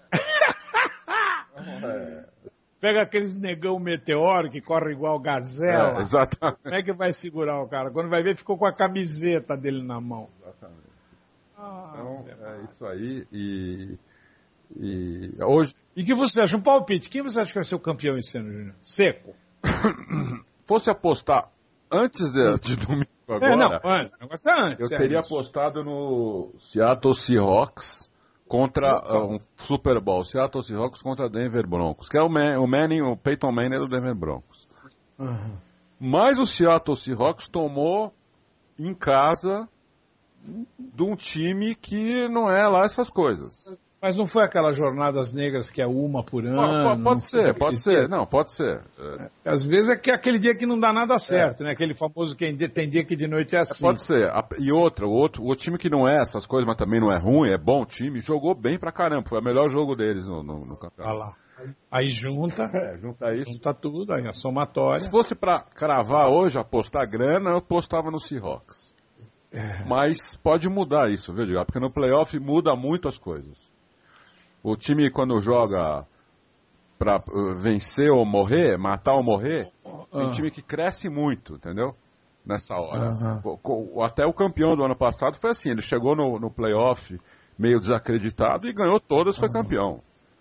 Então, é. Pega aqueles negão meteoro que corre igual gazela. É, exatamente. Como é que vai segurar o cara? Quando vai ver, ficou com a camiseta dele na mão. Exatamente. Ah, Então, é isso aí. E, e hoje, E que você acha? Um palpite. Quem você acha que vai ser o campeão esse ano, Júnior? Seco. fosse apostar antes de, de domingo agora, É, não, antes. O negócio é antes. eu é teria isso. apostado no Seattle Seahawks contra uh, um Super Bowl. Seattle Seahawks contra Denver Broncos, que é o, Man, o Manning, o Peyton Manning do Denver Broncos. Uhum. Mas o Seattle Seahawks tomou em casa de um time que não é lá essas coisas. Mas não foi aquelas jornadas negras que é uma por ano? Pode, pode não ser, foi pode aquele ser. dia? Não, pode ser. É, Às vezes é que é aquele dia que não dá nada certo, né? Aquele famoso quem dia- tem dia que de noite é assim. Pode ser. A- E outra, o outro, o time que não é essas coisas, mas também não é ruim, é bom time, jogou bem pra caramba. Foi o melhor jogo deles no, no, no Olha campeonato. lá. Aí junta, É, junta isso. junta tudo, aí a somatória. Se fosse pra cravar hoje, apostar grana, eu apostava no Seahawks. É. Mas pode mudar isso, viu, Diego? Porque no playoff muda muito as coisas. O time, quando joga pra uh, vencer ou morrer, matar ou morrer, tem Ah. time que cresce muito, entendeu? Nessa hora. Aham. Co- co- Até o campeão do ano passado foi assim, ele chegou no, no playoff meio desacreditado e ganhou todas, foi campeão.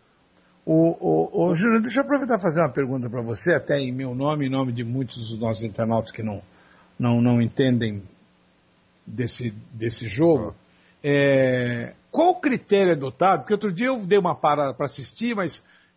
O, o, o Júnior, deixa eu aproveitar e fazer uma pergunta para você, até em meu nome, em nome de muitos dos nossos internautas que não, não, não entendem desse, desse jogo. É, qual o critério adotado? Porque outro dia eu dei uma parada para assistir, mas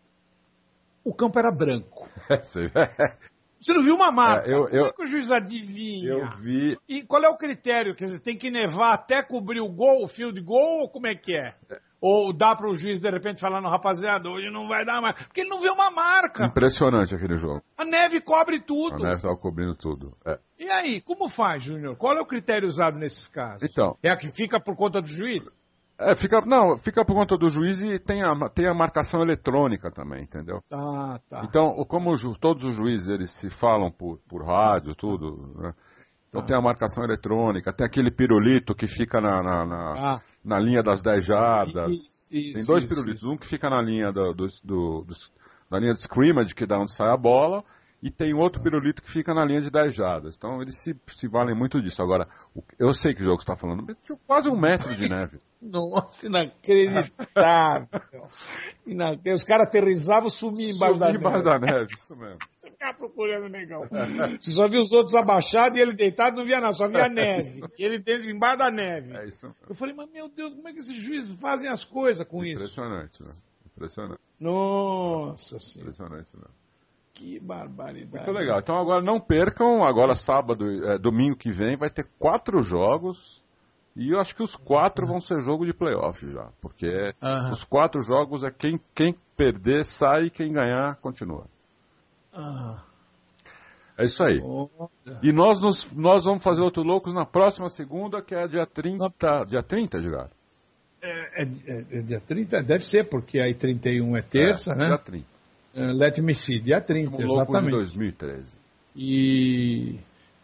o campo era branco. Você Você não viu uma marca? É, eu- Como eu- é que o juiz adivinha? eu vi. E qual é o critério? Quer dizer, tem que nevar até cobrir o gol, o field goal, ou como é que é? Ou dá para o juiz, de repente, falar, no rapaziada, hoje não vai dar mais. Porque ele não vê uma marca. Impressionante aquele jogo. A neve cobre A tudo. neve estava cobrindo tudo. É. E aí, como faz, Júnior? Qual é o critério usado nesses casos? Então, É a que fica por conta do juiz? é, fica, não, fica por conta do juiz e tem a, tem a marcação eletrônica também, entendeu? Ah, tá. Então, o- como o ju- todos os juízes eles se falam por, por rádio, tudo, né? Então tem a marcação eletrônica, tem aquele pirulito que fica na, na, na, Ah, na linha das dez jardas. isso, isso, Tem dois isso, pirulitos, isso. um que fica na linha do, do, do, dos- na linha de scrimmage, que dá onde sai a bola, e tem outro pirulito que fica na linha de dez jardas. Então eles se, se valem muito disso. Agora, o- eu sei que jogo você está falando, mas tinha quase um metro de neve. Nossa, inacreditável. Inacreditável. Os caras aterrizavam, sumiam embaixo da Subi neve. embaixo da neve, isso mesmo. Você ficava procurando o negão. Você só via os outros abaixados e ele deitado, não via nada, só via a neve. E ele dentro, embaixo da neve. É isso mesmo. Eu falei, mas meu Deus, como é que esses juízes fazem as coisas com isso? Impressionante, né? Impressionante, Nossa senhora, impressionante, né? que barbaridade. Muito legal. Então agora não percam, agora sábado, é, domingo que vem, vai ter quatro jogos. E eu acho que os quatro vão ser jogo de playoff já. Porque Aham. os quatro jogos é quem, quem perder sai, quem ganhar continua. Ah, É isso aí. olha. E nós, nos, nós vamos fazer outro Loucos na próxima segunda, que é dia trinta. Dia trinta, Edgar? É, é, é dia trinta? Deve ser, porque aí trinta e um é terça, É, né? Dia trinta. É, Let me see, dia trinta, Último Loucos de exatamente. dois mil e treze. E,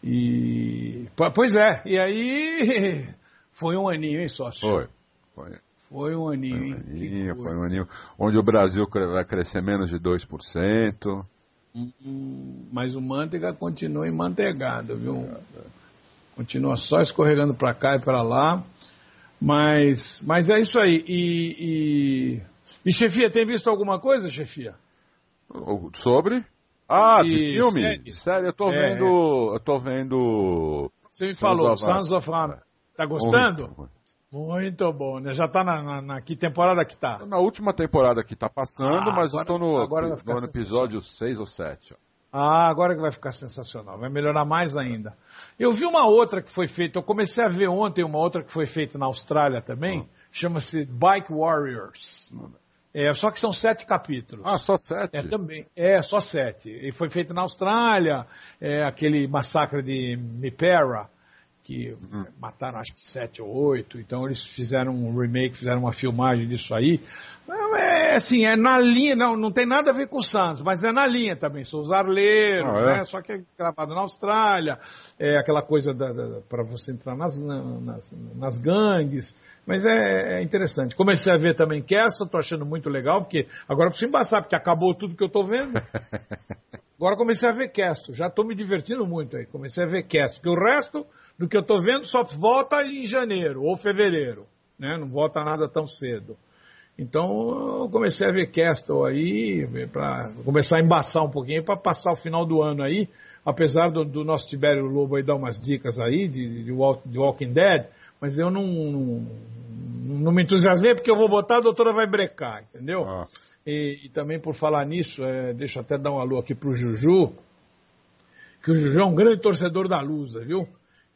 e. po- Pois é, e aí. Foi um aninho, hein, sócio? Foi. Foi. Foi um aninho, Foi um hein? Que aninho, foi um coisa. aninho onde o Brasil cre- vai crescer menos de dois por cento. Hum, Mas o Manteiga continua emmanteigado, viu? Continua só escorregando para cá e para lá. Mas, mas é isso aí. E, e, e, chefia, tem visto alguma coisa, chefia? O- Sobre? Ah, de E filme? série? De série, eu tô É. vendo. Eu tô vendo. Você me Sons falou, of Sons of Anarchy. Tá gostando? Muito, muito. Muito bom, né? Já tá na, na, na- que temporada que tá? Tô na última temporada que tá passando, Ah, mas agora- eu tô no, agora vai ficar no episódio seis ou sete. Ah, agora que vai ficar sensacional. Vai melhorar mais ainda. Eu vi uma outra que foi feita, eu comecei a ver ontem uma outra que foi feita na Austrália também, chama-se Bike Warriors. É, só que são sete capítulos. Ah, só sete? É, também. É, só sete. E foi feito na Austrália, é, aquele massacre de Mipera, que Hum. mataram acho que sete ou oito. Então eles fizeram um remake, fizeram uma filmagem disso aí. É Não, é assim, é na linha, não, não tem nada a ver com o Santos, mas é na linha também. Sou os arleiros, ah, é? né? Só que é gravado na Austrália, é aquela coisa da, da, para você entrar nas, nas, nas gangues. Mas é, é interessante. Comecei a ver também Castle, tô achando muito legal, porque agora eu preciso embaçar, porque acabou tudo que eu tô vendo. Agora comecei a ver Castle, já tô me divertindo muito aí. Comecei a ver Castle, porque o resto do que eu tô vendo só volta em janeiro ou fevereiro, né? Não volta nada tão cedo. Então eu comecei a ver Castle aí, para começar a embaçar um pouquinho, para passar o final do ano aí, apesar do, do nosso Tibério Lobo aí dar umas dicas aí de, de, de Walking Dead, mas eu não, não, não me entusiasmei porque eu vou botar, a doutora vai brecar, entendeu? Ah. E, e também por falar nisso, é, deixa eu até dar um alô aqui pro Juju, que o Juju é um grande torcedor da Lusa, viu?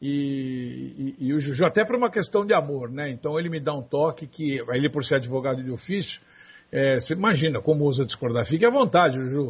E, e, e o Juju, até por uma questão de amor, né? Então ele me dá um toque que, ele por ser advogado de ofício, é, você imagina como usa discordar. Fique à vontade, Juju,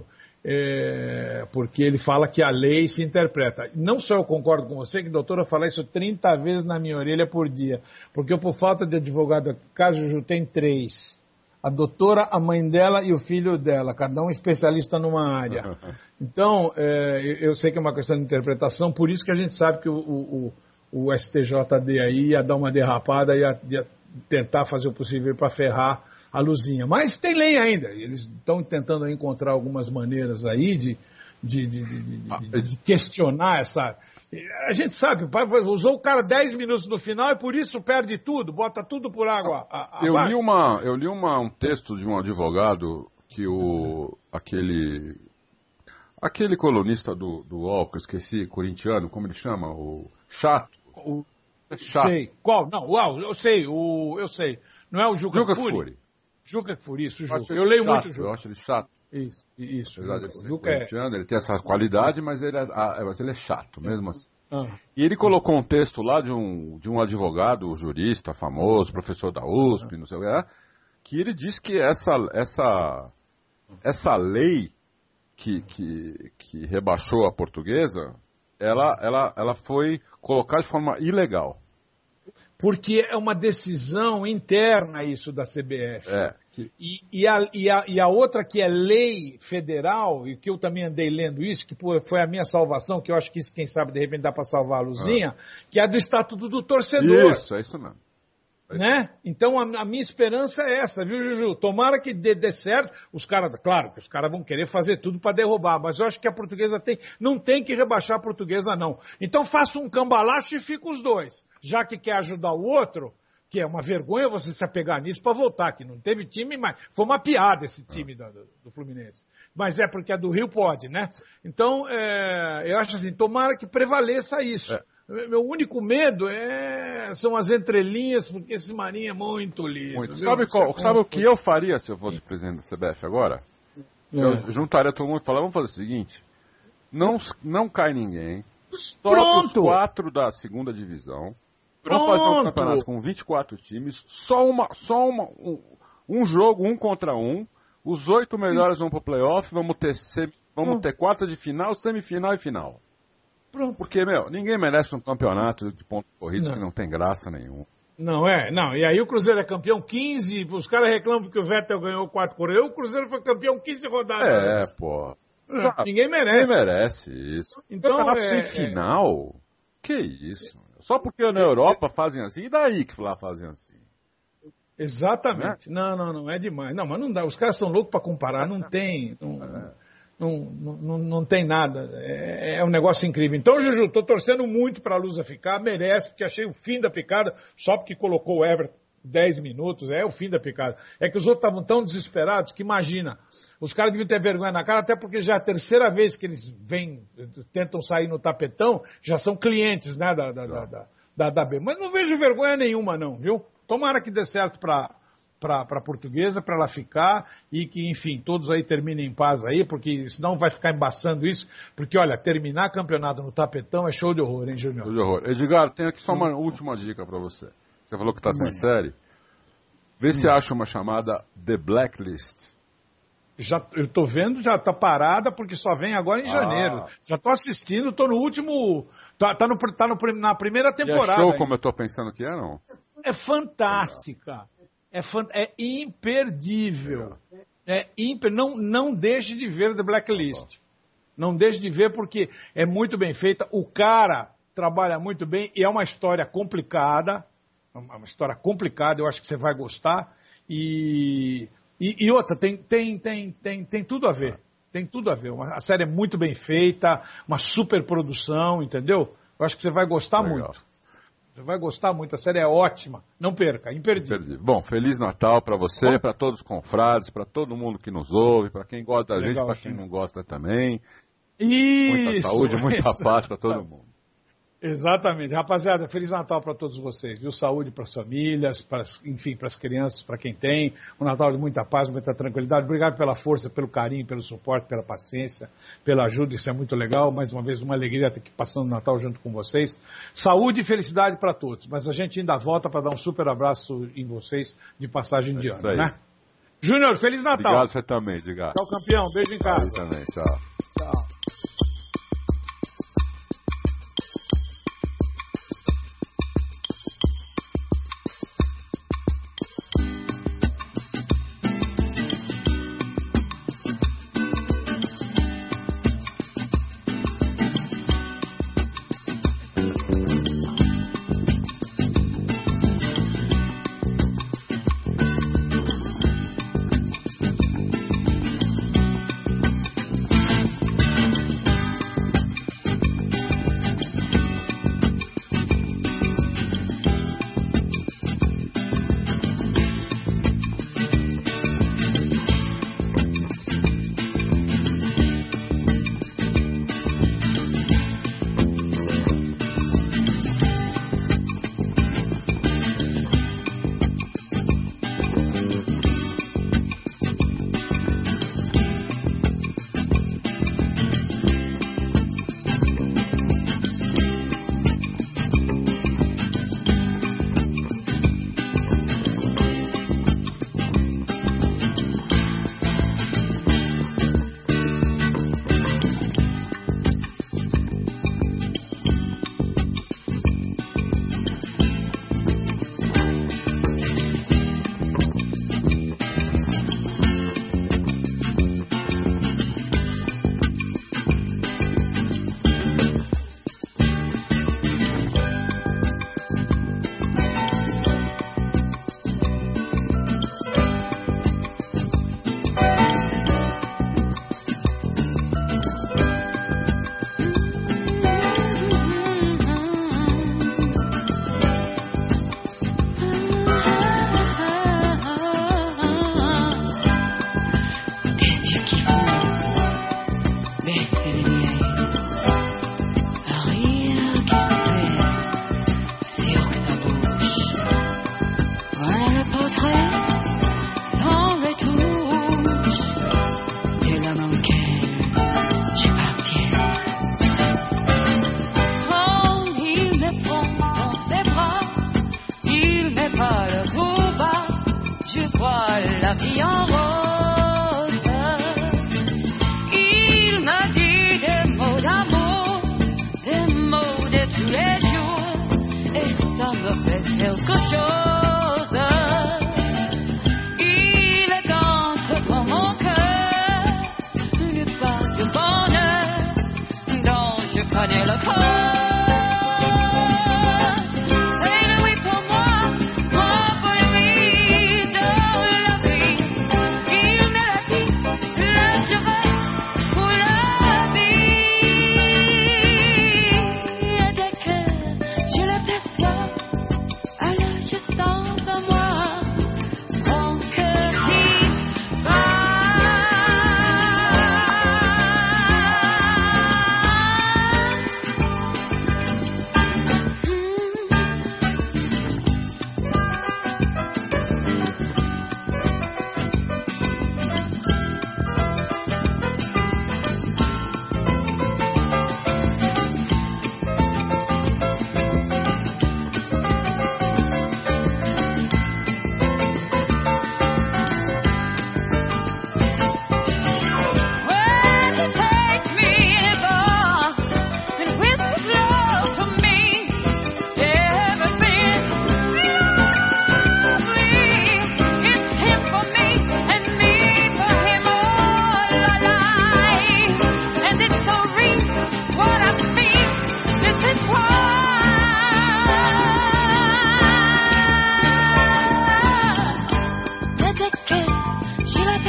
é, porque ele fala que a lei se interpreta. Não só eu concordo com você, que a doutora fala isso trinta vezes na minha orelha por dia, porque eu, por falta de advogado, caso Juju tem três. A doutora, a mãe dela e o filho dela, cada um especialista numa área. Então, é, eu sei que é uma questão de interpretação, por isso que a gente sabe que o, o, o S T J D aí ia dar uma derrapada, ia, ia tentar fazer o possível para ferrar a Luzinha. Mas tem lei ainda, eles estão tentando encontrar algumas maneiras aí de, de, de, de, de, de questionar essa... A gente sabe, o pai usou o cara dez minutos no final e por isso perde tudo, bota tudo por água a, a eu li uma Eu li uma, um texto de um advogado que o aquele aquele colunista do, do U O L, que eu esqueci, corintiano, como ele chama? O Chato. O, Chato. Sei. Qual? Não, uau, eu sei, o, eu sei. Não é o Juca, Juca Kfouri? Kfouri. Juca Kfouri, isso, Juca. Eu, eu leio chato, muito Juca. Eu acho ele chato. Isso, isso. Apesar de ser corintiano, é... ele tem essa qualidade, mas ele é, mas ele é chato, mesmo assim. Ah. E ele colocou um texto lá de um, de um advogado, jurista famoso, professor da U S P, ah. não sei o que, que ele diz que essa, essa, essa lei que, que, que rebaixou a portuguesa, ela, ela, ela foi colocada de forma ilegal. Porque é uma decisão interna isso da C B F. É. E, e, a, e, a, e a outra que é lei federal, e que eu também andei lendo isso, que foi a minha salvação, que eu acho que isso, quem sabe, de repente dá para salvar a Luzinha, ah. que é a do Estatuto do Torcedor. Isso, é isso mesmo. É isso né? Então a, a minha esperança é essa, viu, Juju? Tomara que dê, dê certo. Os caras, claro que os caras vão querer fazer tudo para derrubar, mas eu acho que a portuguesa tem, não tem que rebaixar a portuguesa, não. Então faça um cambalacho e fica os dois. Já que quer ajudar o outro, que é uma vergonha você se apegar nisso para voltar, que não teve time, mas foi uma piada esse time do, do, do Fluminense. Mas é porque a do Rio pode, né? Então, é, eu acho assim, tomara que prevaleça isso. É. Meu único medo é, são as entrelinhas, porque esse Marinho é muito lindo. Muito. Sabe, qual, sabe o que eu faria se eu fosse presidente da C B F agora? É. Eu juntaria todo mundo e falaria, vamos fazer o seguinte, não, não cai ninguém, só os quatro da segunda divisão, vamos fazer um campeonato com vinte e quatro times, só, uma, só uma, um, um jogo, um contra um, os oito melhores vão pro playoff, vamos ter, vamos ter quarta de final, semifinal e final. Pronto. Porque, meu, ninguém merece um campeonato de pontos corridos que não tem graça nenhuma. Não é, não. E aí o Cruzeiro é campeão quinze, os caras reclamam que o Vettel ganhou quatro corridas, o Cruzeiro foi campeão quinze rodadas. É, pô. Não, ninguém merece. Ninguém merece isso. Então, campeonato é, sem final? É... Que isso? Só porque na Europa fazem assim, e daí que lá fazem assim? Exatamente. Né? Não, não, não, é demais. Não, mas não dá. Os caras são loucos para comparar, não tem... Não... É. Não, não, não tem nada, é, é um negócio incrível. Então, Juju, estou torcendo muito para a Lusa ficar, merece, porque achei o fim da picada, só porque colocou o Everton dez minutos, é o fim da picada. É que os outros estavam tão desesperados que, imagina, os caras deviam ter vergonha na cara, até porque já é a terceira vez que eles vêm, tentam sair no tapetão, já são clientes, né, da, da, da, da, da, da B. Mas não vejo vergonha nenhuma, não, viu? Tomara que dê certo para... para a portuguesa, para ela ficar e que, enfim, todos aí terminem em paz aí, porque senão vai ficar embaçando isso, porque, olha, terminar campeonato no tapetão é show de horror, hein, Júnior? Show de horror. Edgar, tem aqui só uma hum. última dica para você. Você falou que está sem hum. série. Vê hum. se acha uma chamada The Blacklist. Já, eu tô vendo, já tá parada, porque só vem agora em ah. janeiro. Já tô assistindo, tô no último... Tá, tá, no, tá no, na primeira temporada. E é show aí. Como eu tô pensando que é, não? É fantástica. É, fan- é imperdível. É imper... não, não deixe de ver The Blacklist. Não deixe de ver porque é muito bem feita. O cara trabalha muito bem e é uma história complicada. Uma história complicada, eu acho que você vai gostar. E, e, e outra, tem, tem, tem, tem, tem tudo a ver. Tem tudo a ver. Uma, a série é muito bem feita, uma super produção, entendeu? Eu acho que você vai gostar Legal. muito. Você vai gostar muito, a série é ótima. Não perca, imperdível. Imperdível. Bom, Feliz Natal para você, para todos os confrades, para todo mundo que nos ouve, para quem gosta da gente, Legal, para sim. quem não gosta também. Isso, Muita saúde, muita isso. paz para todo mundo. Exatamente. Rapaziada, Feliz Natal para todos vocês. Viu? Saúde para as famílias, para as, enfim, para as crianças, para quem tem. Um Natal de muita paz, muita tranquilidade. Obrigado pela força, pelo carinho, pelo suporte, pela paciência, pela ajuda. Isso é muito legal. Mais uma vez, uma alegria estar aqui passando o Natal junto com vocês. Saúde e felicidade para todos. Mas a gente ainda volta para dar um super abraço em vocês de passagem de É isso ano, aí. né? Júnior, Feliz Natal. Obrigado você também, Edgar. Tchau, campeão. Beijo em casa. Você também, tchau. Tchau. Just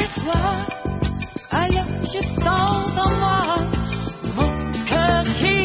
avec toi. Ailleurs, je sens en moi mon cœur qui